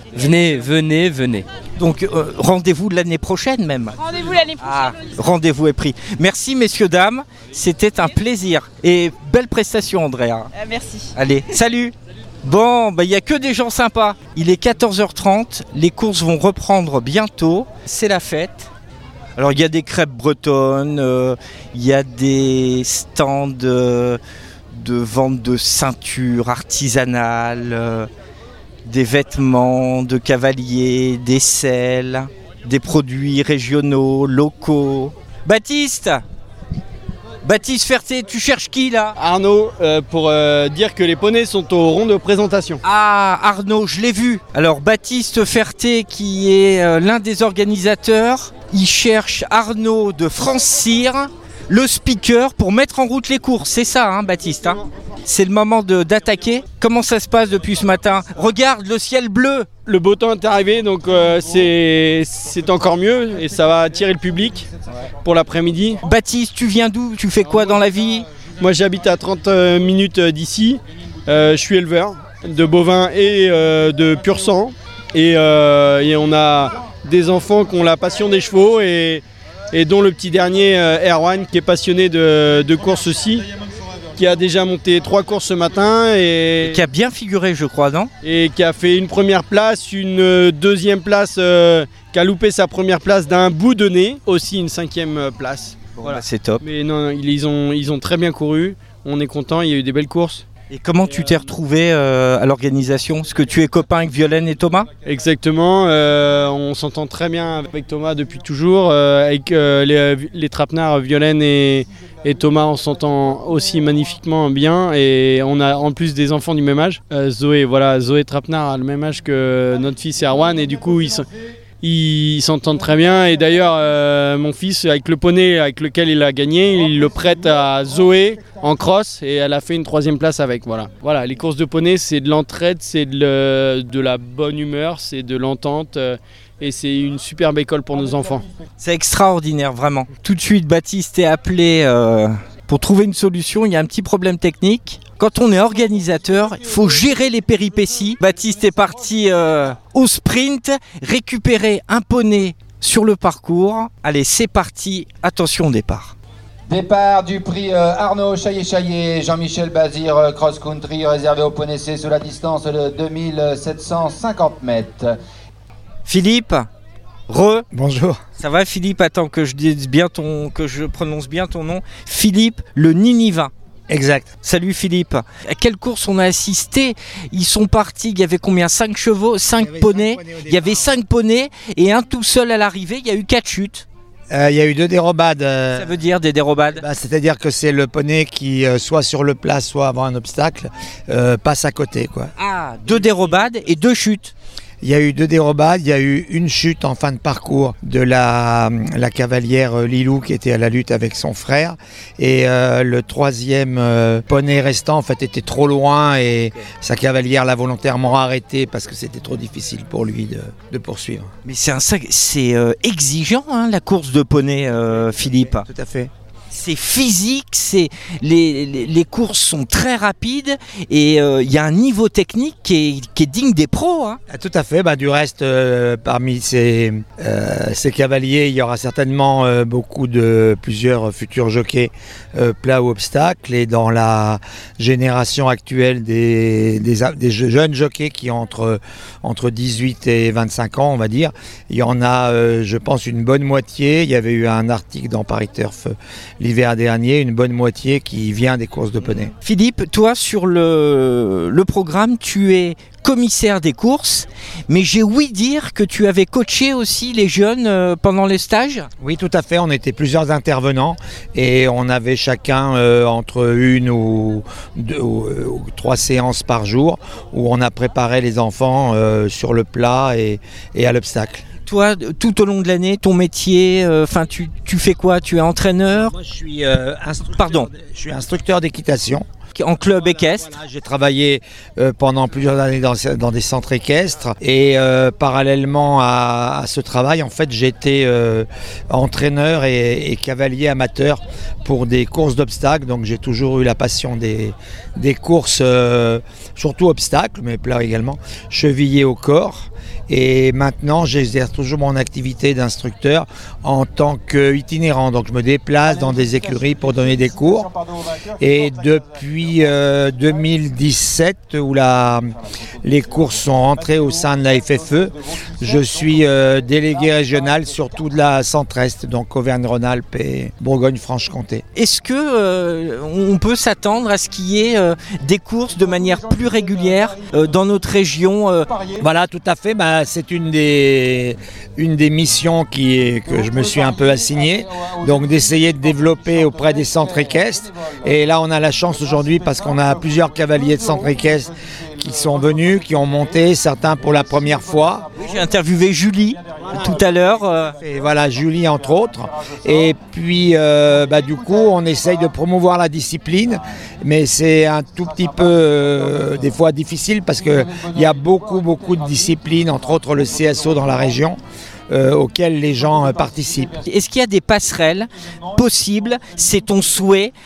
Y: Venez.
B: Donc rendez-vous l'année prochaine même.
W: Rendez-vous l'année prochaine.
B: Ah, rendez-vous est pris. Merci messieurs, dames, c'était un plaisir. Et belle prestation Andrea.
W: Merci.
B: Allez, salut. Bon, bah il n'y a que des gens sympas. Il est 14h30, les courses vont reprendre bientôt. C'est la fête. Alors il y a des crêpes bretonnes, il y a des stands de vente de ceintures artisanales, des vêtements de cavaliers, des selles, des produits régionaux, locaux. Baptiste, Baptiste Ferté, tu cherches qui là?
D: Arnaud, pour dire que les poneys sont au rond de présentation.
B: Ah, Arnaud, je l'ai vu. Alors Baptiste Ferté, qui est l'un des organisateurs, il cherche Arnaud de France Cyr, le speaker, pour mettre en route les courses. C'est ça, hein, Baptiste, hein? C'est le moment d'attaquer. Comment ça se passe depuis ce matin? Regarde le ciel bleu.
D: Le beau temps est arrivé, donc c'est encore mieux et ça va attirer le public pour l'après-midi.
B: Baptiste, tu viens d'où? Tu fais quoi dans la vie?
D: Moi j'habite à 30 minutes d'ici. Je suis éleveur de bovins et de pur sang. Et on a des enfants qui ont la passion des chevaux et dont le petit dernier Erwan qui est passionné de course aussi, qui a déjà monté 3 courses ce matin et
B: qui a bien figuré, je crois, non?
D: Et qui a fait une première place, une deuxième place, qui a loupé sa première place d'un bout de nez, aussi une 5e place.
B: Bon, voilà, c'est top.
D: Mais non, ils ont très bien couru, on est content, il y a eu des belles courses.
B: Et comment tu t'es retrouvé à l'organisation? Est-ce que tu es copain avec Violaine et Thomas?
D: Exactement, on s'entend très bien avec Thomas depuis toujours. Avec les trapenards Violaine et Thomas, on s'entend aussi magnifiquement bien. Et on a en plus des enfants du même âge. Zoé Trapenard a le même âge que notre fils Erwan. Et du coup, ils s'entendent très bien. Et d'ailleurs, mon fils, avec le poney avec lequel il a gagné, il le prête à Zoé en cross et elle a fait une 3e place avec. Voilà, les courses de poney, c'est de l'entraide, c'est de la bonne humeur, c'est de l'entente et c'est une superbe école pour nos enfants.
B: C'est extraordinaire, vraiment. Tout de suite, Baptiste est appelé pour trouver une solution. Il y a un petit problème technique. Quand on est organisateur, il faut gérer les péripéties. Baptiste est parti au sprint, récupérer un poney sur le parcours. Allez, c'est parti, attention au départ.
A: Départ du prix Arnaud Chaillet-Chaillet, Jean-Michel Bazir, cross-country réservé au poney C sous la distance de 2750 mètres.
B: Philippe,
G: Bonjour.
B: Ça va Philippe? Attends que je prononce bien ton nom. Philippe le Ninivin.
G: Exact.
B: Salut Philippe. À quelle course on a assisté? Ils sont partis, il y avait combien? 5 chevaux, 5 poneys. Il y avait 5 poneys et un tout seul à l'arrivée. Il y a eu 4 chutes.
G: Il y a eu 2 dérobades.
B: Ça veut dire des dérobades?
G: C'est-à-dire que c'est le poney qui, soit sur le plat, soit avant un obstacle, passe à côté, quoi.
B: Ah, 2 dérobades et 2 chutes.
G: Il y a eu 2 dérobades, il y a eu une chute en fin de parcours de la cavalière Lilou qui était à la lutte avec son frère. Et le 3e poney restant en fait était trop loin et sa cavalière l'a volontairement arrêté parce que c'était trop difficile pour lui de poursuivre.
B: Mais c'est exigeant hein, la course de poney, Philippe.
G: Tout à fait.
B: C'est physique, les courses sont très rapides et il y a un niveau technique qui est digne des pros. Hein.
G: Tout à fait, du reste, parmi ces cavaliers, il y aura certainement plusieurs futurs jockeys plat ou obstacle. Et dans la génération actuelle des jeunes jockeys qui ont entre 18 et 25 ans, on va dire, il y en a, je pense, une bonne moitié. Il y avait eu un article dans Paris Turf l'hiver dernier, une bonne moitié qui vient des courses de poney.
B: Philippe, toi sur le programme, tu es commissaire des courses, mais j'ai ouï dire que tu avais coaché aussi les jeunes pendant les stages?
G: Oui, tout à fait, on était plusieurs intervenants et on avait chacun entre 1 ou 3 séances par jour où on a préparé les enfants sur le plat et à l'obstacle.
B: Toi, tout au long de l'année, ton métier, tu fais quoi? Tu es entraîneur?
G: Moi, je suis instructeur d'équitation.
B: En club équestre.
G: Voilà, j'ai travaillé pendant plusieurs années dans des centres équestres et parallèlement à ce travail, en fait, j'étais entraîneur et cavalier amateur pour des courses d'obstacles. Donc j'ai toujours eu la passion des courses, surtout obstacles, mais plat également, chevillé au corps. Et maintenant, j'exerce toujours mon activité d'instructeur en tant qu'itinérant. Donc je me déplace dans des écuries pour donner des cours. Et depuis depuis 2017 où les courses sont rentrées au sein de la FFE. Je suis délégué régional sur tout de la centre-est, donc Auvergne-Rhône-Alpes et Bourgogne-Franche-Comté.
B: Est-ce que on peut s'attendre à ce qu'il y ait des courses de manière plus régulière dans notre région
G: Voilà, tout à fait. C'est une des missions que je me suis un peu assignée, donc d'essayer de développer auprès des centres équestres. Et là, on a la chance aujourd'hui parce qu'on a plusieurs cavaliers de centres équestres qui sont venus, qui ont monté, certains pour la première fois.
B: J'ai interviewé Julie tout à l'heure.
G: Et voilà, Julie entre autres. Et puis, du coup, on essaye de promouvoir la discipline, mais c'est un tout petit peu, des fois, difficile parce qu'il y a beaucoup de disciplines, entre autres le CSO dans la région. Auxquels les gens participent.
B: Est-ce qu'il y a des passerelles possibles, c'est ton souhait,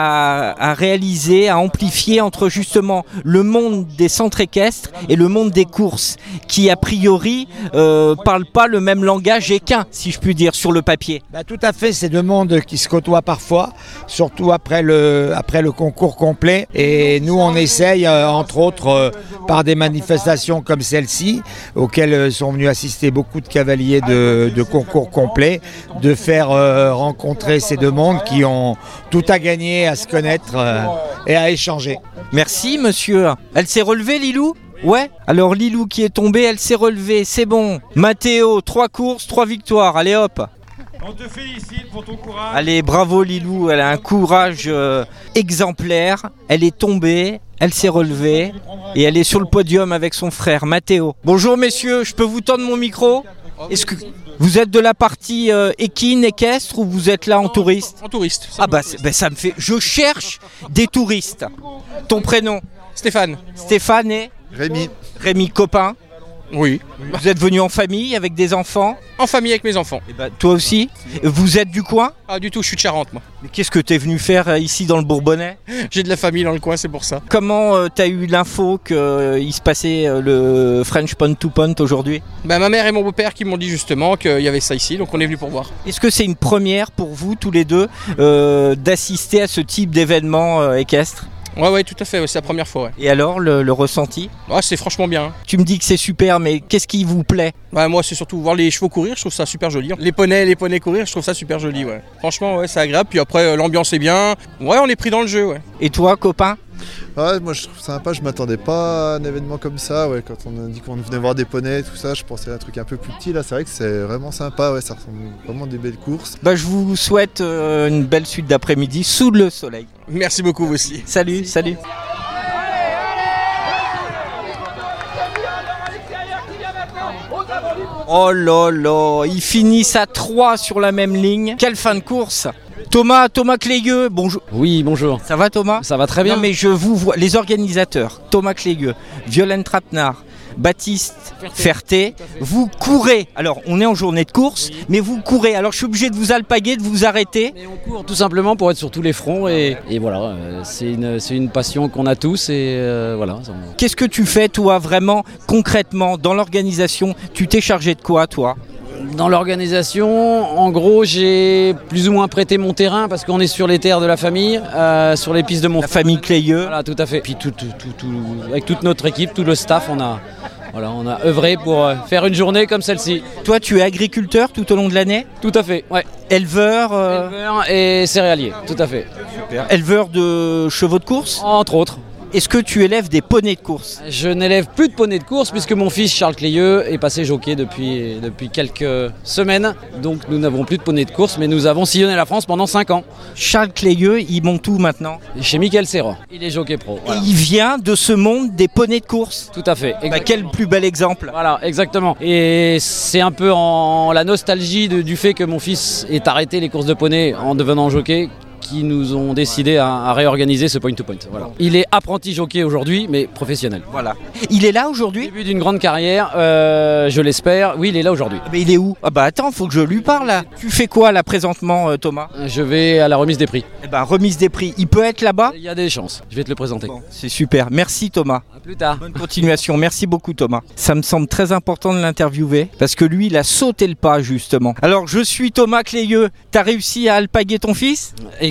B: à réaliser, à amplifier entre justement le monde des centres équestres et le monde des courses, qui a priori parlent pas le même langage équin, si je puis dire, sur le papier?
G: Tout à fait, c'est deux mondes qui se côtoient parfois, surtout après le concours complet. Et nous, on essaye, entre autres, par des manifestations comme celle-ci, auxquelles sont venus assister beaucoup de cavaliers de concours complet, de faire rencontrer ces deux mondes qui ont tout à gagner à se connaître et à échanger.
B: Merci monsieur. Elle s'est relevée, Lilou? Ouais. Alors Lilou qui est tombée, elle s'est relevée, c'est bon. Mathéo, 3 courses, 3 victoires, allez hop.
H: On te félicite pour ton courage.
B: Allez, bravo Lilou, elle a un courage exemplaire. Elle est tombée, elle s'est relevée et elle est sur le podium avec son frère Mathéo. Bonjour messieurs, je peux vous tendre mon micro? Est-ce que vous êtes de la partie équine, équestre, ou vous êtes là en touriste?
I: En touriste.
B: Ça me fait... Je cherche des touristes. Ton prénom?
I: Stéphane.
B: Stéphane et
J: Rémi.
B: Rémi, copain?
I: Oui.
B: Vous êtes venu en famille avec des enfants?
I: En famille avec mes enfants.
B: Toi aussi? Vous êtes du coin?
I: Ah du tout, je suis de Charente moi.
B: Mais qu'est-ce que t'es venu faire ici dans le Bourbonnais?
I: J'ai de la famille dans le coin, c'est pour ça.
B: Comment t'as eu l'info qu'il se passait le French Point to Point aujourd'hui?
I: Ma mère et mon beau-père qui m'ont dit justement qu'il y avait ça ici, donc on est venu pour voir.
B: Est-ce que c'est une première pour vous tous les deux d'assister à ce type d'événement équestre?
I: Ouais, tout à fait, c'est la première fois. Ouais.
B: Et alors, le ressenti?
I: C'est franchement bien.
B: Tu me dis que c'est super, mais qu'est-ce qui vous plaît?
I: Moi, c'est surtout voir les chevaux courir, je trouve ça super joli. Les poneys courir, je trouve ça super joli. Ouais. Franchement, c'est agréable. Puis après, l'ambiance est bien. Ouais, on est pris dans le jeu. Ouais.
B: Et toi, copain?
J: Ouais, moi je trouve ça sympa, je m'attendais pas à un événement comme ça. Ouais, quand on a dit qu'on venait voir des poneys, tout ça, je pensais à un truc un peu plus petit. Là, c'est vrai que c'est vraiment sympa. Ouais, ça ressemble vraiment à des belles courses.
B: Je vous souhaite une belle suite d'après-midi sous le soleil.
I: Merci beaucoup, vous aussi.
B: Salut. Oh là là, ils finissent à 3 sur la même ligne. Quelle fin de course! Thomas Clégueux, bonjour.
L: Oui, bonjour.
B: Ça va Thomas?
L: Ça va très bien.
B: Non mais je vous vois, les organisateurs, Thomas Clégueux, Violaine Trapenard, Baptiste Ferté, vous courez. Alors on est en journée de course, mais vous courez. Alors je suis obligé de vous alpaguer, de vous arrêter.
L: Mais on court tout simplement pour être sur tous les fronts et voilà, c'est une passion qu'on a tous et voilà.
B: Qu'est-ce que tu fais toi vraiment concrètement dans l'organisation? Tu t'es chargé de quoi toi?
L: Dans l'organisation, en gros, j'ai plus ou moins prêté mon terrain parce qu'on est sur les terres de la famille, sur les pistes de mon...
B: La famille Clégueux.
L: Voilà, tout à fait. Puis avec toute notre équipe, tout le staff, on a œuvré pour faire une journée comme celle-ci.
B: Toi, tu es agriculteur tout au long de l'année?
L: Tout à fait, ouais.
B: Éleveur
L: et céréalier, tout à fait.
B: Super. Éleveur de chevaux de course?
L: Entre autres.
B: Est-ce que tu élèves des poneys de course?
L: Je n'élève plus de poneys de course puisque mon fils Charles Clégueux est passé jockey depuis quelques semaines. Donc nous n'avons plus de poneys de course, mais nous avons sillonné la France pendant 5 ans.
B: Charles Clégueux, il monte où maintenant?
L: Chez Michael Serra. Il est jockey pro.
B: Voilà. Et il vient de ce monde des poneys de course?
L: Tout à fait.
B: Quel plus bel exemple?
L: Voilà, exactement. Et c'est un peu en la nostalgie du fait que mon fils ait arrêté les courses de poneys en devenant jockey qui nous ont décidé à réorganiser ce point to point. Voilà. Il est apprenti jockey aujourd'hui, mais professionnel.
B: Voilà. Il est là aujourd'hui?
L: Début d'une grande carrière, je l'espère. Oui, il est là aujourd'hui.
B: Mais il est où? Attends, faut que je lui parle là. Tu fais quoi là présentement, Thomas?
L: Je vais à la remise des prix.
B: Remise des prix. Il peut être là-bas?
L: Il y a des chances. Je vais te le présenter.
B: Bon, c'est super. Merci Thomas.
L: À plus tard.
B: Bonne continuation. Merci beaucoup Thomas. Ça me semble très important de l'interviewer parce que lui, il a sauté le pas justement. Alors, je suis Thomas Clégueux. T'as réussi à alpaguer ton fils?
L: Exactement.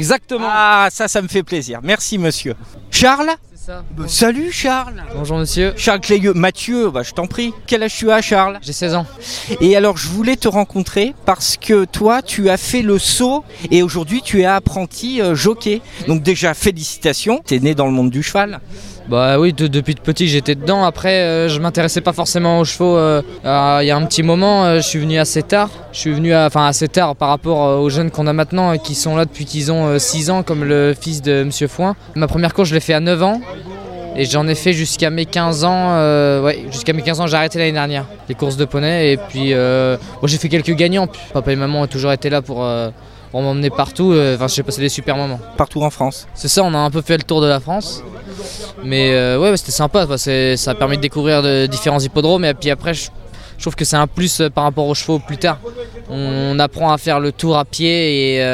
B: Exactement. Ah, ça me fait plaisir. Merci monsieur. Charles ? C'est ça. Salut Charles.
E: Bonjour monsieur.
B: Charles Clayeux. Mathieu, je t'en prie. Quel âge tu as Charles ?
E: J'ai 16 ans.
B: Et alors je voulais te rencontrer parce que toi tu as fait le saut et aujourd'hui tu es apprenti jockey. Donc déjà félicitations, tu es né dans le monde du cheval.
E: Bah oui, depuis petit j'étais dedans. Après, je m'intéressais pas forcément aux chevaux. Il y a un petit moment, je suis venu assez tard. Je suis venu assez tard par rapport aux jeunes qu'on a maintenant qui sont là depuis qu'ils ont 6 ans, comme le fils de Monsieur Fouin. Ma première course, je l'ai fait à 9 ans. Et j'en ai fait jusqu'à mes 15 ans. Jusqu'à mes 15 ans, j'ai arrêté l'année dernière les courses de poney. Et puis, j'ai fait quelques gagnants. Papa et maman ont toujours été là pour m'emmener partout. J'ai passé des super moments.
B: Partout en France.
E: C'est ça, on a un peu fait le tour de la France. Mais c'était sympa, ça a permis de découvrir de différents hippodromes. Et puis après, je trouve que c'est un plus par rapport aux chevaux plus tard. On apprend à faire le tour à pied et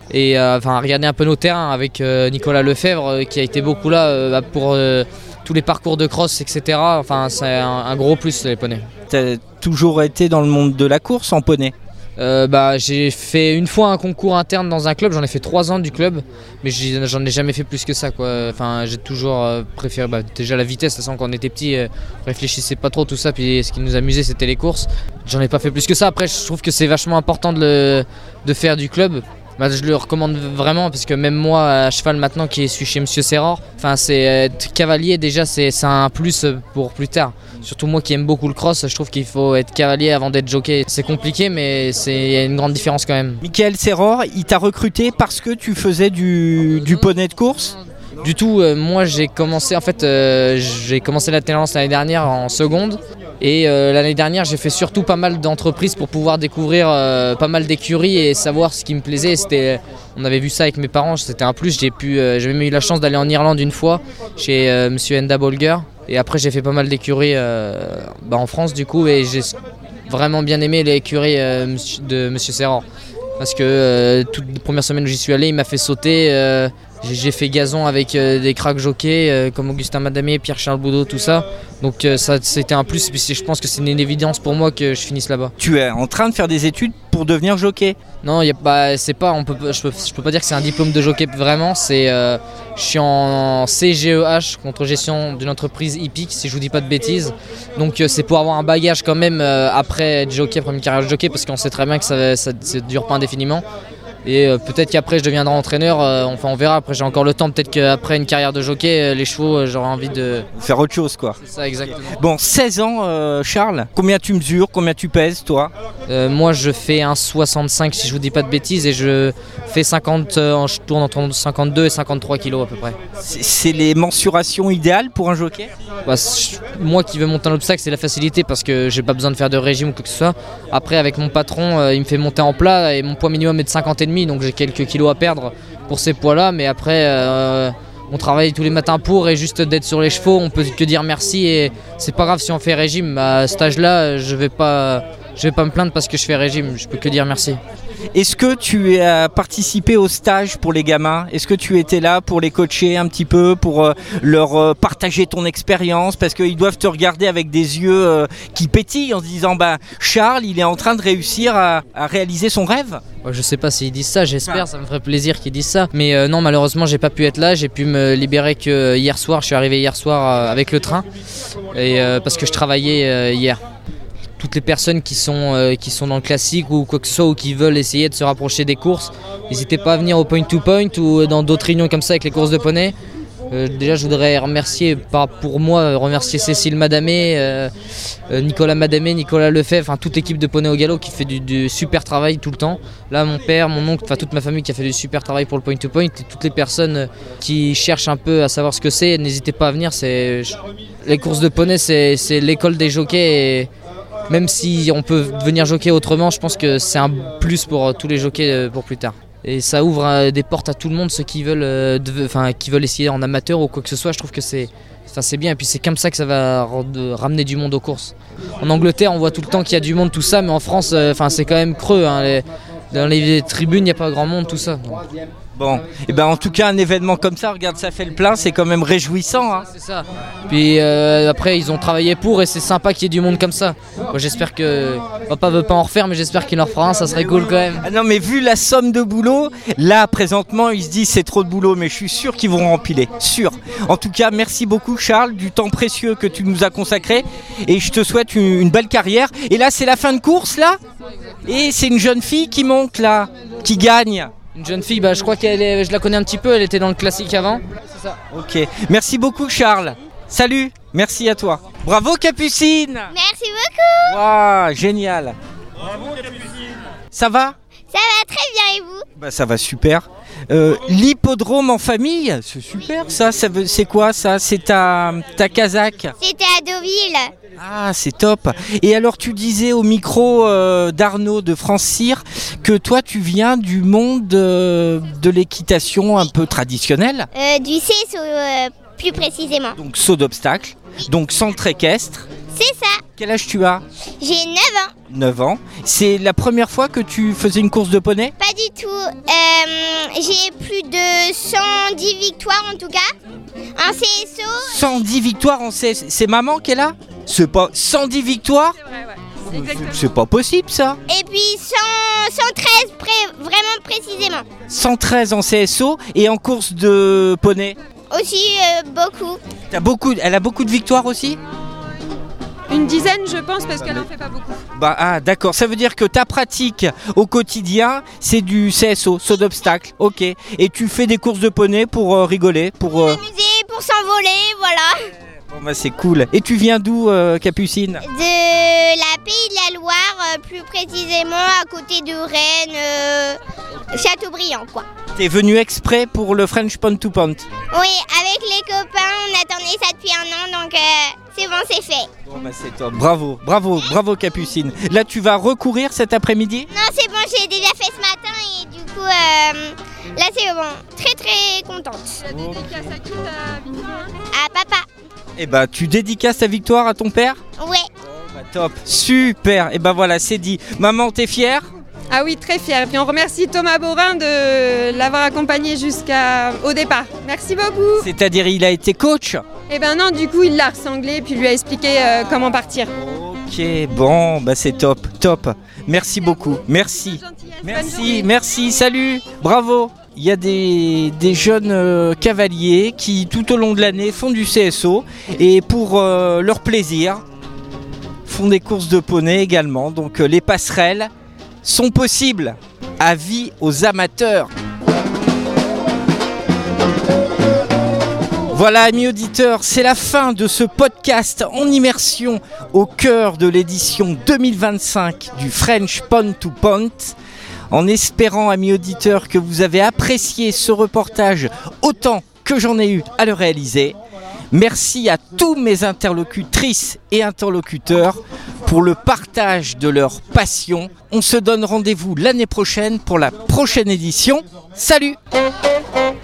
E: à regarder un peu nos terrains avec Nicolas Lefebvre qui a été beaucoup là pour tous les parcours de cross, etc. Enfin, c'est un gros plus les poneys.
B: Tu as toujours été dans le monde de la course en poney ?
E: J'ai fait une fois un concours interne dans un club, j'en ai fait 3 ans du club, mais j'en ai jamais fait plus que ça, quoi. Enfin, j'ai toujours préféré déjà la vitesse, de toute façon quand on était petit, réfléchissait pas trop tout ça, puis ce qui nous amusait c'était les courses. J'en ai pas fait plus que ça. Après je trouve que c'est vachement important de faire du club. Je le recommande vraiment parce que même moi à cheval maintenant qui suis chez Monsieur Serrard, c'est être cavalier déjà c'est un plus pour plus tard. Surtout moi qui aime beaucoup le cross, je trouve qu'il faut être cavalier avant d'être jockey. C'est compliqué mais il y a une grande différence quand même.
B: Michael Serrard, il t'a recruté parce que tu faisais du poney de course ?
E: Du tout, moi j'ai commencé l'alternance l'année dernière en seconde. Et l'année dernière, j'ai fait surtout pas mal d'entreprises pour pouvoir découvrir pas mal d'écuries et savoir ce qui me plaisait. On avait vu ça avec mes parents, c'était un plus. J'ai même eu la chance d'aller en Irlande une fois chez Monsieur Enda Bolger. Et après, j'ai fait pas mal d'écuries en France du coup. Et j'ai vraiment bien aimé l'écurie de Monsieur Serrand. Parce que toute la première semaine où j'y suis allé, il m'a fait sauter. J'ai fait gazon avec des cracks jockeys comme Augustin Madamier, Pierre-Charles Boudot, tout ça. Donc ça c'était un plus, puis je pense que c'est une évidence pour moi que je finisse là-bas.
B: Tu es en train de faire des études pour devenir jockey ?
E: Non, je peux pas dire que c'est un diplôme de jockey vraiment. Je suis en CGEH, contrôle-gestion d'une entreprise hippique, si je vous dis pas de bêtises. Donc c'est pour avoir un bagage quand même après être jockey, après une carrière de jockey, parce qu'on sait très bien que ça dure pas indéfiniment. Et peut-être qu'après je deviendrai entraîneur, on verra, après j'ai encore le temps, peut-être qu'après une carrière de jockey, les chevaux j'aurai envie de...
B: faire autre chose quoi.
E: C'est ça exactement.
B: Bon, 16 ans Charles, combien tu mesures, combien tu pèses toi ?
E: Moi je fais 1,65 si je vous dis pas de bêtises et je fais 50, je tourne entre 52 et 53 kilos à peu près.
B: C'est les mensurations idéales pour un jockey ?
E: Moi qui veux monter un obstacle c'est la facilité parce que j'ai pas besoin de faire de régime ou quoi que ce soit. Après avec mon patron il me fait monter en plat et mon poids minimum est de 50,5 donc j'ai quelques kilos à perdre pour ces poids là mais après on travaille tous les matins pour et juste d'être sur les chevaux on peut que dire merci et c'est pas grave si on fait régime. À cet âge là je vais pas me plaindre parce que je fais régime, je peux que dire merci.
B: Est-ce que tu as participé au stage pour les gamins ? Est-ce que tu étais là pour les coacher un petit peu, pour leur partager ton expérience ? Parce qu'ils doivent te regarder avec des yeux qui pétillent en se disant Charles, il est en train de réussir à réaliser son rêve.
E: Je sais pas s'ils disent ça, j'espère, ça me ferait plaisir qu'ils disent ça. Mais non, malheureusement, j'ai pas pu être là, j'ai pu me libérer que hier soir. Je suis arrivé hier soir avec le train et parce que je travaillais hier. Toutes les personnes qui sont dans le classique ou quoi que ce soit ou qui veulent essayer de se rapprocher des courses, n'hésitez pas à venir au point to point ou dans d'autres réunions comme ça avec les courses de poney. Déjà je voudrais remercier Cécile Madamé, Nicolas Madamé, Nicolas Lefebvre, toute l'équipe de Poney au Galop qui fait du super travail tout le temps. Là mon père, mon oncle, toute ma famille qui a fait du super travail pour le point to point et toutes les personnes qui cherchent un peu à savoir ce que c'est, n'hésitez pas à venir. Les courses de poney c'est l'école des jockeys et même si on peut devenir jockey autrement, je pense que c'est un plus pour tous les jockeys pour plus tard. Et ça ouvre des portes à tout le monde, ceux qui veulent essayer en amateur ou quoi que ce soit. Je trouve que c'est bien et puis c'est comme ça que ça va ramener du monde aux courses. En Angleterre, on voit tout le temps qu'il y a du monde, tout ça, mais en France, c'est quand même creux. Dans les tribunes, il n'y a pas grand monde, tout ça.
B: Bon, et ben en tout cas un événement comme ça, regarde, ça fait le plein, c'est quand même réjouissant. Hein.
E: C'est ça. Puis après ils ont travaillé pour et c'est sympa qu'il y ait du monde comme ça. Moi, j'espère que papa veut pas en refaire, mais j'espère qu'il en refera un, ça serait cool quand même.
B: Ah non mais vu la somme de boulot, là présentement ils se disent c'est trop de boulot, mais je suis sûr qu'ils vont rempiler, sûr. En tout cas merci beaucoup Charles du temps précieux que tu nous as consacré et je te souhaite une belle carrière. Et là c'est la fin de course là, et c'est une jeune fille qui monte là, qui gagne.
E: Une jeune fille, je crois je la connais un petit peu, elle était dans le classique avant. C'est ça.
B: Ok, merci beaucoup Charles. Salut, merci à toi. Bravo Capucine.
F: Merci beaucoup.
B: Waouh, génial.
H: Bravo Capucine.
B: Ça va?
F: Ça va très bien et vous?
B: Ça va super. L'hippodrome en famille, c'est super ça. C'est quoi ça? C'est ta casaque?
F: C'était à Deauville.
B: Ah, c'est top. Et alors tu disais au micro d'Arnaud de France Cyr que toi tu viens du monde de l'équitation un peu traditionnelle.
F: Du CSO plus précisément.
B: Donc saut d'obstacle, donc centre équestre.
F: C'est ça.
B: Quel âge tu as?
F: J'ai 9 ans.
B: 9 ans. C'est la première fois que tu faisais une course de poney?
F: Pas du tout. J'ai plus de 110 victoires en tout cas. En CSO.
B: 110 victoires en CSO. C'est maman qui est là? C'est pas 110 victoires?
F: C'est vrai, ouais.
B: C'est pas possible ça.
F: Et puis 113 vraiment précisément.
B: 113 en CSO et en course de poney?
F: Aussi beaucoup.
B: Elle a beaucoup de victoires aussi?
M: Une dizaine je pense parce qu'elle en fait pas beaucoup.
B: D'accord, ça veut dire que ta pratique au quotidien c'est du CSO, saut d'obstacle, ok. Et tu fais des courses de poney pour rigoler, pour
F: s'amuser, pour s'envoler, voilà.
B: Bon c'est cool. Et tu viens d'où Capucine?
F: De la Pays de la Loire, plus précisément à côté de Rennes, Châteaubriand quoi.
B: T'es venu exprès pour le French Pont to Pont?
F: Oui, avec les copains, on attendait ça depuis 1 an, donc c'est bon, c'est fait.
B: Bon c'est top, bravo Capucine. Là tu vas recourir cet après-midi?
F: Non c'est bon, j'ai déjà fait ce matin et du coup là c'est bon, très très contente.
M: La dédicace à qui ta victoire?
F: À papa.
B: Et tu dédicaces ta victoire à ton père?
F: Ouais.
B: Top, super, et voilà c'est dit. Maman t'es fière?
M: Ah oui, très fière. Et puis on remercie Thomas Borin de l'avoir accompagné jusqu'au départ. Merci beaucoup.
B: C'est-à-dire il a été coach?
M: Eh ben non, du coup il l'a ressemblé et puis lui a expliqué comment partir.
B: Ok, bon, c'est top. Merci beaucoup, merci. Merci, salut, bravo. Il y a des jeunes cavaliers qui tout au long de l'année font du CSO et pour leur plaisir font des courses de poney également. Donc les passerelles sont possibles. Avis aux amateurs. Voilà amis auditeurs, c'est la fin de ce podcast en immersion au cœur de l'édition 2025 du French Pont to Pont. En espérant amis auditeurs que vous avez apprécié ce reportage autant que j'en ai eu à le réaliser. Merci à tous mes interlocutrices et interlocuteurs pour le partage de leur passion. On se donne rendez-vous l'année prochaine pour la prochaine édition. Salut!